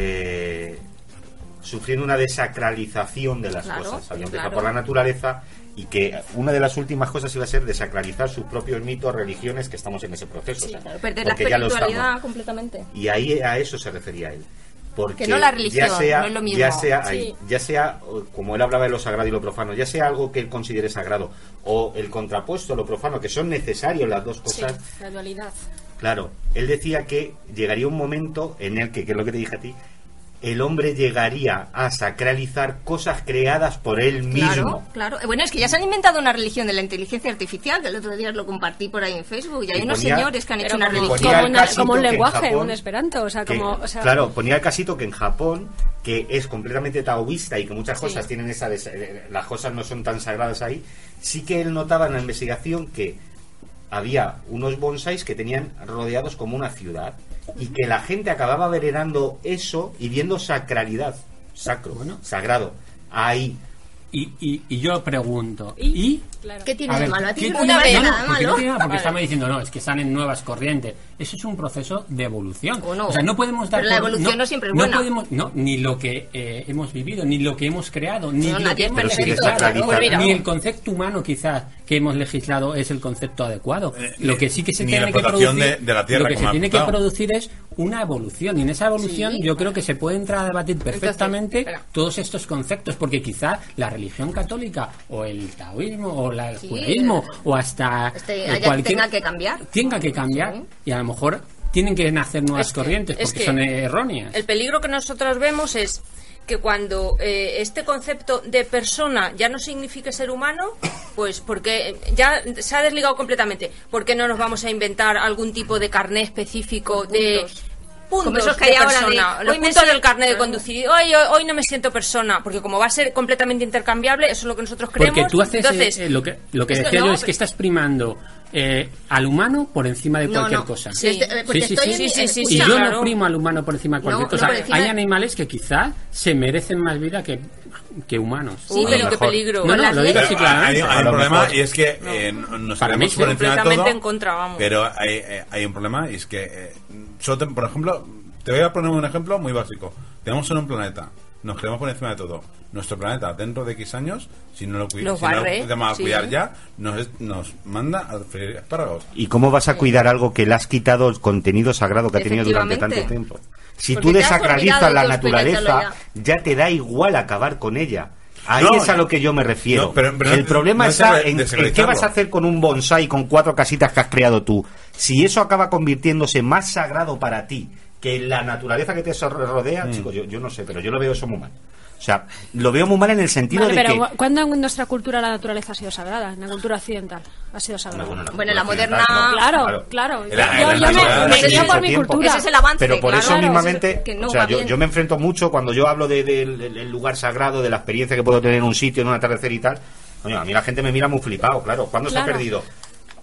eh, sufriendo una desacralización de las Claro, cosas. Había empezado claro. por la naturaleza y que una de las últimas cosas iba a ser desacralizar sus propios mitos, religiones, que estamos en ese proceso. o sea, Claro, perder la porque ya lo espiritualidad estamos. completamente. Y ahí a eso se refería él. Porque Que no la religión, ya sea, no es lo mismo. Ya sea, Sí. ahí, ya sea, como él hablaba de lo sagrado y lo profano, ya sea algo que él considere sagrado o el contrapuesto, lo profano, que son necesarios las dos Sí, cosas, la dualidad. claro, él decía que llegaría un momento en el que, que es lo que te dije a ti, el hombre llegaría a sacralizar cosas creadas por él mismo. Claro, claro. Eh, Bueno, es que ya se han inventado una religión de la inteligencia artificial, que el otro día lo compartí por ahí en Facebook, y hay Y unos ponía- señores que han hecho Pero una como, religión. Ponía como el una- casito como un que en lenguaje, Japón- un esperanto, o sea, que- como... O sea, claro, ponía el casito que en Japón, que es completamente taoísta y que muchas Sí. cosas tienen esa des- eh, las cosas no son tan sagradas ahí, sí que él notaba en la investigación que había unos bonsáis que tenían rodeados como una ciudad y que la gente acababa venerando eso y viendo sacralidad, sacro, Bueno. sagrado, ahí. Y, y, y yo pregunto, Y- ¿y? claro. ¿Qué tiene A de ver, malo? A ti ¿qué no tiene- te parece no, no, nada de porque no malo. tiene nada, porque Vale. estamos diciendo, no, es que salen nuevas corrientes. Eso es un proceso de evolución. O no. sea, no podemos dar Pero la por- evolución no siempre es no buena. podemos, no, ni lo que eh, hemos vivido, ni lo que hemos creado, ni No, lo nadie que es hemos perfecto. legislado, Pero sí que sacralizar- ni el concepto humano quizás que hemos legislado es el concepto adecuado. Eh, lo que sí que se ni tiene la que explotación producir, de- de la tierra, lo que como se ha tiene que apuntado. producir es una evolución, y en esa evolución Sí. yo creo que se puede entrar a debatir perfectamente espera. todos estos conceptos, porque quizá la religión católica o el taoísmo o la- el Sí, judaísmo eh, o hasta este, eh, haya- cualquier tenga que cambiar. tenga que cambiar Sí. y a lo mejor tienen que nacer nuevas Es que- corrientes es porque que son erróneas. El peligro que nosotros vemos es que cuando eh, este concepto de persona ya no signifique ser humano, pues porque ya se ha desligado completamente. ¿Por qué no nos vamos a inventar algún tipo de carné específico de puntos Como esos que de hay ahora de, persona? Los hoy me puntos siento- del carnet de conducir. Hoy, hoy, hoy no me siento persona, porque como va a ser completamente intercambiable, eso es lo que nosotros creemos. Porque tú haces Entonces, eh, eh, lo que lo que esto decía no, yo es pero- que estás primando eh, al humano por encima de No, cualquier no. cosa. Sí. Este- eh, porque Sí, sí, estoy sí, en- sí, sí, Y sí, yo claro. no primo al humano por encima de cualquier No, cosa. no, por encima Hay de- animales que quizá se merecen más vida que, que humanos. Uy, A lo pero qué mejor. peligro. No, no, las lo digo leyes- así Pero hay, claramente. hay A un lo problema mejor. y es que eh, nos Para queremos mí por sí. encima de Completamente todo, en contra, vamos. pero hay, eh, hay un problema y es que eh, solo te- por ejemplo, te voy a poner un ejemplo muy básico. Tenemos en un planeta, nos queremos por encima de todo. Nuestro planeta dentro de X años, si no lo, cui- Los si no lo barre, empezamos a sí. cuidar ya, nos, es- nos manda a freír espárragos. ¿Y cómo vas a cuidar algo que le has quitado el contenido sagrado que ha tenido durante tanto Efectivamente. tiempo? Si Porque tú te has desacralizas olvidado la tú naturaleza, explicárselo ya te da igual acabar con ella. Ahí No, es a lo que yo me refiero. no, pero- pero el no- problema no es está de- en, de en qué desacralizarlo. vas a hacer con un bonsai con cuatro casitas que has creado tú. Si eso acaba convirtiéndose más sagrado para ti que la naturaleza que te so- rodea, chicos, yo, yo no sé, pero yo lo veo eso muy mal. O sea, lo veo muy mal en el sentido Vale, de pero que... ¿cu- ¿cuándo en nuestra cultura la naturaleza ha sido sagrada? En la cultura occidental ha sido sagrada. Bueno, bueno, Bueno, la occidental, moderna- no, Claro, claro. Era- yo era yo me, natural, me hace guío mucho por mi tiempo. cultura. Ese es el avance. Pero por claro, eso claro, mismamente, que no o sea, va yo, bien. yo me enfrento mucho cuando yo hablo de- del del- el lugar sagrado, de la experiencia que puedo tener en un sitio, en un atardecer y tal. Coño, a mí la gente me mira muy flipado, claro. ¿Cuándo se Claro. ha perdido?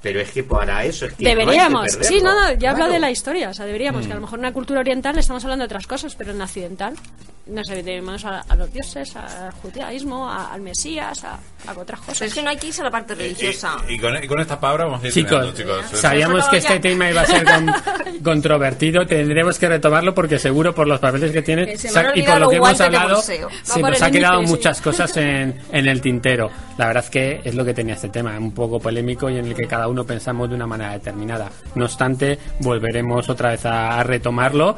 Pero es que para eso es que deberíamos, no hay que perderlo. sí, no, no, ya Claro. hablo de la historia, o sea, deberíamos, Mm. que a lo mejor en una cultura oriental estamos hablando de otras cosas, pero en la occidental nos debemos a, a los dioses, al judaísmo, a- al Mesías, a, a otras cosas. Pero es que no hay que irse a la parte religiosa. Y, y con, y con esta palabra vamos a ir Chicos, terminando, chicos. sabíamos que este tema iba a ser con- controvertido, tendremos que retomarlo porque seguro por los papeles que tiene Que se me sa- han y por olvidado lo que los hemos guantes de hablado boxeo. Va se por nos el ha quedado índice, sí. muchas cosas en, en el tintero. La verdad es que es lo que tenía este tema, un poco polémico y en el que cada uno pensamos de una manera determinada. No obstante, volveremos otra vez a, a retomarlo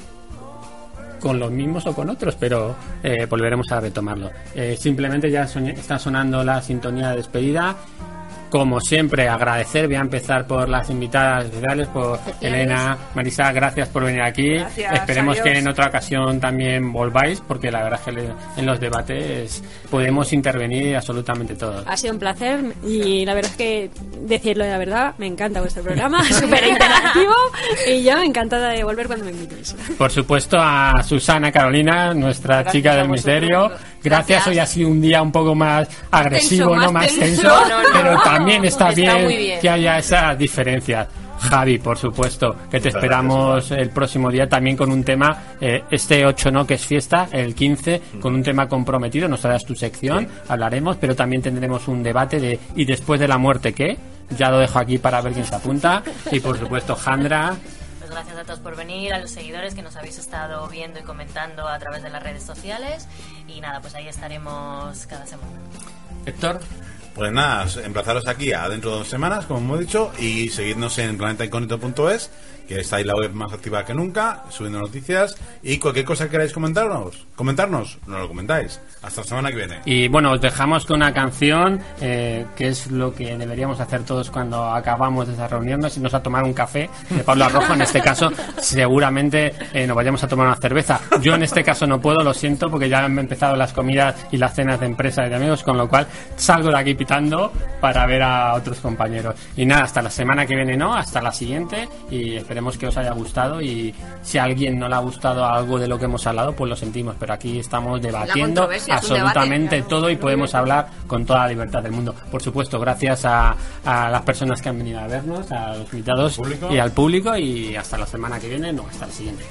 con los mismos o con otros, pero eh, volveremos a retomarlo. Eh, simplemente ya soñ- está sonando la sintonía de despedida. Como siempre, agradecer, voy a empezar por las invitadas especiales, por Elena, Marisa, gracias por venir aquí. Gracias, Esperemos adiós. que en otra ocasión también volváis, porque la verdad es que le- en los debates podemos intervenir absolutamente todos. Ha sido un placer y la verdad es que decirlo de la verdad, me encanta vuestro programa, súper interactivo y yo encantada de volver cuando me invitéis. Por supuesto a Susana Carolina, nuestra Gracias chica a del vosotros. misterio. Gracias. Gracias. Hoy ha sido un día un poco más agresivo, tenso, no más más tenso. tenso, No, no, no. pero también está, Está bien, muy bien. que haya esa diferencia. Javi, por supuesto, que te esperamos el próximo día también con un tema, eh, este ocho no, que es fiesta, el quince, con un tema comprometido, nos harás tu sección, hablaremos, pero también tendremos un debate de ¿y después de la muerte qué? Ya lo dejo aquí para ver quién se apunta. Y por supuesto, Jandra. Pues gracias a todos por venir, a los seguidores que nos habéis estado viendo y comentando a través de las redes sociales. Y nada, pues ahí estaremos cada semana. Héctor. Pues nada, emplazaros aquí a dentro de dos semanas, como hemos dicho, y seguidnos en planeta incógnito punto es, que está ahí la web más activa que nunca, subiendo noticias, y cualquier cosa que queráis comentarnos, comentarnos, nos lo comentáis. Hasta la semana que viene. Y bueno, os dejamos con una canción eh, que es lo que deberíamos hacer todos cuando acabamos de reunirnos, irnos a tomar un café de Pablo Arrojo. En este caso, seguramente eh, nos vayamos a tomar una cerveza. Yo en este caso no puedo, lo siento, porque ya han empezado las comidas y las cenas de empresa y de amigos, con lo cual salgo de aquí pitando para ver a otros compañeros. Y nada, hasta la semana que viene no, hasta la siguiente, y esperemos que os haya gustado, y si a alguien no le ha gustado algo de lo que hemos hablado, pues lo sentimos, pero aquí estamos debatiendo controversia es un absolutamente debate. todo y podemos hablar con toda la libertad del mundo. Por supuesto, gracias a, a las personas que han venido a vernos, a los invitados ¿Público? y al público, y hasta la semana que viene, no, hasta la siguiente.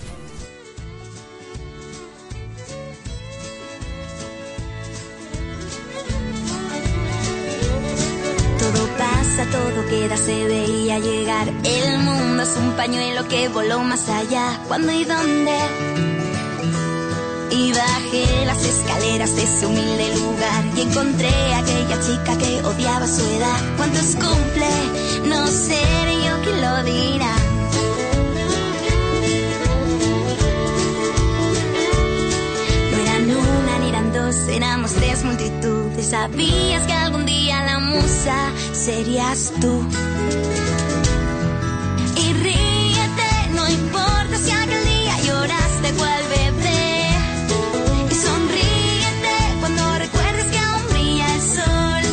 Todo pasa, todo queda, se veía llegar. El mundo es un pañuelo que voló más allá. ¿Cuándo y dónde? Y bajé las escaleras de ese humilde lugar y encontré a aquella chica que odiaba su edad. ¿Cuántos cumple? No seré yo quien lo dirá. No eran una ni eran dos, éramos tres multitudes. Sabías que algún día la musa serías tú. Y ríete, no importa si aquel día lloraste cual bebé. Y sonríete cuando recuerdes que aún brilla el sol.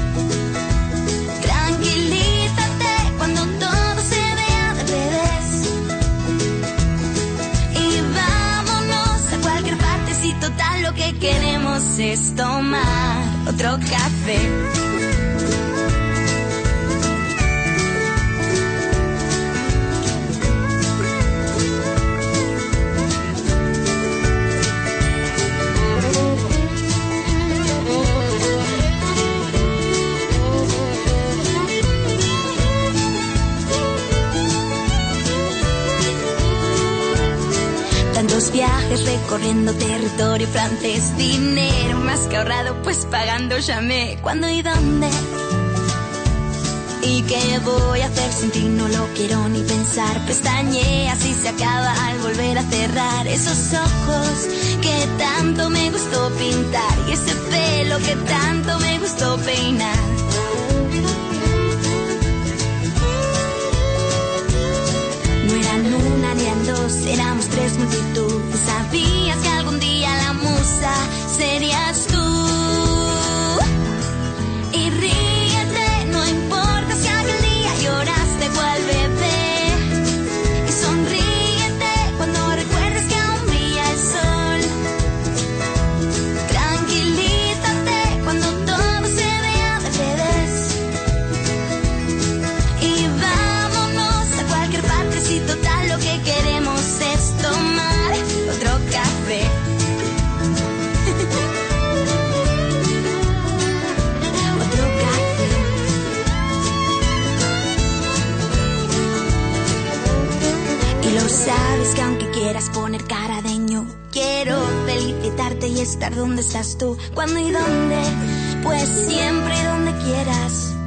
Tranquilízate cuando todo se vea de revés. Y vámonos a cualquier parte, si total lo que queremos es tomar otro café. Tantos viajes recorriendo territorio francés, dinero más que ahorrado, pues pagando llamé. ¿Cuándo y dónde? ¿Y qué voy a hacer sin ti? No lo quiero ni pensar. Pestañeé, así se acaba al volver a cerrar. Esos ojos que tanto me gustó pintar y ese pelo que tanto me gustó peinar. No eran una ni eran dos, éramos tres multitudes. Sabías que algún día la musa serías tú. Y ríete, no importa si aquel día lloraste cual bebé. Y sonríete cuando recuerdes que aún brilla el sol. Tranquilízate cuando todo se vea de Y lo sabes que aunque quieras poner cara de ñu, quiero felicitarte y estar donde estás tú. ¿Cuándo y dónde? Pues siempre y donde quieras.